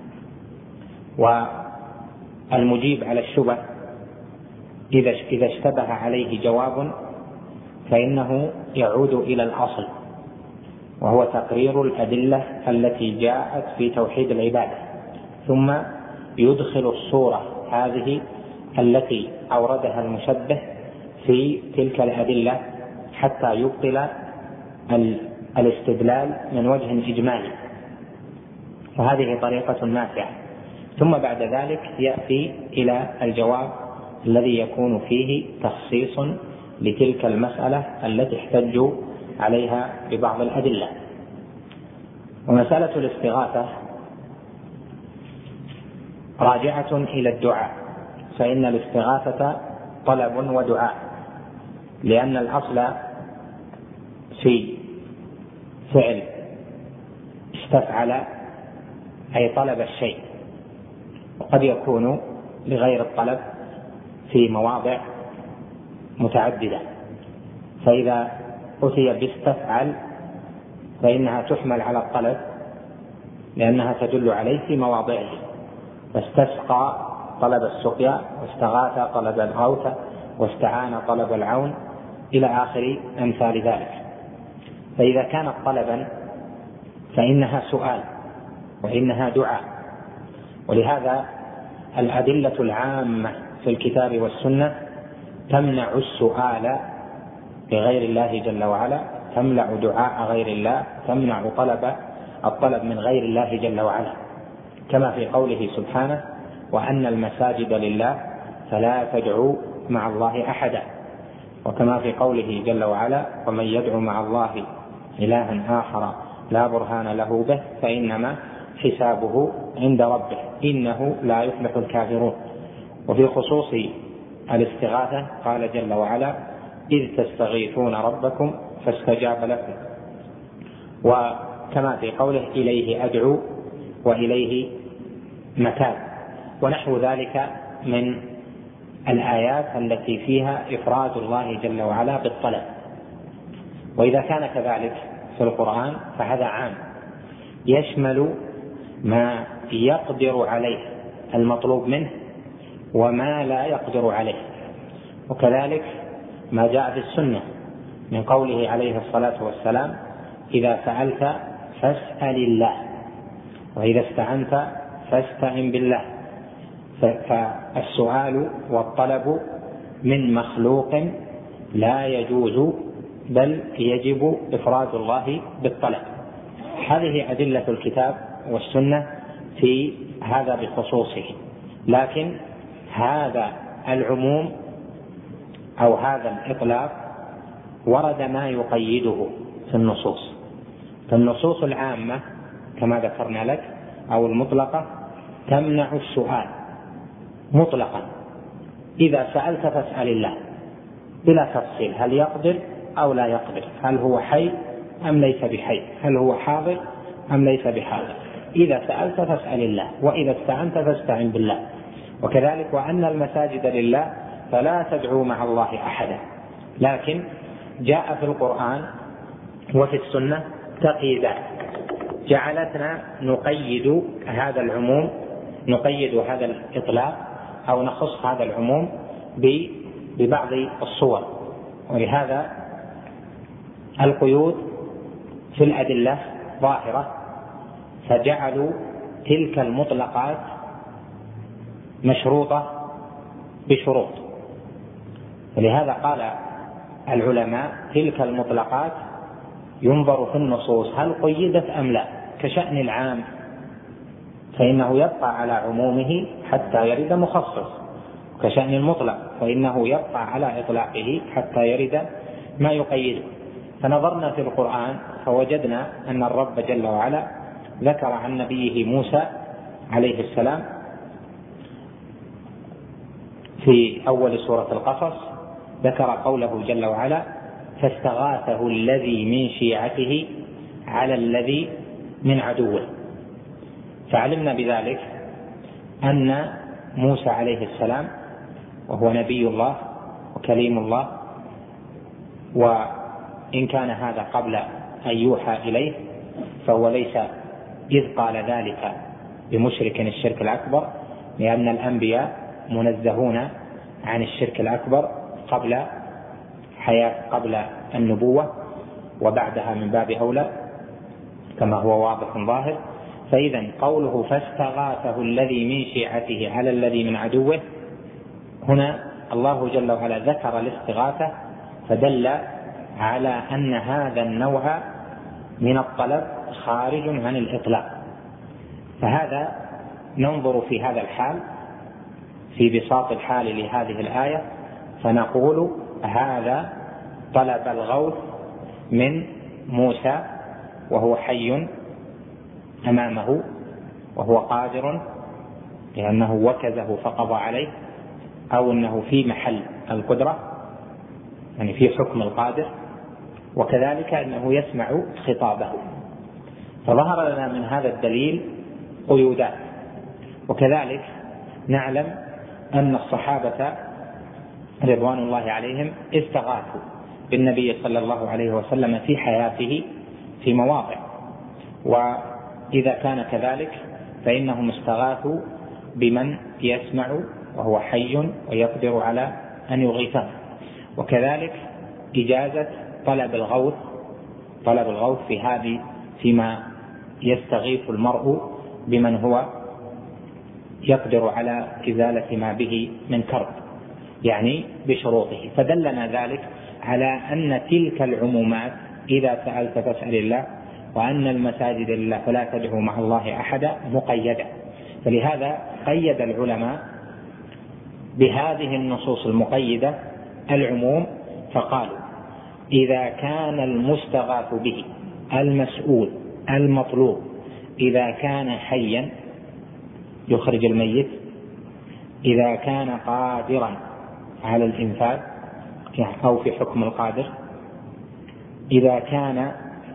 والمجيب على الشبه إذا اشتبه عليه جواب فإنه يعود إلى الأصل، وهو تقرير الأدلة التي جاءت في توحيد العبادة، ثم يدخل الصورة هذه التي أوردها المشبه في تلك الأدلة حتى يبطل الاستدلال من وجه إجمالي، وهذه طريقة نافعة. ثم بعد ذلك يأتي إلى الجواب الذي يكون فيه تخصيص لتلك المسألة التي احتجوا عليها ببعض الأدلة. ومسألة الاستغاثة راجعة إلى الدعاء، فإن الاستغاثة طلب ودعاء، لأن الأصل في فعل استفعل أي طلب الشيء، وقد يكون لغير الطلب في مواضع متعددة، فإذا أتي باستفعل فإنها تحمل على الطلب لأنها تدل عليه في مواضعه، فاستسقى طلب السقيا، واستغاث طلب الغوث، واستعان طلب العون إلى آخر أمثال ذلك. فإذا كانت طلبا فإنها سؤال وإنها دعاء، ولهذا الأدلة العامة في الكتاب والسنة تمنع السؤال بغير الله جل وعلا، تمنع دعاء غير الله، تمنع طلب الطلب من غير الله جل وعلا، كما في قوله سبحانه: وأن المساجد لله فلا تدعوا مع الله أحدا، وكما في قوله جل وعلا: ومن يدعو مع الله إلها آخر لا برهان له به فإنما حسابه عند ربه إنه لا يفلح الكافرون. وفي خصوص الاستغاثة قال جل وعلا: إذ تستغيثون ربكم فاستجاب لكم، وكما في قوله: إليه أدعو وإليه متاب، ونحو ذلك من الآيات التي فيها إفراد الله جل وعلا بالطلب. وإذا كان كذلك في القرآن فهذا عام يشمل ما يقدر عليه المطلوب منه وما لا يقدر عليه، وكذلك ما جاء في السنة من قوله عليه الصلاة والسلام: إذا سألت فاسأل الله، وإذا استعنت فاستعن بالله. فالسؤال والطلب من مخلوق لا يجوز، بل يجب إفراد الله بالطلب. هذه أدلة الكتاب والسنة في هذا بخصوصه، لكن هذا العموم أو هذا الإطلاق ورد ما يقيده في النصوص. فالنصوص العامة كما ذكرنا لك أو المطلقة تمنع السؤال مطلقا، إذا سألت فاسأل الله بلا تفصيل، هل يقدر أو لا يقدر، هل هو حي أم ليس بحي، هل هو حاضر أم ليس بحاضر. إذا سألت فاسأل الله، وإذا استعنت فاستعن بالله. وكذلك وأن المساجد لله فلا تدعوا مع الله أحدا، لكن جاء في القرآن وفي السنة تقييدات، جعلتنا نقيد هذا العموم، نقيد هذا الإطلاق أو نخص هذا العموم ببعض الصور. ولهذا القيود في الأدلة ظاهرة، فجعلوا تلك المطلقات مشروطة بشروط. ولهذا قال العلماء تلك المطلقات ينظر في النصوص هل قيدت أم لا، كشأن العام فإنه يبقى على عمومه حتى يرد مخصص، كشأن المطلق فإنه يبقى على إطلاقه حتى يرد ما يقيده. فنظرنا في القرآن فوجدنا أن الرب جل وعلا ذكر عن نبيه موسى عليه السلام في أول سورة القصص، ذكر قوله جل وعلا فاستغاثه الذي من شيعته على الذي من عدوه. فعلمنا بذلك أن موسى عليه السلام وهو نبي الله وكليم الله، وإن كان هذا قبل أن يوحى إليه فهو ليس إذ قال ذلك بمشرك الشرك الأكبر، لأن الأنبياء منزهون عن الشرك الأكبر قبل حياة قبل النبوة، وبعدها من باب أولى كما هو واضح ظاهر. فإذا قوله فاستغاثه الذي من شيعته على الذي من عدوه، هنا الله جل وعلا ذكر الاستغاثة فدل على أن هذا النوع من الطلب خارج عن الإطلاق. فهذا ننظر في هذا الحال في بساط الحال لهذه الآية فنقول هذا طلب الغوث من موسى وهو حي أمامه وهو قادر لأنه وكزه فقضى عليه، أو أنه في محل القدرة يعني في حكم القادر، وكذلك أنه يسمع خطابه. فظهر لنا من هذا الدليل قيودات. وكذلك نعلم أن الصحابة رضوان الله عليهم استغاثوا بالنبي صلى الله عليه وسلم في حياته في مواضع، وإذا كان كذلك فإنهم استغاثوا بمن يسمع وهو حي ويقدر على أن يغيثه. وكذلك إجازة طلب الغوث طلب الغوث في هذه فيما يستغيث المرء بمن هو يقدر على إزالة ما به من كرب، يعني بشروطه. فدلنا ذلك على أن تلك العمومات إذا سألت فاسأل الله، وأن المساجد لله فلا تدعوا مع الله أحدا مقيدة. فلهذا قيد العلماء بهذه النصوص المقيدة العموم، فقالوا إذا كان المستغاث به المسؤول المطلوب إذا كان حيا يخرج الميت، إذا كان قادرا على الإنفاذ أو في حكم القادر، إذا كان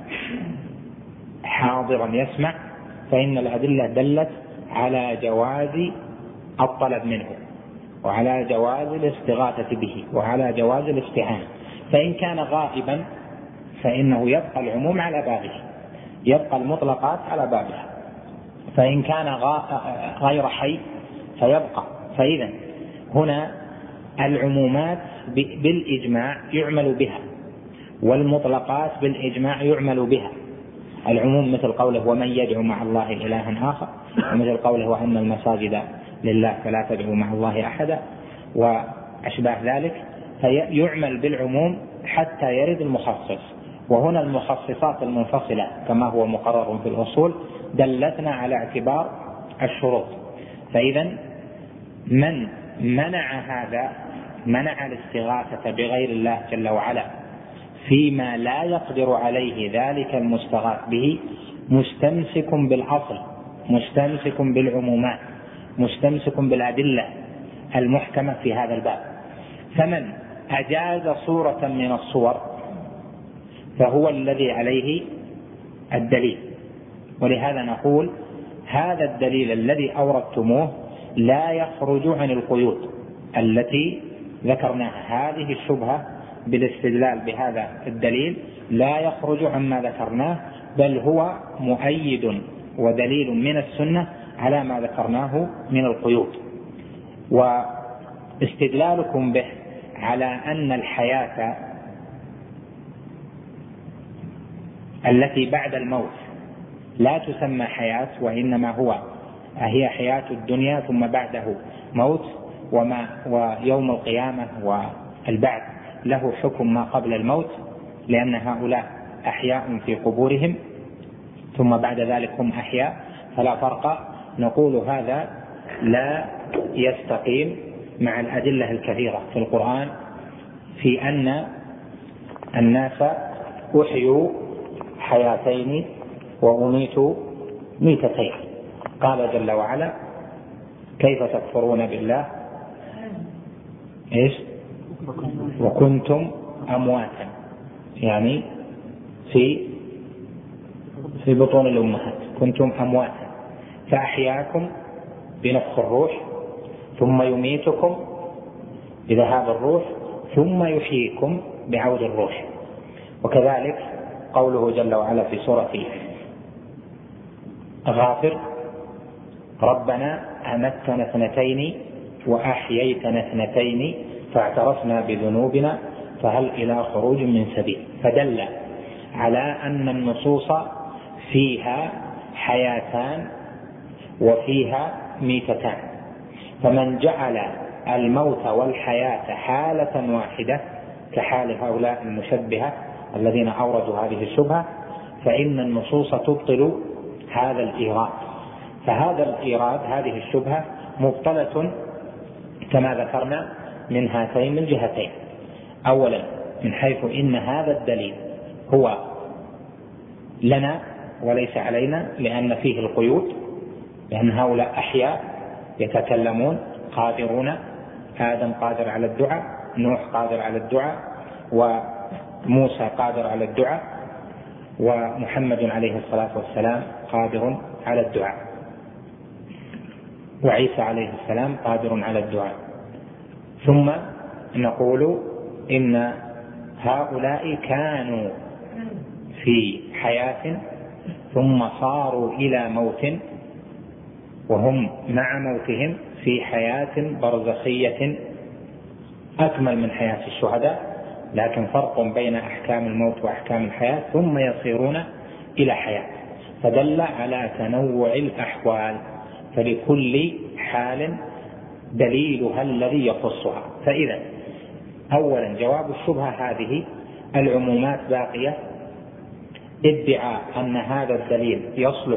حاضرا يسمع، فإن الأدلة دلت على جواز الطلب منه وعلى جواز الاستغاثة به وعلى جواز الاستعانة. فإن كان غائبا فإنه يبقى العموم على بابه، يبقى المطلقات على بابها. فإن كان غير حي فيبقى. فإذا هنا العمومات بالإجماع يعمل بها، والمطلقات بالإجماع يعمل بها. العموم مثل قوله ومن يدعو مع الله إلها آخر، ومثل قوله وأن المساجد لله فلا تدعوا مع الله أحدا، وأشباه ذلك. فيعمل بالعموم حتى يرد المخصص. وهنا المخصصات المنفصلة كما هو مقرر في الأصول دلتنا على اعتبار الشروط. فإذا من منع هذا منع الاستغاثة بغير الله جل وعلا فيما لا يقدر عليه ذلك المستغاث به مستمسك بالأصل، مستمسك بالعمومات، مستمسك بالأدلة المحكمة في هذا الباب. فمن أجاز صورة من الصور فهو الذي عليه الدليل. ولهذا نقول هذا الدليل الذي أوردتموه لا يخرج عن القيود التي ذكرناها. هذه الشبهة بالاستدلال بهذا الدليل لا يخرج عما ذكرناه، بل هو مؤيد ودليل من السنة على ما ذكرناه من القيود. واستدلالكم به على أن الحياة التي بعد الموت لا تسمى حياة، وإنما هو هي حياة الدنيا ثم بعده موت، وما ويوم القيامة والبعث له حكم ما قبل الموت، لأن هؤلاء أحياء في قبورهم ثم بعد ذلك هم أحياء، فلا فرق. نقول هذا لا يستقيم مع الأدلة الكثيرة في القرآن في أن الناس أحيوا حياتين وأميتوا ميتتين. قال جل وعلا: كيف تكفرون بالله إيش وكنتم أمواتا، يعني في في بطون الأمهات كنتم أمواتا، فأحياكم بنفخ الروح، ثم يميتكم بذهاب الروح، ثم يحييكم بعود الروح. وكذلك قوله جل وعلا في سورة غافر: ربنا أمتنا اثنتين وأحييتنا اثنتين فاعترفنا بذنوبنا فهل إلى خروج من سبيل. فدل على أن النصوص فيها حياتان وفيها ميتتان، فمن جعل الموت والحياة حالة واحدة كحال هؤلاء المشبهة الذين أوردوا هذه الشبهة، فإن النصوص تبطل هذا الإيراد. فهذا الإيراد، هذه الشبهة مبطلة كما ذكرنا من هاتين الجهتين: أولا من حيث إن هذا الدليل هو لنا وليس علينا، لأن فيه القيود، لأن هؤلاء أحياء يتكلمون قادرون، آدم قادر على الدعاء، نوح قادر على الدعاء، وموسى قادر على الدعاء، ومحمد عليه الصلاة والسلام قادر على الدعاء، وعيسى عليه السلام قادر على الدعاء. ثم نقول إن هؤلاء كانوا في حياة ثم صاروا إلى موت، وهم مع موتهم في حياة برزخية أكمل من حياة الشهداء، لكن فرق بين أحكام الموت وأحكام الحياة، ثم يصيرون إلى حياة. فدل على تنوع الأحوال، فلكل حال دليلها الذي يخصها. فإذا أولا جواب الشبهة هذه: العمومات باقية. ادعى أن هذا الدليل يصلح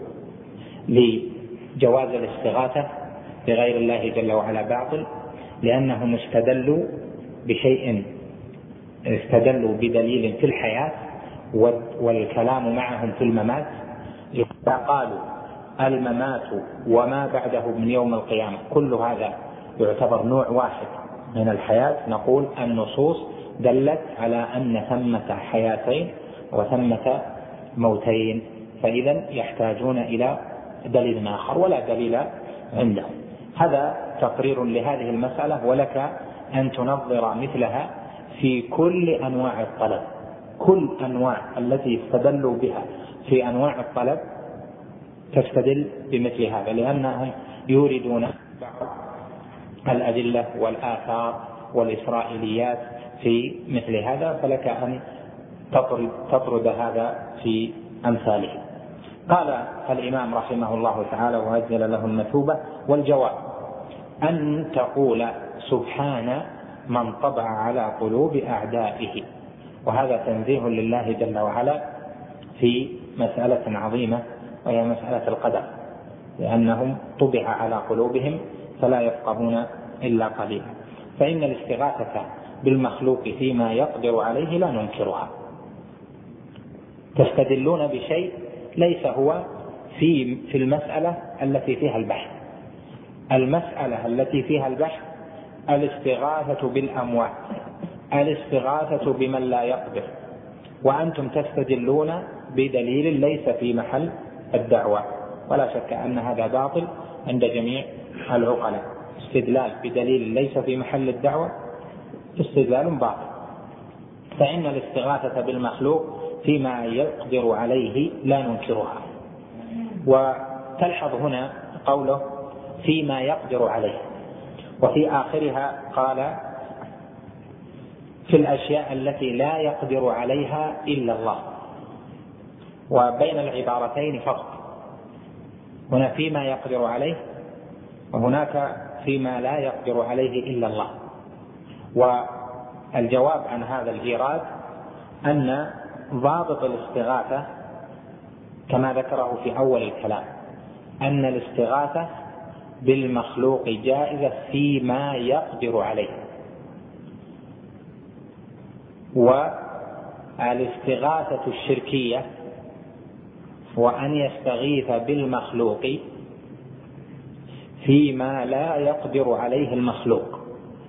لجواز الاستغاثة بغير الله جل وعلا باطل، لأنهم استدلوا بشيء، استدلوا بدليل في الحياة والكلام معهم في الممات. إذا قالوا الممات وما بعده من يوم القيامة كل هذا يعتبر نوع واحد من الحياة، نقول النصوص دلت على أن ثمة حياتين وثمة موتين، فإذا يحتاجون إلى دليل آخر ولا دليل عندهم. هذا تقرير لهذه المسألة، ولك أن تنظر مثلها في كل أنواع الطلب. كل أنواع التي استدلوا بها في أنواع الطلب تستدل بمثل هذا، لأنهم يوردون بعض الأدلة والآثار والإسرائيليات في مثل هذا، فلك أن تطرد, تطرد هذا في أمثاله. قال الإمام رحمه الله تعالى وأجزل له المثوبة: والجواب أن تقول سبحان من طبع على قلوب أعدائه. وهذا تنزيه لله جل وعلا في مسألة عظيمة، وهي مسألة القدر، لأنهم طبع على قلوبهم فلا يفقهون إلا قليلا. فإن الاستغاثة بالمخلوق فيما يقدر عليه لا ننكرها. تستدلون بشيء ليس هو في في المسألة التي فيها البحث. المسألة التي فيها البحث الاستغاثة بالأموات، الاستغاثة بمن لا يقدر، وأنتم تستدلون بدليل ليس في محل الدعوة. ولا شك أن هذا باطل عند جميع العقلاء. استدلال بدليل ليس في محل الدعوة استدلال باطل، فإن الاستغاثة بالمخلوق فيما يقدر عليه لا ننكرها. وتلحظ هنا قوله فيما يقدر عليه، وفي آخرها قال في الأشياء التي لا يقدر عليها إلا الله، وبين العبارتين فرق، هنا فيما يقدر عليه وهناك فيما لا يقدر عليه إلا الله. والجواب عن هذا الإيراد أن ضابط الاستغاثة كما ذكره في أول الكلام أن الاستغاثة بالمخلوق جائزة فيما يقدر عليه، والاستغاثة الشركية وأن يستغيث بالمخلوق فيما لا يقدر عليه المخلوق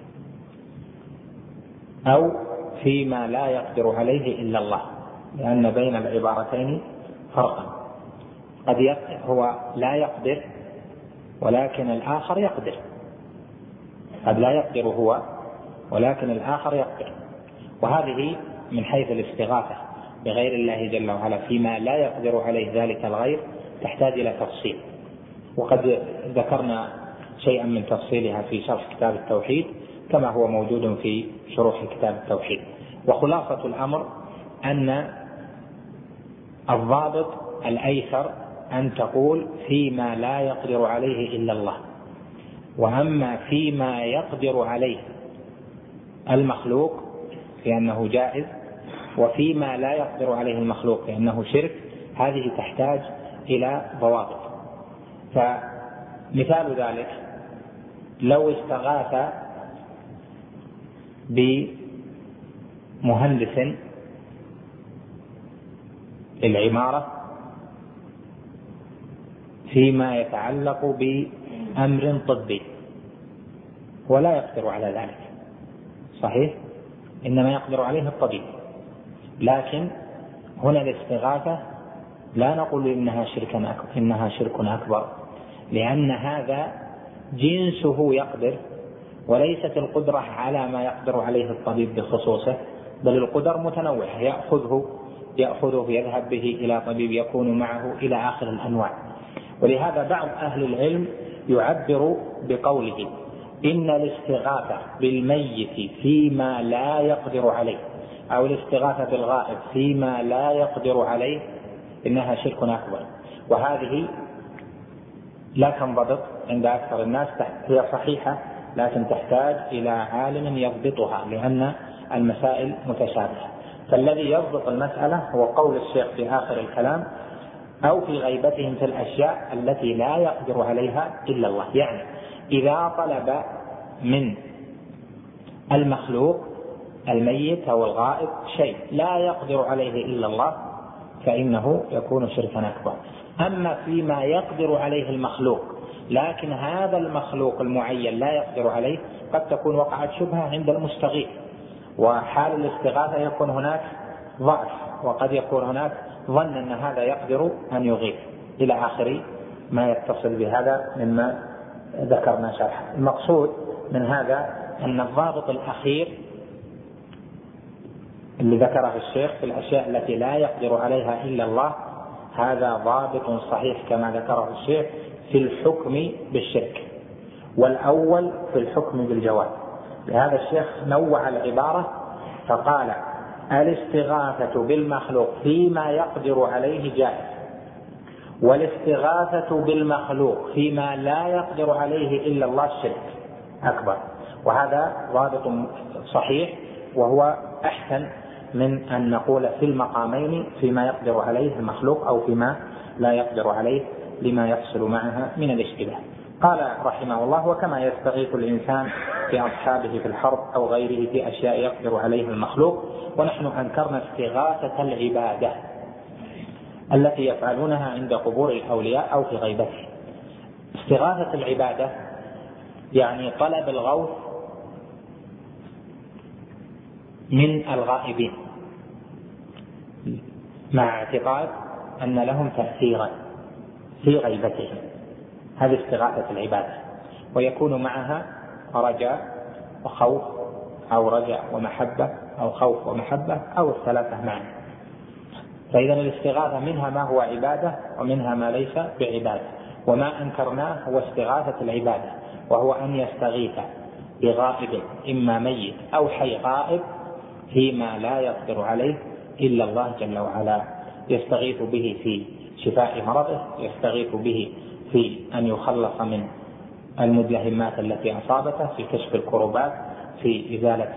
أو فيما لا يقدر عليه إلا الله، لأن بين العبارتين فرقا، قد هو لا يقدر ولكن الآخر يقدر، قد لا يقدر هو ولكن الآخر يقدر، وهذه من حيث الاستغاثة بغير الله جل وعلا فيما لا يقدر عليه ذلك الغير تحتاج إلى تفصيل، وقد ذكرنا شيئا من تفصيلها في شرح كتاب التوحيد كما هو موجود في شروح كتاب التوحيد. وخلاصة الأمر أن الضابط الأيسر أن تقول فيما لا يقدر عليه إلا الله، وأما فيما يقدر عليه المخلوق لأنه جائز، وفيما لا يقدر عليه المخلوق لأنه شرك، هذه تحتاج إلى ضوابط. فمثال ذلك لو استغاث بمهندس للعمارة فيما يتعلق بأمر طبي ولا يقدر على ذلك، صحيح، إنما يقدر عليه الطبيب، لكن هنا الاستغاثة لا نقول إنها شرك أكبر, إنها شرك أكبر لأن هذا جنسه يقدر، وليست القدرة على ما يقدر عليه الطبيب بخصوصه، بل القدر متنوعة، يأخذه يأخذه يذهب به إلى طبيب يكون معه إلى آخر الأنواع. ولهذا بعض أهل العلم يعبر بقوله إن الاستغاثة بالميت فيما لا يقدر عليه أو الاستغاثة بالغائب فيما لا يقدر عليه إنها شرك أكبر، وهذه لا تنضبط عند أكثر الناس، هي صحيحة لكن تحتاج إلى عالم يضبطها لأن المسائل متشابهة. فالذي يضبط المسألة هو قول الشيخ في آخر الكلام أو في غيبتهم في الأشياء التي لا يقدر عليها إلا الله، يعني إذا طلب من المخلوق الميت أو الغائب شيء لا يقدر عليه إلا الله فإنه يكون شركا أكبر. أما فيما يقدر عليه المخلوق لكن هذا المخلوق المعين لا يقدر عليه قد تكون وقعت شبهة عند المستغيث، وحال الاستغاثة يكون هناك ضعف، وقد يكون هناك ظن أن هذا يقدر أن يغيث إلى آخر ما يتصل بهذا مما ذكرنا شرحا. المقصود من هذا أن الضابط الأخير اللي ذكره الشيخ في الأشياء التي لا يقدر عليها إلا الله هذا ضابط صحيح كما ذكره الشيخ في الحكم بالشرك، والأول في الحكم بالجواز. لهذا الشيخ نوع العبارة فقال الاستغاثة بالمخلوق فيما يقدر عليه جائز، والاستغاثة بالمخلوق فيما لا يقدر عليه إلا الله الشرك أكبر، وهذا ضابط صحيح وهو أحسن من أن نقول في المقامين فيما يقدر عليه المخلوق أو فيما لا يقدر عليه لما يحصل معها من الاشتباه. قال رحمه الله وكما يستغيث الإنسان في أصحابه في الحرب أو غيره في أشياء يقدر عليه المخلوق. ونحن أنكرنا استغاثة العبادة التي يفعلونها عند قبور الأولياء أو في غيبته. استغاثة العبادة يعني طلب الغوث من الغائبين مع اعتقاد أن لهم تأثيرا في غيبتهم، هذه استغاثة العبادة، ويكون معها رجاء وخوف أو رجع ومحبة أو خوف ومحبة أو الثلاثة معا. فإذا الاستغاثة منها ما هو عبادة ومنها ما ليس بعبادة، وما أنكرناه هو استغاثة العبادة، وهو أن يستغيث بغائب إما ميت أو حي غائب فيما لا يقدر عليه إلا الله جل وعلا، يستغيث به في شفاء مرضه، يستغيث به في أن يخلص من المدلهمات التي أصابته، في كشف الكربات، في إزالة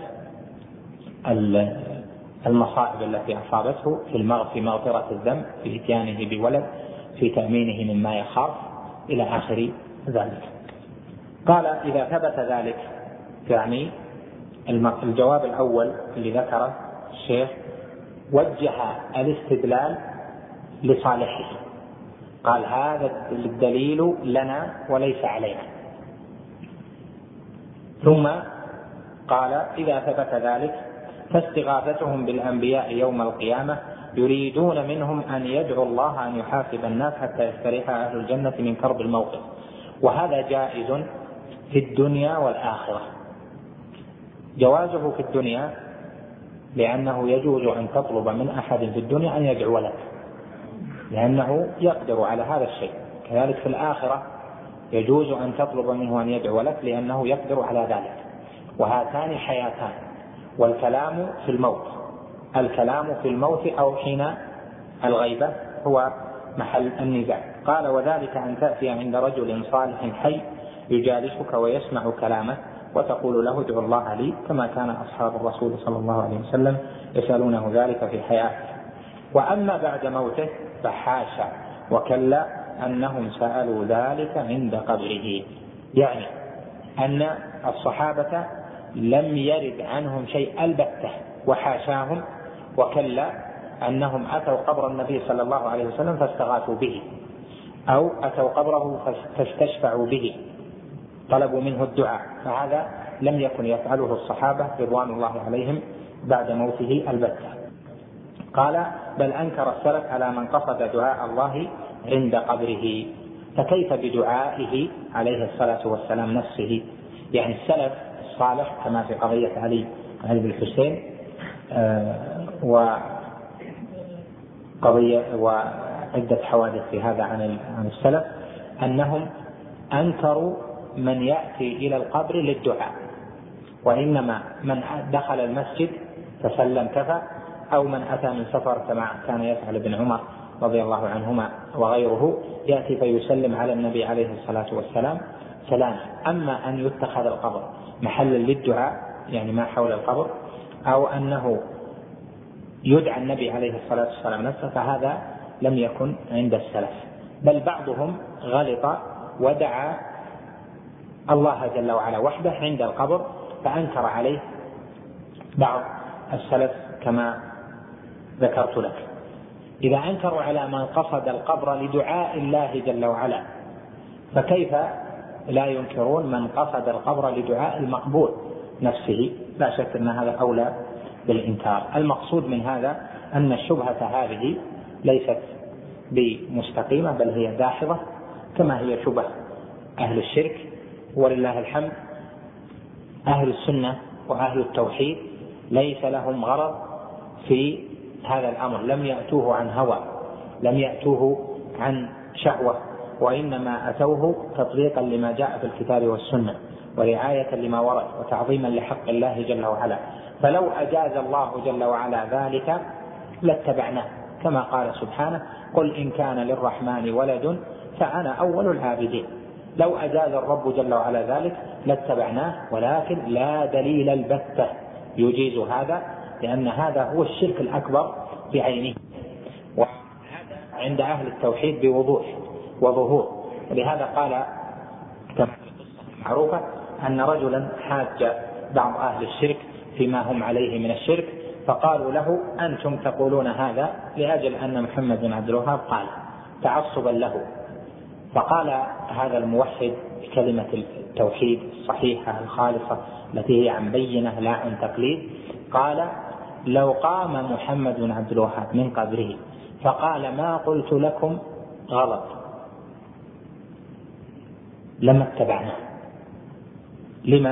المصائب التي أصابته، في مغفرة الذنب، في إتيانه بولد، في تأمينه مما يخاف إلى آخر ذلك. قال إذا ثبت ذلك، يعني الجواب الأول اللي ذكره الشيخ وجه الاستدلال لصالحه، قال هذا الدليل لنا وليس علينا. ثم قال إذا ثبت ذلك فاستغاثتهم بالأنبياء يوم القيامة يريدون منهم أن يدعوا الله أن يحاسب الناس حتى يستريح أهل الجنة من كرب الموقف، وهذا جائز في الدنيا والآخرة. جوازه في الدنيا لأنه يجوز أن تطلب من أحد في الدنيا أن يدعو لك لأنه يقدر على هذا الشيء، كذلك في الآخرة يجوز أن تطلب منه أن يدعو لك لأنه يقدر على ذلك، وهاتان حياتان. والكلام في الموت، الكلام في الموت أو حين الغيبة هو محل النزاع. قال وذلك أن تأتي عند رجل صالح حي يجالسك ويسمع كلامه وتقول له ادعو الله لي، كما كان أصحاب الرسول صلى الله عليه وسلم يسألونه ذلك في حياته. وأما بعد موته فحاشا وكلا أنهم سألوا ذلك عند قبره، يعني أن الصحابة لم يرد عنهم شيء البتة، وحاشاهم وكلا أنهم أتوا قبر النبي صلى الله عليه وسلم فاستغاثوا به، أو أتوا قبره فاستشفعوا به، طلبوا منه الدعاء، فهذا لم يكن يفعله الصحابة رضوان الله عليهم بعد موته البتة. قال بل أنكر السلف على من قصد دعاء الله عند قبره، فكيف بدعائه عليه الصلاة والسلام نفسه؟ يعني السلف الصالح كما في قضية علي علي بن الحسين آه وقضية وعدة حوادث في هذا عن عن السلف أنهم أنكروا من يأتي إلى القبر للدعاء، وإنما من دخل المسجد فسلم كفى، أو من أتى من سفر كما كان يفعل ابن عمر رضي الله عنهما وغيره، يأتي فيسلم على النبي عليه الصلاة والسلام سلام. أما أن يتخذ القبر محلا للدعاء، يعني ما حول القبر، أو أنه يدعى النبي عليه الصلاة والسلام نفسه، فهذا لم يكن عند السلف، بل بعضهم غلط ودعا الله جل وعلا وحده عند القبر، فأنكر عليه بعض السلف كما ذكرت لك. إذا أنكروا على من قصد القبر لدعاء الله جل وعلا، فكيف لا ينكرون من قصد القبر لدعاء المقبول نفسه؟ لا شك أن هذا أولى بالإنكار. المقصود من هذا أن الشبهة هذه ليست بمستقيمة، بل هي داحضة كما هي شبه أهل الشرك. ولله الحمد أهل السنة وأهل التوحيد ليس لهم غرض في هذا الأمر، لم يأتوه عن هوى، لم يأتوه عن شهوة، وإنما أتوه تطبيقا لما جاء في الكتاب والسنة، ورعاية لما ورد، وتعظيما لحق الله جل وعلا. فلو أجاز الله جل وعلا ذلك لاتبعناه، كما قال سبحانه قل إن كان للرحمن ولد فأنا أول العابدين. لو أجاز الرب جل وعلا ذلك لاتبعناه، ولكن لا دليل البتة يجيز هذا، لأن هذا هو الشرك الأكبر بعينه، وهذا عند أهل التوحيد بوضوح وظهور. لهذا قال كما في القصة المعروفة أن رجلا حاج بعض أهل الشرك فيما هم عليه من الشرك، فقالوا له أنتم تقولون هذا لأجل أن محمد بن عبد الوهاب قال تعصبا له. فقال هذا الموحد بكلمة التوحيد الصحيحة الخالصة التي هي عن بينة لا عن تقليد، قال لو قام محمد بن عبد الوهاب من قبره فقال ما قلت لكم غلط لما اتبعناه. لما؟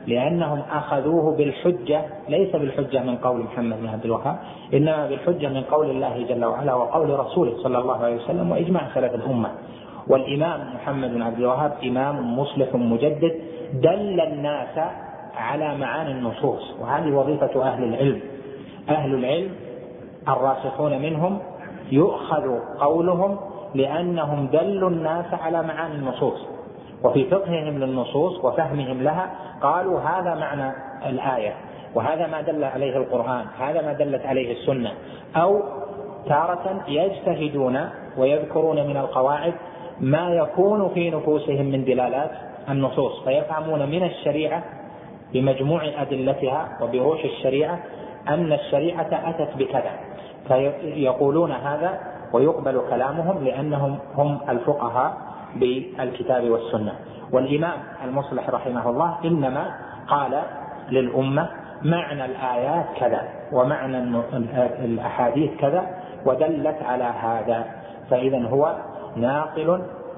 لأنهم أخذوه بالحجة، ليس بالحجة من قول محمد بن عبد الوهاب، إنما بالحجة من قول الله جل وعلا وقول رسوله صلى الله عليه وسلم وإجماع سلف الأمة. والإمام محمد بن عبد الوهاب إمام مصلح مجدد دل الناس على معاني النصوص، وهذه وظيفة أهل العلم. أهل العلم الراسخون منهم يؤخذ قولهم لأنهم دلوا الناس على معاني النصوص، وفي فقههم للنصوص وفهمهم لها قالوا هذا معنى الآية، وهذا ما دل عليه القرآن، هذا ما دلت عليه السنة. أو تارة يجتهدون ويذكرون من القواعد ما يكون في نفوسهم من دلالات النصوص، فيفهمون من الشريعة بمجموع أدلتها وبروح الشريعة أن الشريعة أتت بكذا، فيقولون هذا ويقبل كلامهم لأنهم هم الفقهاء بالكتاب والسنة. والإمام المصلح رحمه الله إنما قال للأمة معنى الآيات كذا ومعنى الأحاديث كذا ودلت على هذا، فإذا هو ناقل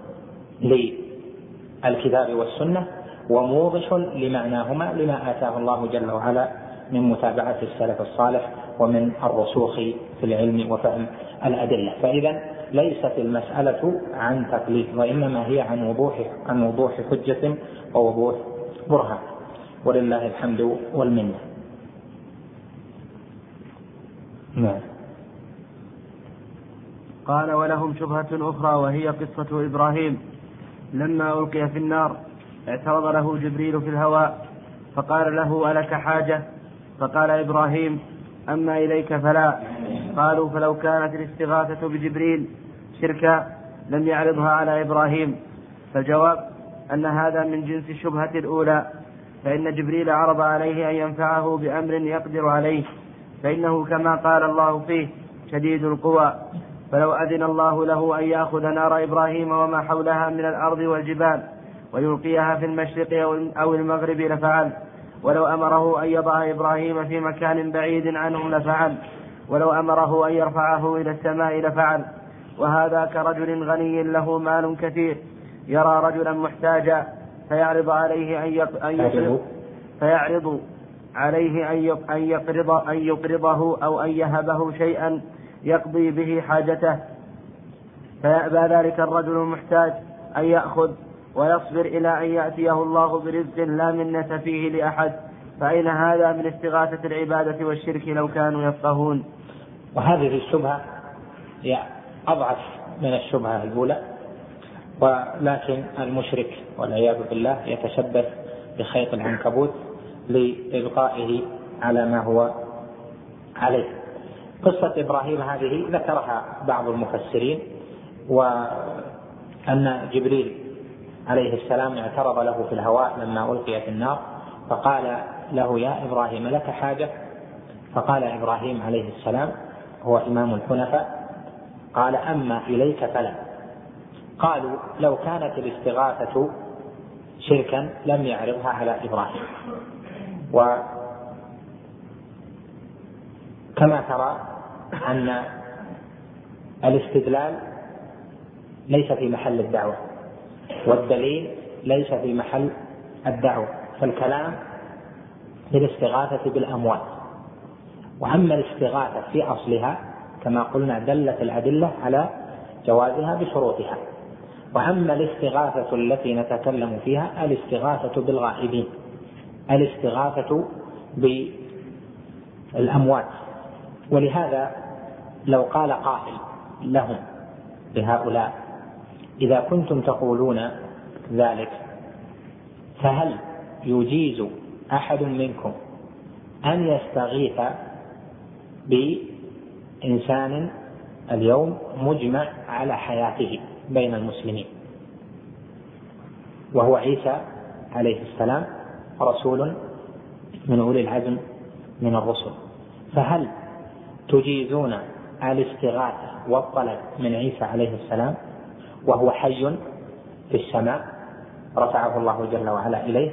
للكتاب والسنة وموضح لمعناهما لما آتاه الله جل وعلا من متابعة السلف الصالح ومن الرسوخ في العلم وفهم الأدلة. فإذا ليست المسألة عن تقليد، وإنما هي عن وضوح عن وضوح حجة ووضوح برهان، ولله الحمد والمنة. نعم. قال: ولهم شبهة أخرى وهي قصة إبراهيم لما ألقي في النار اعترض له جبريل في الهواء فقال له: ألك حاجة؟ فقال إبراهيم: أما إليك فلا. قالوا: فلو كانت الاستغاثة بجبريل شركا لم يعرضها على إبراهيم. فالجواب أن هذا من جنس الشبهة الأولى، فإن جبريل عرض عليه أن ينفعه بأمر يقدر عليه، فإنه كما قال الله فيه شديد القوى، فلو أذن الله له أن يأخذ نار إبراهيم وما حولها من الأرض والجبال ويلقيها في المشرق أو المغرب لفعل، ولو أمره أن يضع إبراهيم في مكان بعيد عنهم لفعل، ولو أمره أن يرفعه إلى السماء لفعل. وهذا كرجل غني له مال كثير يرى رجلا محتاجا فيعرض عليه أن يقرض فيعرض عليه أن يقرض أن يقرضه أو أن يهبه شيئا يقضي به حاجته، فيأبى ذلك الرجل المحتاج أن يأخذ ويصبر إلى أن يأتيه الله برزق لا منة فيه لأحد. فأين هذا من استغاثة العبادة والشرك لو كانوا يفقهون؟ وهذه الشبهة هي أضعف من الشبهة الأولى، ولكن المشرك والعياذ بالله يتشبث بخيط العنكبوت لإبقائه على ما هو عليه. قصة إبراهيم هذه ذكرها بعض المفسرين، وأن جبريل عليه السلام اعترض له في الهواء لما ألقي في النار فقال له: يا إبراهيم لك حاجة؟ فقال إبراهيم عليه السلام هو إمام الحنفاء قال: أما إليك فلا. قالوا: لو كانت الاستغاثة شركا لم يعرضها على إبراهيم. وكما ترى أن الاستدلال ليس في محل الدعوة، والدليل ليس في محل الدعوة، فالكلام في الاستغاثة بالأموات. وأما الاستغاثة في أصلها كما قلنا دلت الأدلة على جوازها بشروطها. وأما الاستغاثة التي نتكلم فيها الاستغاثة بالغائبين، الاستغاثة بالأموات. ولهذا لو قال قائل لهم لهؤلاء: إذا كنتم تقولون ذلك فهل يجيز أحد منكم أن يستغيث بإنسان اليوم مجمع على حياته بين المسلمين وهو عيسى عليه السلام رسول من أولي العزم من الرسل، فهل تجيزون الاستغاثة والطلب من عيسى عليه السلام وهو حي في السماء رفعه الله جل وعلا إليه؟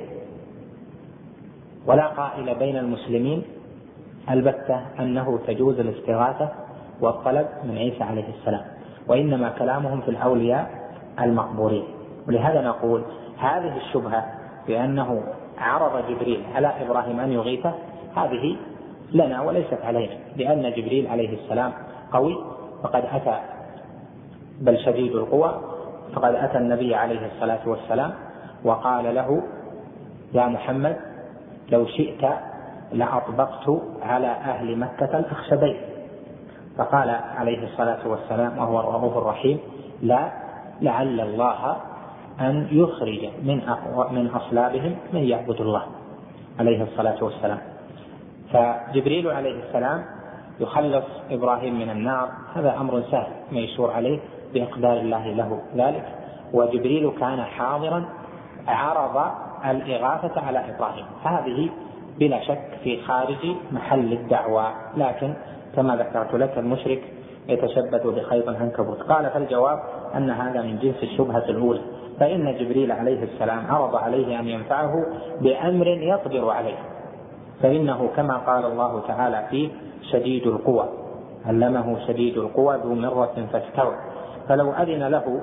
ولا قائل بين المسلمين البتة أنه تجوز الاستغاثة والطلب من عيسى عليه السلام، وإنما كلامهم في الأولياء المقبورين. ولهذا نقول هذه الشبهة بأنه عرض جبريل على إبراهيم أن يغيثه هذه لنا وليست علينا، لأن جبريل عليه السلام قوي فقد أتى بل شديد القوى، فقد أتى النبي عليه الصلاة والسلام وقال له يا محمد لو شئت لأطبقت على أهل مكة الأخشبين، فقال عليه الصلاة والسلام وهو الرؤوف الرحيم لا، لعل الله أن يخرج من من أصلابهم من يعبد الله عليه الصلاة والسلام. فجبريل عليه السلام يخلص إبراهيم من النار، هذا أمر سهل ميسور عليه بإقدار الله له ذلك، وجبريل كان حاضرا عرض الإغاثة على إبراهيم، هذه بلا شك في خارج محل الدعوة، لكن كما ذكرت لك المشرك يتشبث بخيط العنكبوت. قال فالجواب أن هذا من جنس الشبهة الأولى، فإن جبريل عليه السلام عرض عليه أن ينفعه بأمر يقدر عليه، فإنه كما قال الله تعالى فيه شديد القوى، علمه شديد القوى ذو مرة فاستوى، فلو أذن له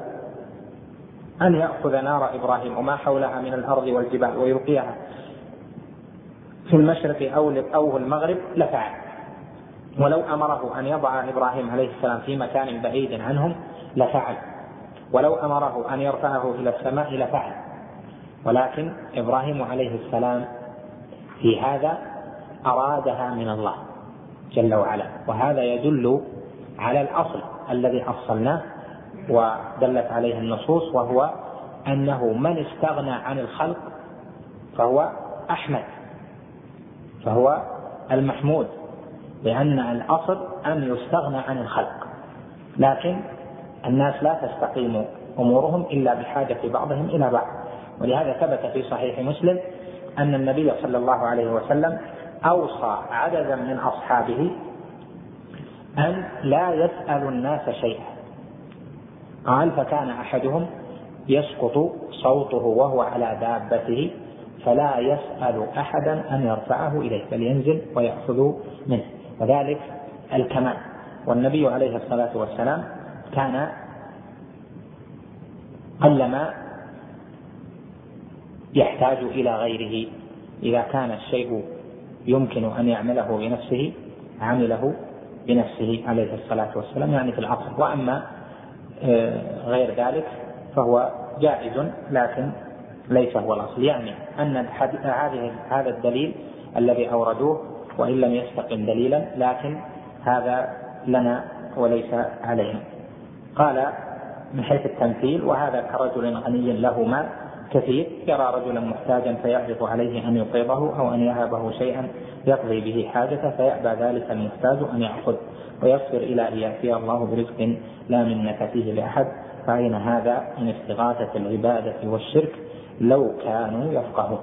أن يأخذ نار إبراهيم وما حولها من الأرض والجبال ويلقيها في المشرق أو المغرب لفعل، ولو أمره أن يضع إبراهيم عليه السلام في مكان بعيد عنهم لفعل، ولو أمره أن يرفعه إلى السماء لفعل، ولكن إبراهيم عليه السلام في هذا أرادها من الله جل وعلا، وهذا يدل على الأصل الذي أصلناه ودلت عليه النصوص، وهو أنه من استغنى عن الخلق فهو أحمد، فهو المحمود، لأن الأصل أن يستغنى عن الخلق، لكن الناس لا تستقيم أمورهم إلا بحاجة بعضهم إلى بعض. ولهذا ثبت في صحيح مسلم أن النبي صلى الله عليه وسلم أوصى عددا من أصحابه أن لا يسأل الناس شيئا، قال فكان أحدهم يسقط صوته وهو على دابته فلا يسأل أحدا أن يرفعه إليه بل ينزل ويأخذ منه، وذلك الكمال. والنبي عليه الصلاة والسلام كان قلما يحتاج إلى غيره، إذا كان الشيء يمكن أن يعمله بنفسه عمله بنفسه عليه الصلاة والسلام، يعني في الأصل، وأما غير ذلك فهو جائز لكن ليس هو الأصل، يعني أن هذا الدليل الذي أوردوه وإن لم يستقم دليلا لكن هذا لنا وليس علينا. قال من حيث التمثيل وهذا كرجل غني له مال كثير يرى رجلا محتاجا فيعرض عليه أن يقرضه أو أن يهبه شيئا يقضي به حاجته فيأبى ذلك المحتاج أن يأخذ ويصبر إلى أن يأتي الله برزق لا منة فيه لأحد، فأين هذا من استغاثة العبادة والشرك لو كانوا يفقهون.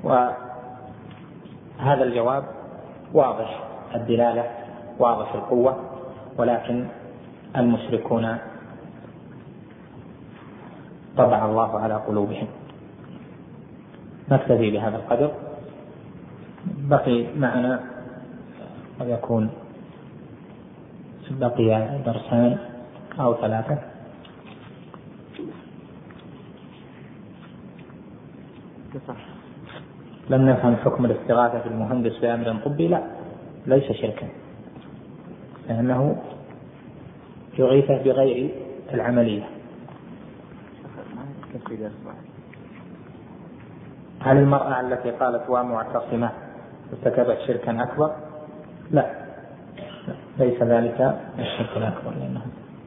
وهذا الجواب واضح الدلالة واضح القوة، ولكن المشركون طبع الله على قلوبهم. نكتفي بهذا القدر، بقي معنا ويكون بقي درسان أو ثلاثة. لم نفهم حكم الاستغاثة في المهندس بأمر طبي، لا ليس شركا، لأنه يغيثه بغير العملية. هل المرأة التي قالت ومعتصمة ارتكبت شركا أكبر؟ لا، ليس ذلك الشرك الأكبر، لأنه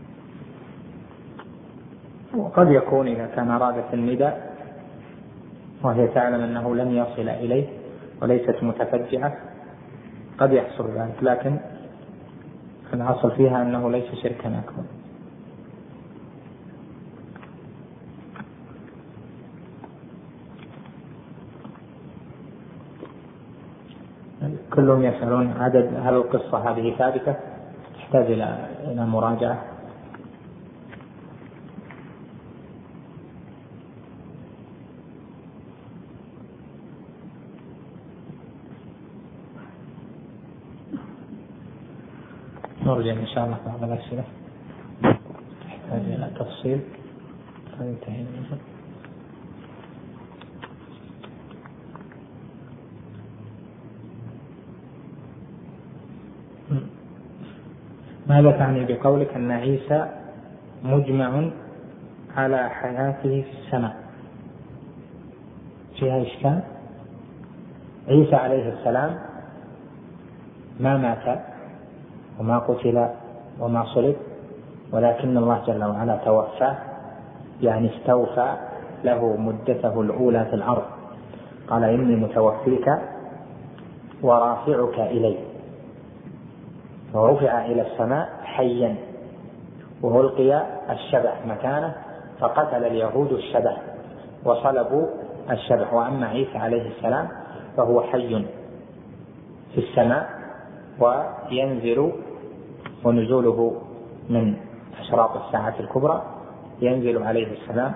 وقد يكون إذا كان أرادت النداء وهي تعلم أنه لن يصل إليه وليست متفجعة قد يحصل ذلك، لكن الأصل فيها أنه ليس شركا أكبر. كلهم يسألون عدد هل القصة هذه ثابتة؟ تحتاج إلى إلى مراجعة. نرجع إن شاء الله بعض الأسئلة تحتاج إلى تفصيل فينتهي منها. ماذا تعني بقولك أن عيسى مجمع على حياته في السماء؟ فيها إشكال. عيسى عليه السلام ما مات وما قتل وما صلب، ولكن الله جل وعلا توفاه، يعني استوفى له مدته الأولى في الأرض. قال إني متوفيك ورافعك إلي، ورفع إلى السماء حيا، وألقي الشبح مكانه فقتل اليهود الشبح وصلبوا الشبح. وأما عيسى عليه السلام فهو حي في السماء وينزل، ونزوله من أشراط الساعة الكبرى، ينزل عليه السلام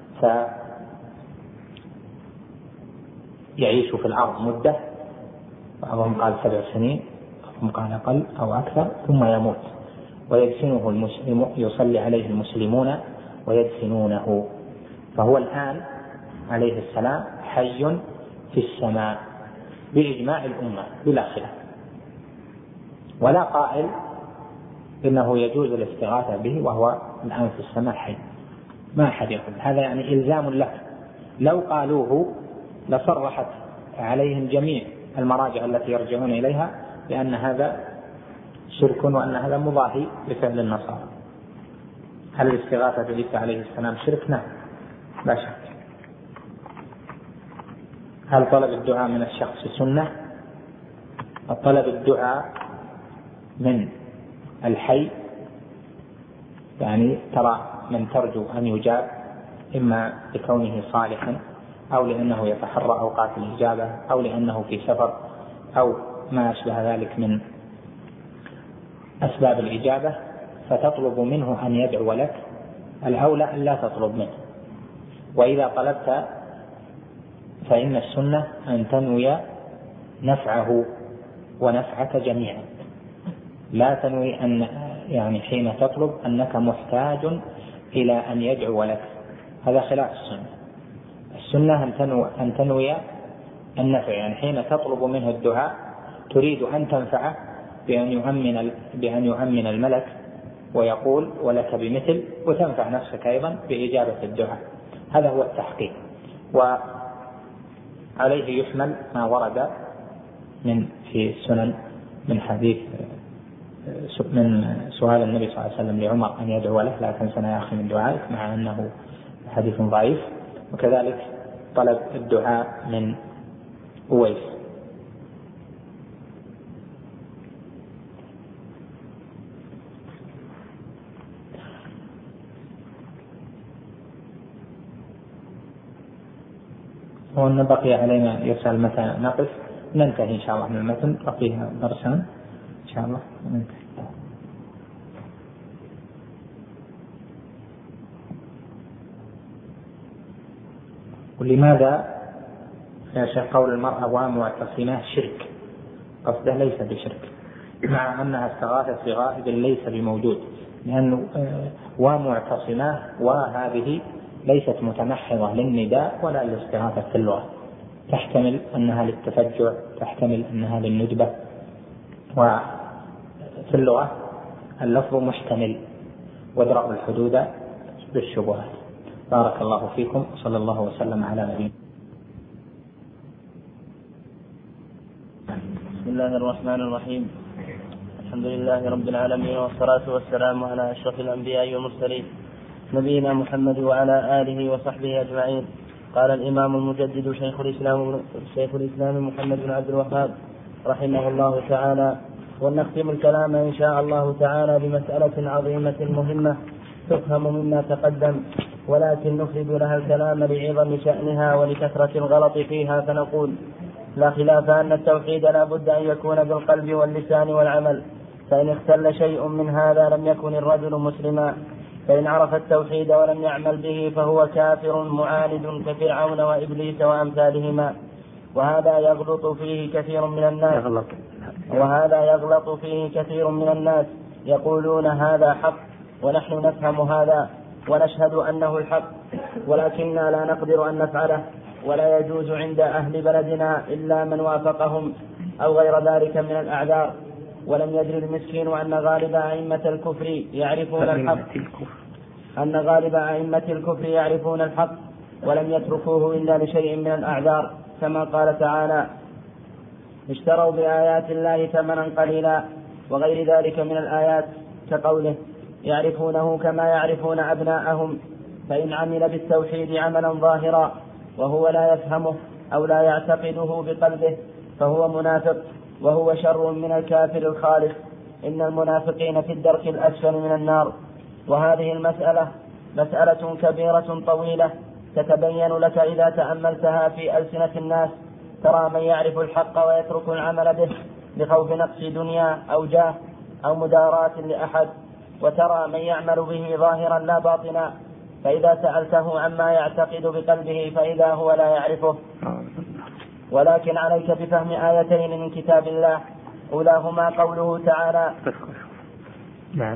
فيعيش في الأرض مدة، بعضهم قال سبع سنين، بعضهم قال أقل أو أكثر، ثم يموت ويدفنه المسلم، يصلي عليه المسلمون ويدفنونه. فهو الآن عليه السلام حي في السماء بإجماع الأمة بلا خلاف، ولا قائل إنه يجوز الاستغاثة به وهو الآن في السماء حي، ما أحد يقول هذا، يعني إلزام له. لو قالوه لصرحت عليهم جميع المراجع التي يرجعون إليها بأن هذا شرك وأن هذا مضاهي لفعل النصارى. هل الاستغاثة بعيسى عليه السلام شرك؟ نعم لا شك. هل طلب الدعاء من الشخص سنة؟ طلب الدعاء من الحي يعني ترى من ترجو أن يجاب، إما لكونه صالحا أو لأنه يتحرى أوقات الإجابة أو لأنه في سفر أو ما أشبه ذلك من أسباب الإجابة، فتطلب منه أن يدعو لك، الأولى أن لا تطلب منه. وإذا طلبت فإن السنة أن تنوي نفعه ونفعك جميعا، لا تنوي أن يعني حين تطلب أنك محتاج إلى أن يدعو لك، هذا خلاف السنة. السنة أن تنوي, أن تنوي النفع، يعني حين تطلب منه الدعاء تريد أن تنفعه بأن يؤمن, بأن يؤمن الملك ويقول ولك بمثل، وتنفع نفسك أيضا بإجابة الدعاء. هذا هو التحقيق. وعليه يحمل ما ورد من في السنن من حديث من سؤال النبي صلى الله عليه وسلم لعمر أن يدعو له لا تنسنا يا أخي من دعائك، مع أنه حديث ضعيف. وكذلك طلب الدعاء من أويس. وأن بقي علينا يسأل متى نقف، ننتهي إن شاء الله من المتن، بقيها درسان إن شاء الله ننتهي. ولماذا يا شيخ قول المرأة ومعتصمة شرك؟ قصده ليس بشرك، مع أنها استغاثت بغائب ليس بموجود، لأنه ومعتصمة وهذه ليست متمحضة للنداء ولا للاستغاثة في اللغة، تحتمل أنها للتفجع، تحتمل أنها للندبة، وفي اللغة اللفظ محتمل، وادرأوا الحدود بالشبهات. بارك الله فيكم، صلى الله وسلم على نبينا. بسم الله الرحمن الرحيم. الحمد لله رب العالمين، والصلاة والسلام على أشرف الأنبياء والمرسلين نبينا محمد وعلى آله وصحبه أجمعين. قال الإمام المجدد شيخ الإسلام شيخ الإسلام محمد بن عبد الوهاب رحمه الله تعالى. ونختم الكلام إن شاء الله تعالى بمسألة عظيمة مهمة تفهم مما تقدم، ولكن نفرد لها الكلام لعظم شأنها ولكثرة الغلط فيها، فنقول: لا خلاف أن التوحيد لا بد أن يكون بالقلب واللسان والعمل، فإن اختل شيء من هذا لم يكن الرجل مسلما، فإن عرف التوحيد ولم يعمل به فهو كافر معاند كفرعون وإبليس وأمثالهما. وهذا يغلط فيه كثير من الناس وهذا يغلط فيه كثير من الناس يقولون هذا حق ونحن نفهم هذا ونشهد أنه الحق، ولكننا لا نقدر أن نفعله، ولا يجوز عند أهل بلدنا إلا من وافقهم أو غير ذلك من الأعذار. ولم يدري المسكين أن غالب أئمة الكفر يعرفون الحق أن غالب أئمة الكفر يعرفون الحق ولم يتركوه إلا لشيء من الأعذار، كما قال تعالى: اشتروا بآيات الله ثمنا قليلا، وغير ذلك من الآيات كقوله: يعرفونه كما يعرفون أبناءهم، فإن عمل بالتوحيد عملا ظاهرا وهو لا يفهمه أو لا يعتقده بقلبه فهو منافق، وهو شر من الكافر الخالص. إن المنافقين في الدرك الأسفل من النار. وهذه المسألة مسألة كبيرة طويلة تتبين لك إذا تأملتها في ألسنة الناس. ترى من يعرف الحق ويترك العمل به لخوف نقص دنيا أو جاه أو مداراة لأحد، وترى من يعمل به ظاهرا لا باطنا، فإذا سألته عما يعتقد بقلبه فإذا هو لا يعرفه. ولكن عليك بفهم آيتين من كتاب الله، أولاهما قوله تعالى: نعم.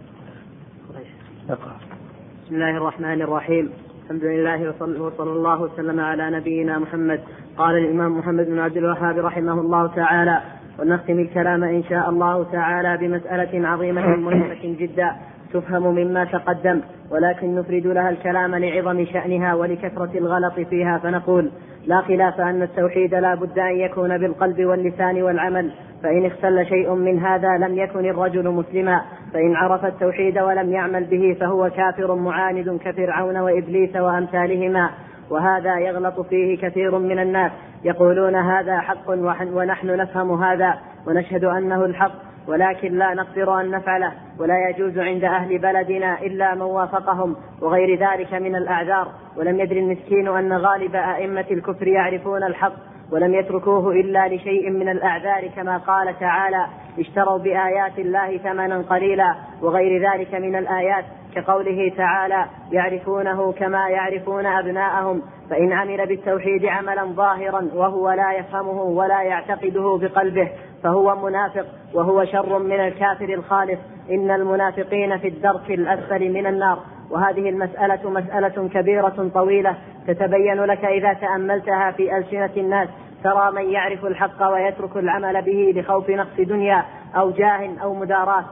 بسم الله الرحمن الرحيم. الحمد لله وصلى الله وسلم على نبينا محمد. قال الإمام محمد بن عبد الوهاب رحمه الله تعالى: ونختم الكلام إن شاء الله تعالى بمسألة عظيمة مهمة جدا تفهم مما تقدم، ولكن نفرد لها الكلام لعظم شأنها ولكثرة الغلط فيها، فنقول: لا خلاف أن التوحيد لا بد أن يكون بالقلب واللسان والعمل، فإن اختل شيء من هذا لم يكن الرجل مسلما، فإن عرف التوحيد ولم يعمل به فهو كافر معاند كفرعون وإبليس وأمثالهما. وهذا يغلط فيه كثير من الناس، يقولون هذا حق ونحن نفهم هذا ونشهد أنه الحق، ولكن لا نقدر أن نفعله، ولا يجوز عند أهل بلدنا إلا من وافقهم، وغير ذلك من الأعذار. ولم يدري المسكين أن غالب أئمة الكفر يعرفون الحق ولم يتركوه إلا لشيء من الأعذار، كما قال تعالى: اشتروا بآيات الله ثمنا قليلا، وغير ذلك من الآيات كقوله تعالى: يعرفونه كما يعرفون أبناءهم، فإن عمل بالتوحيد عملا ظاهرا وهو لا يفهمه ولا يعتقده بقلبه فهو منافق، وهو شر من الكافر الخالص. إن المنافقين في الدرك الأسفل من النار. وهذه المسألة مسألة كبيرة طويلة تتبين لك إذا تأملتها في ألسنة الناس. ترى من يعرف الحق ويترك العمل به لخوف نقص دنيا أو جاه أو مداراة،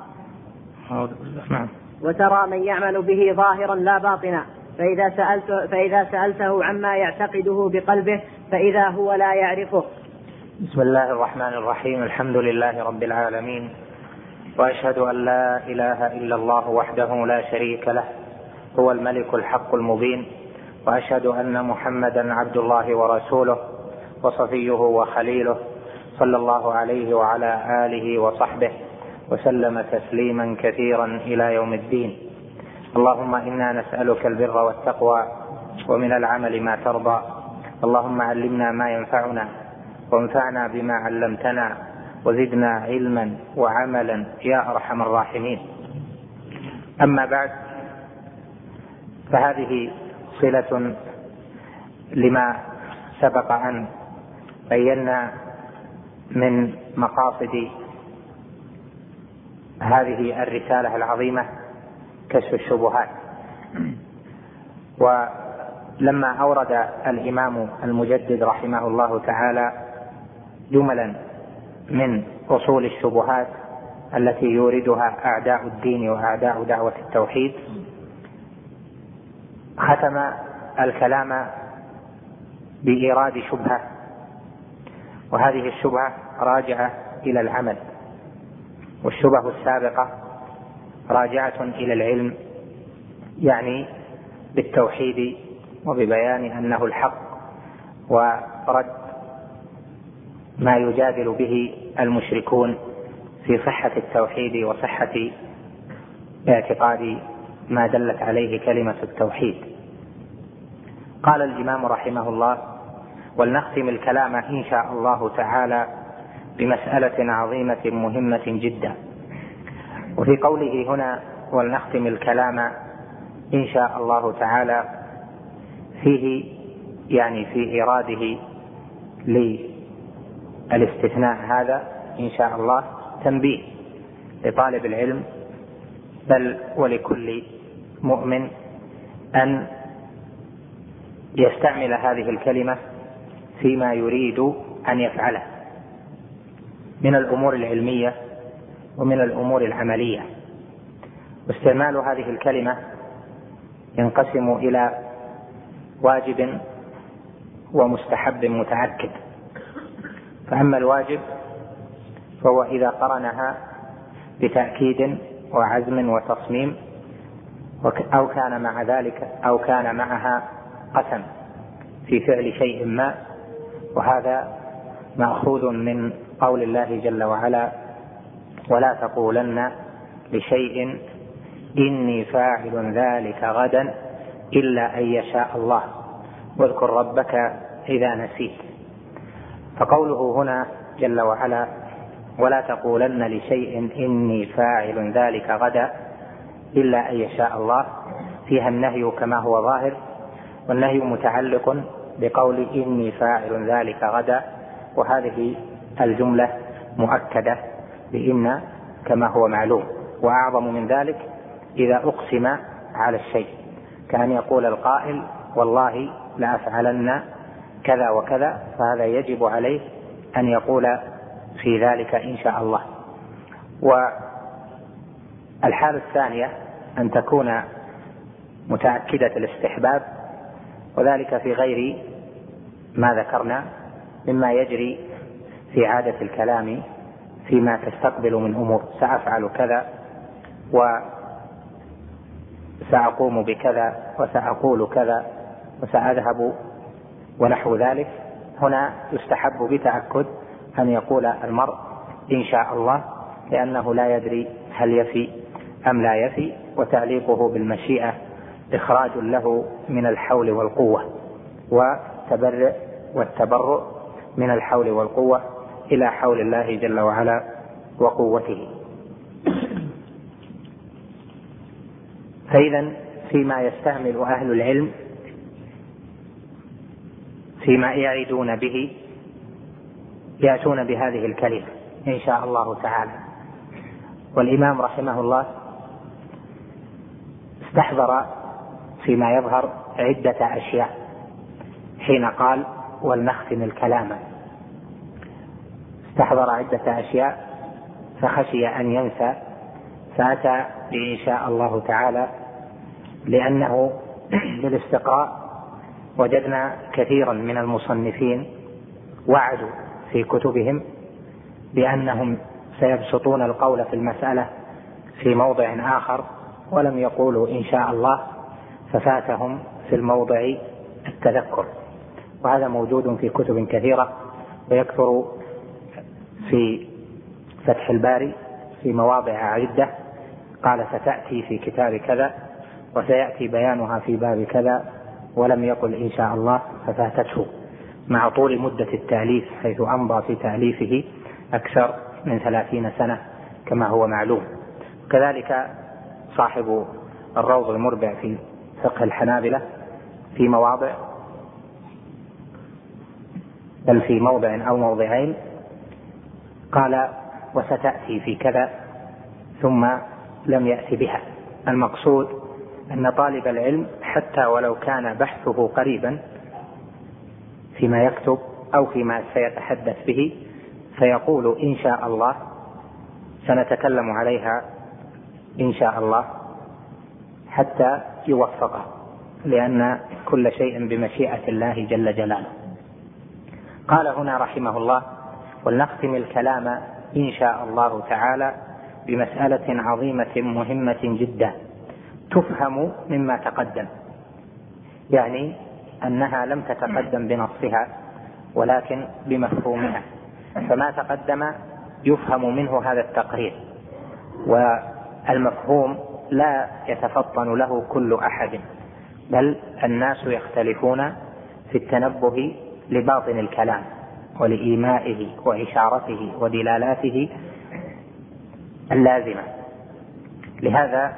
وترى من يعمل به ظاهرا لا باطنا، فإذا, سألت فإذا سألته عما يعتقده بقلبه فإذا هو لا يعرفه. بسم الله الرحمن الرحيم. الحمد لله رب العالمين، وأشهد أن لا إله إلا الله وحده لا شريك له، هو الملك الحق المبين، وأشهد أن محمدا عبد الله ورسوله وصفيه وخليله، صلى الله عليه وعلى آله وصحبه وسلم تسليما كثيرا إلى يوم الدين. اللهم إنا نسألك البر والتقوى ومن العمل ما ترضى. اللهم علمنا ما ينفعنا وانفعنا بما علمتنا وزدنا علما وعملا يا أرحم الراحمين. أما بعد، فهذه صلة لما سبق أن بينا من مقاصد هذه الرسالة العظيمة، كشف الشبهات. ولما أورد الإمام المجدد رحمه الله تعالى جملا من أصول الشبهات التي يوردها أعداء الدين وأعداء دعوة التوحيد، ختم الكلام بإيراد شبهة، وهذه الشبهة راجعة إلى العمل، والشبهة السابقة راجعة إلى العلم، يعني بالتوحيد وببيان أنه الحق، ورد ما يجادل به المشركون في صحة التوحيد وصحة اعتقاد ما دلت عليه كلمة التوحيد. قال الإمام رحمه الله: ولنختم الكلام إن شاء الله تعالى بمسألة عظيمة مهمة جدا. وفي قوله هنا ولنختم الكلام إن شاء الله تعالى فيه يعني في إراده للاستثناء هذا إن شاء الله تنبيه لطالب العلم بل ولكل مؤمن أن يستعمل هذه الكلمة فيما يريد أن يفعله من الأمور العلمية ومن الأمور العملية. واستعمال هذه الكلمة ينقسم إلى واجب ومستحب متأكد. فأما الواجب فهو إذا قرنها بتأكيد وعزم وتصميم، أو كان مع ذلك أو كان معها قسم في فعل شيء ما، وهذا مأخوذ من قول الله جل وعلا: ولا تقولن لشيء إني فاعل ذلك غدا إلا أن يشاء الله واذكر ربك إذا نسيت. فقوله هنا جل وعلا: ولا تقولن لشيء إني فاعل ذلك غدا إلا أن يشاء الله، فيها النهي كما هو ظاهر، والنهي متعلق بقول إني فاعل ذلك غدا، وهذه الجملة مؤكدة بإن كما هو معلوم. وأعظم من ذلك إذا أقسم على الشيء، كأن يقول القائل: والله لأفعلن كذا وكذا، فهذا يجب عليه أن يقول في ذلك إن شاء الله. والحالة الثانية أن تكون متأكدة الاستحباب، وذلك في غير ما ذكرنا مما يجري في عادة الكلام فيما تستقبل من أمور: سأفعل كذا وسأقوم بكذا وسأقول كذا وسأذهب ونحو ذلك. هنا يستحب بتأكد أن يقول المرء إن شاء الله، لأنه لا يدري هل يفي أم لا يفي، وتعليقه بالمشيئة إخراج له من الحول والقوة، وتبرئ والتبرؤ من الحول والقوة إلى حول الله جل وعلا وقوته. فإذا فيما يستعمل أهل العلم فيما يعيدون به يأتون بهذه الكلمة إن شاء الله تعالى. والإمام رحمه الله استحضر فيما يظهر عدة أشياء حين قال: ولنختم الكلام. استحضر عدة أشياء فخشي أن ينسى، فأتى بإن شاء الله تعالى، لأنه بالاستقراء وجدنا كثيرا من المصنفين وعدوا في كتبهم بأنهم سيبسطون القول في المسألة في موضع آخر، ولم يقولوا إن شاء الله، ففاتهم في الموضع التذكر. وهذا موجود في كتب كثيرة، ويكثر في فتح الباري في مواضع عدة قال ستأتي في كتاب كذا وسيأتي بيانها في باب كذا، ولم يقل إن شاء الله ففاتته، مع طول مدة التأليف، حيث أمضى في تأليفه أكثر من ثلاثين سنة كما هو معلوم. كذلك صاحب الروض المربع في فقه الحنابلة في مواضع، بل في موضع أو موضعين قال وستأتي في كذا ثم لم يأتي بها. المقصود أن طالب العلم حتى ولو كان بحثه قريبا فيما يكتب أو فيما سيتحدث به، فيقول إن شاء الله سنتكلم عليها إن شاء الله حتى يوفقه، لأن كل شيء بمشيئة الله جل جلاله. قال هنا رحمه الله: ولنختم الكلام إن شاء الله تعالى بمسألة عظيمة مهمة جدا تفهم مما تقدم، يعني أنها لم تتقدم بنصها ولكن بمفهومها، فما تقدم يفهم منه هذا التقرير، والمفهوم لا يتفطن له كل أحد، بل الناس يختلفون في التنبه لباطن الكلام ولإيمائه وإشارته ودلالاته اللازمة. لهذا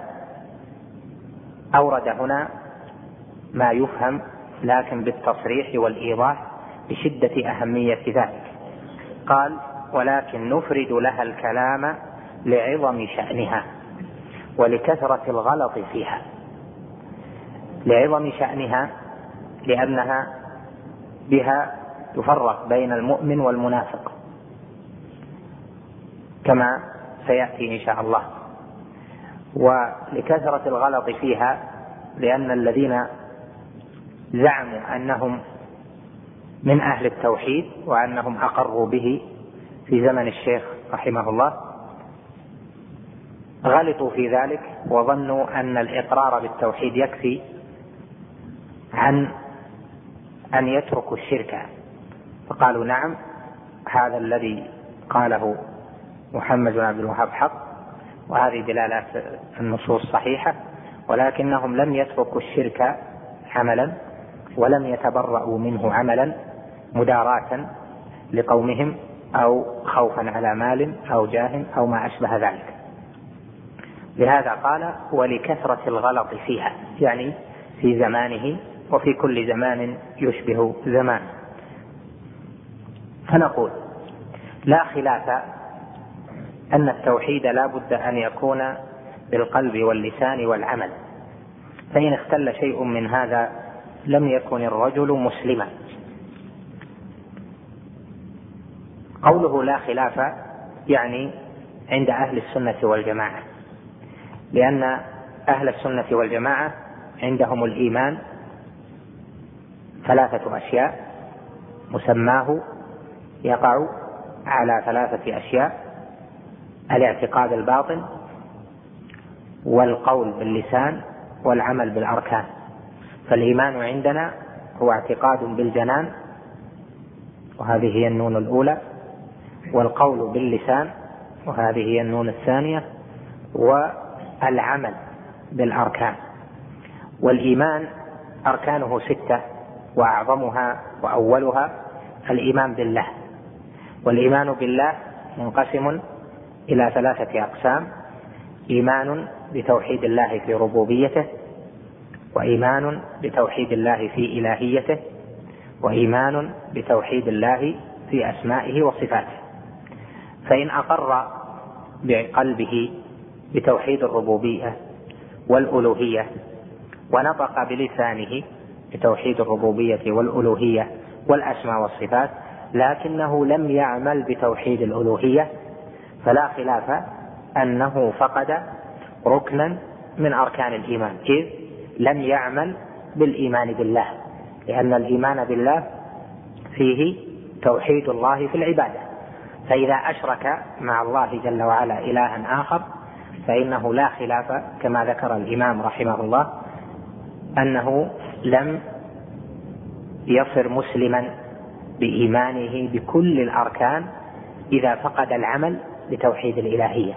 أورد هنا ما يفهم لكن بالتصريح والإيضاح بشدة أهمية ذلك. قال: ولكن نفرد لها الكلام لعظم شأنها ولكثرة الغلط فيها. لعظم شأنها لأنها بها تفرق بين المؤمن والمنافق كما وسيأتي إن شاء الله. ولكثرة الغلط فيها، لأن الذين زعموا أنهم من أهل التوحيد وأنهم أقروا به في زمن الشيخ رحمه الله غلطوا في ذلك، وظنوا أن الإقرار بالتوحيد يكفي عن أن يتركوا الشرك، فقالوا نعم هذا الذي قاله محمد بن عبد الوهاب حق، وهذه دلالات النصوص صحيحة، ولكنهم لم يتركوا الشرك عملا ولم يتبرؤوا منه عملا مداراة لقومهم أو خوفا على مال أو جاه أو ما أشبه ذلك. لهذا قال ولكثرة الغلط فيها، يعني في زمانه وفي كل زمان يشبه زمان. فنقول لا خلاف أن التوحيد لا بد أن يكون بالقلب واللسان والعمل، فإن اختل شيء من هذا لم يكن الرجل مسلما. قوله لا خلاف يعني عند أهل السنة والجماعة، لأن أهل السنة والجماعة عندهم الإيمان ثلاثة أشياء مسماه يقع على ثلاثة أشياء: الاعتقاد الباطن والقول باللسان والعمل بالأركان. فالإيمان عندنا هو اعتقاد بالجنان، وهذه هي النون الأولى، والقول باللسان، وهذه هي النون الثانية، والعمل بالأركان. والإيمان أركانه ستة، وأعظمها وأولها الإيمان بالله. والإيمان بالله منقسم إلى ثلاثة أقسام: إيمان بتوحيد الله في ربوبيته، وإيمان بتوحيد الله في إلهيته، وإيمان بتوحيد الله في أسمائه وصفاته. فإن أقر بقلبه بتوحيد الربوبية والألوهية، ونطق بلسانه بتوحيد الربوبية والألوهية والأسماء والصفات، لكنه لم يعمل بتوحيد الألوهية، فلا خلاف أنه فقد ركنا من أركان الإيمان، إذ لم يعمل بالإيمان بالله، لأن الإيمان بالله فيه توحيد الله في العبادة. فإذا أشرك مع الله جل وعلا إلها آخر فإنه لا خلاف كما ذكر الإمام رحمه الله أنه لم يصر مسلما بإيمانه بكل الأركان إذا فقد العمل بتوحيد الإلهية.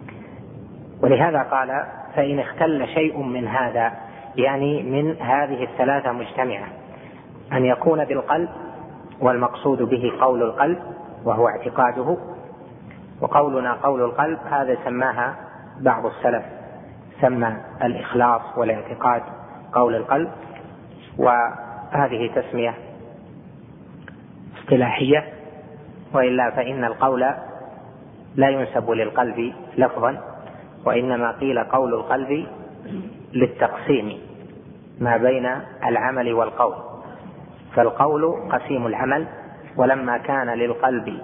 ولهذا قال فإن اختل شيء من هذا، يعني من هذه الثلاثة مجتمعة: أن يكون بالقلب، والمقصود به قول القلب وهو اعتقاده، وقولنا قول القلب هذا سماها بعض السلف، سمى الإخلاص والاعتقاد قول القلب، وهذه تسمية اصطلاحية، وإلا فإن القول لا ينسب للقلب لفظا، وإنما قيل قول القلب للتقسيم ما بين العمل والقول. فالقول قسيم العمل، ولما كان للقلب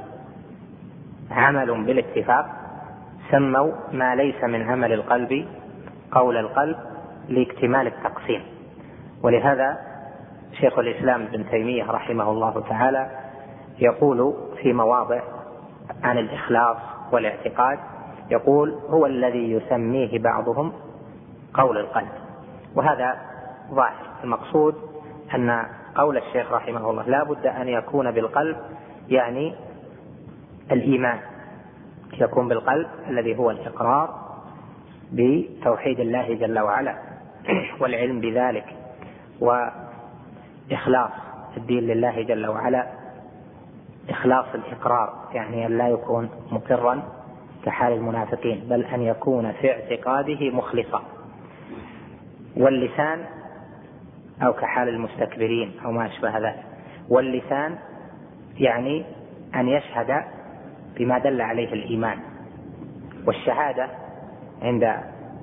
عمل بالاتفاق سموا ما ليس من عمل القلب قول القلب لاكتمال التقسيم. ولهذا شيخ الإسلام ابن تيمية رحمه الله تعالى يقول في مواضع عن الإخلاص والاعتقاد، يقول هو الذي يسميه بعضهم قول القلب. وهذا ظاهر. المقصود أن قول الشيخ رحمه الله لا بد أن يكون بالقلب، يعني الإيمان يكون بالقلب الذي هو الإقرار بتوحيد الله جل وعلا والعلم بذلك، وإخلاص الدين لله جل وعلا، إخلاص الإقرار يعني أن لا يكون مقرا كحال المنافقين، بل أن يكون في اعتقاده مخلصا. واللسان أو كحال المستكبرين أو ما أشبه ذلك. واللسان يعني أن يشهد بما دل عليه الإيمان. والشهادة عند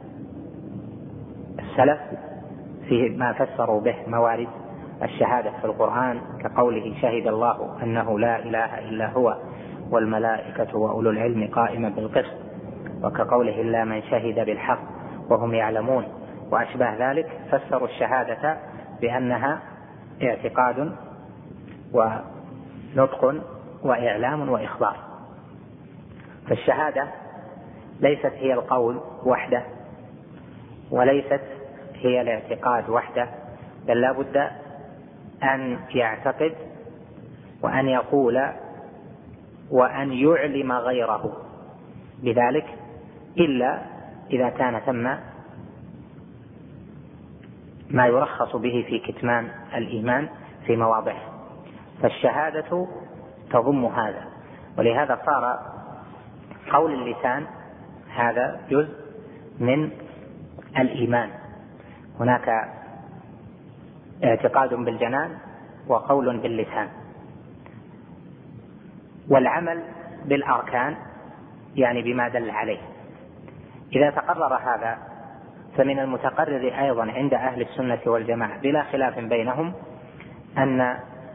السلف في ما فسروا به موارد الشهادة في القرآن، كقوله شهد الله أنه لا إله إلا هو والملائكة وأولو العلم قائما بالقسط. وكقوله إلا من شهد بالحق وهم يعلمون وأشباه ذلك، فسروا الشهادة بأنها اعتقاد ونطق وإعلام وإخبار. فالشهادة ليست هي القول وحده وليست هي الاعتقاد وحده، بل لا بد أن يعتقد وأن يقول وأن يعلم غيره بذلك، إلا إذا كان ثم ما يرخص به في كتمان الإيمان في مواضعه. فالشهادة تضم هذا، ولهذا صار قول اللسان هذا جزء من الإيمان. هناك اعتقاد بالجنان وقول باللسان، والعمل بالأركان يعني بما دل عليه. إذا تقرر هذا فمن المتقرر أيضا عند أهل السنة والجماعة بلا خلاف بينهم أن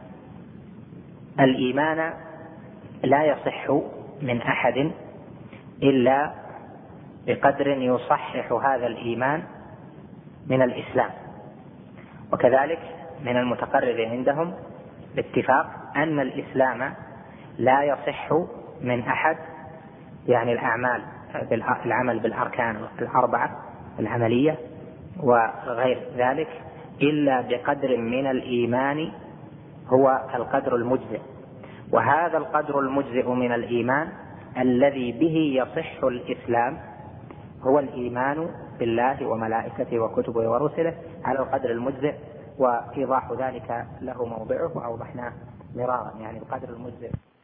الإيمان لا يصح من أحد إلا بقدر يصحح هذا الإيمان من الإسلام. وكذلك من المتقرر عندهم باتفاق أن الإسلام لا يصح من أحد، يعني الأعمال العمل بالأركان الأربعة العملية وغير ذلك، إلا بقدر من الإيمان هو القدر المجزئ. وهذا القدر المجزئ من الإيمان الذي به يصح الإسلام هو الإيمان بالله وملائكته وكتبه ورسله على القدر المجزئ، وإيضاح ذلك له موضعه وأوضحناه مرارا. يعني القدر المجزئ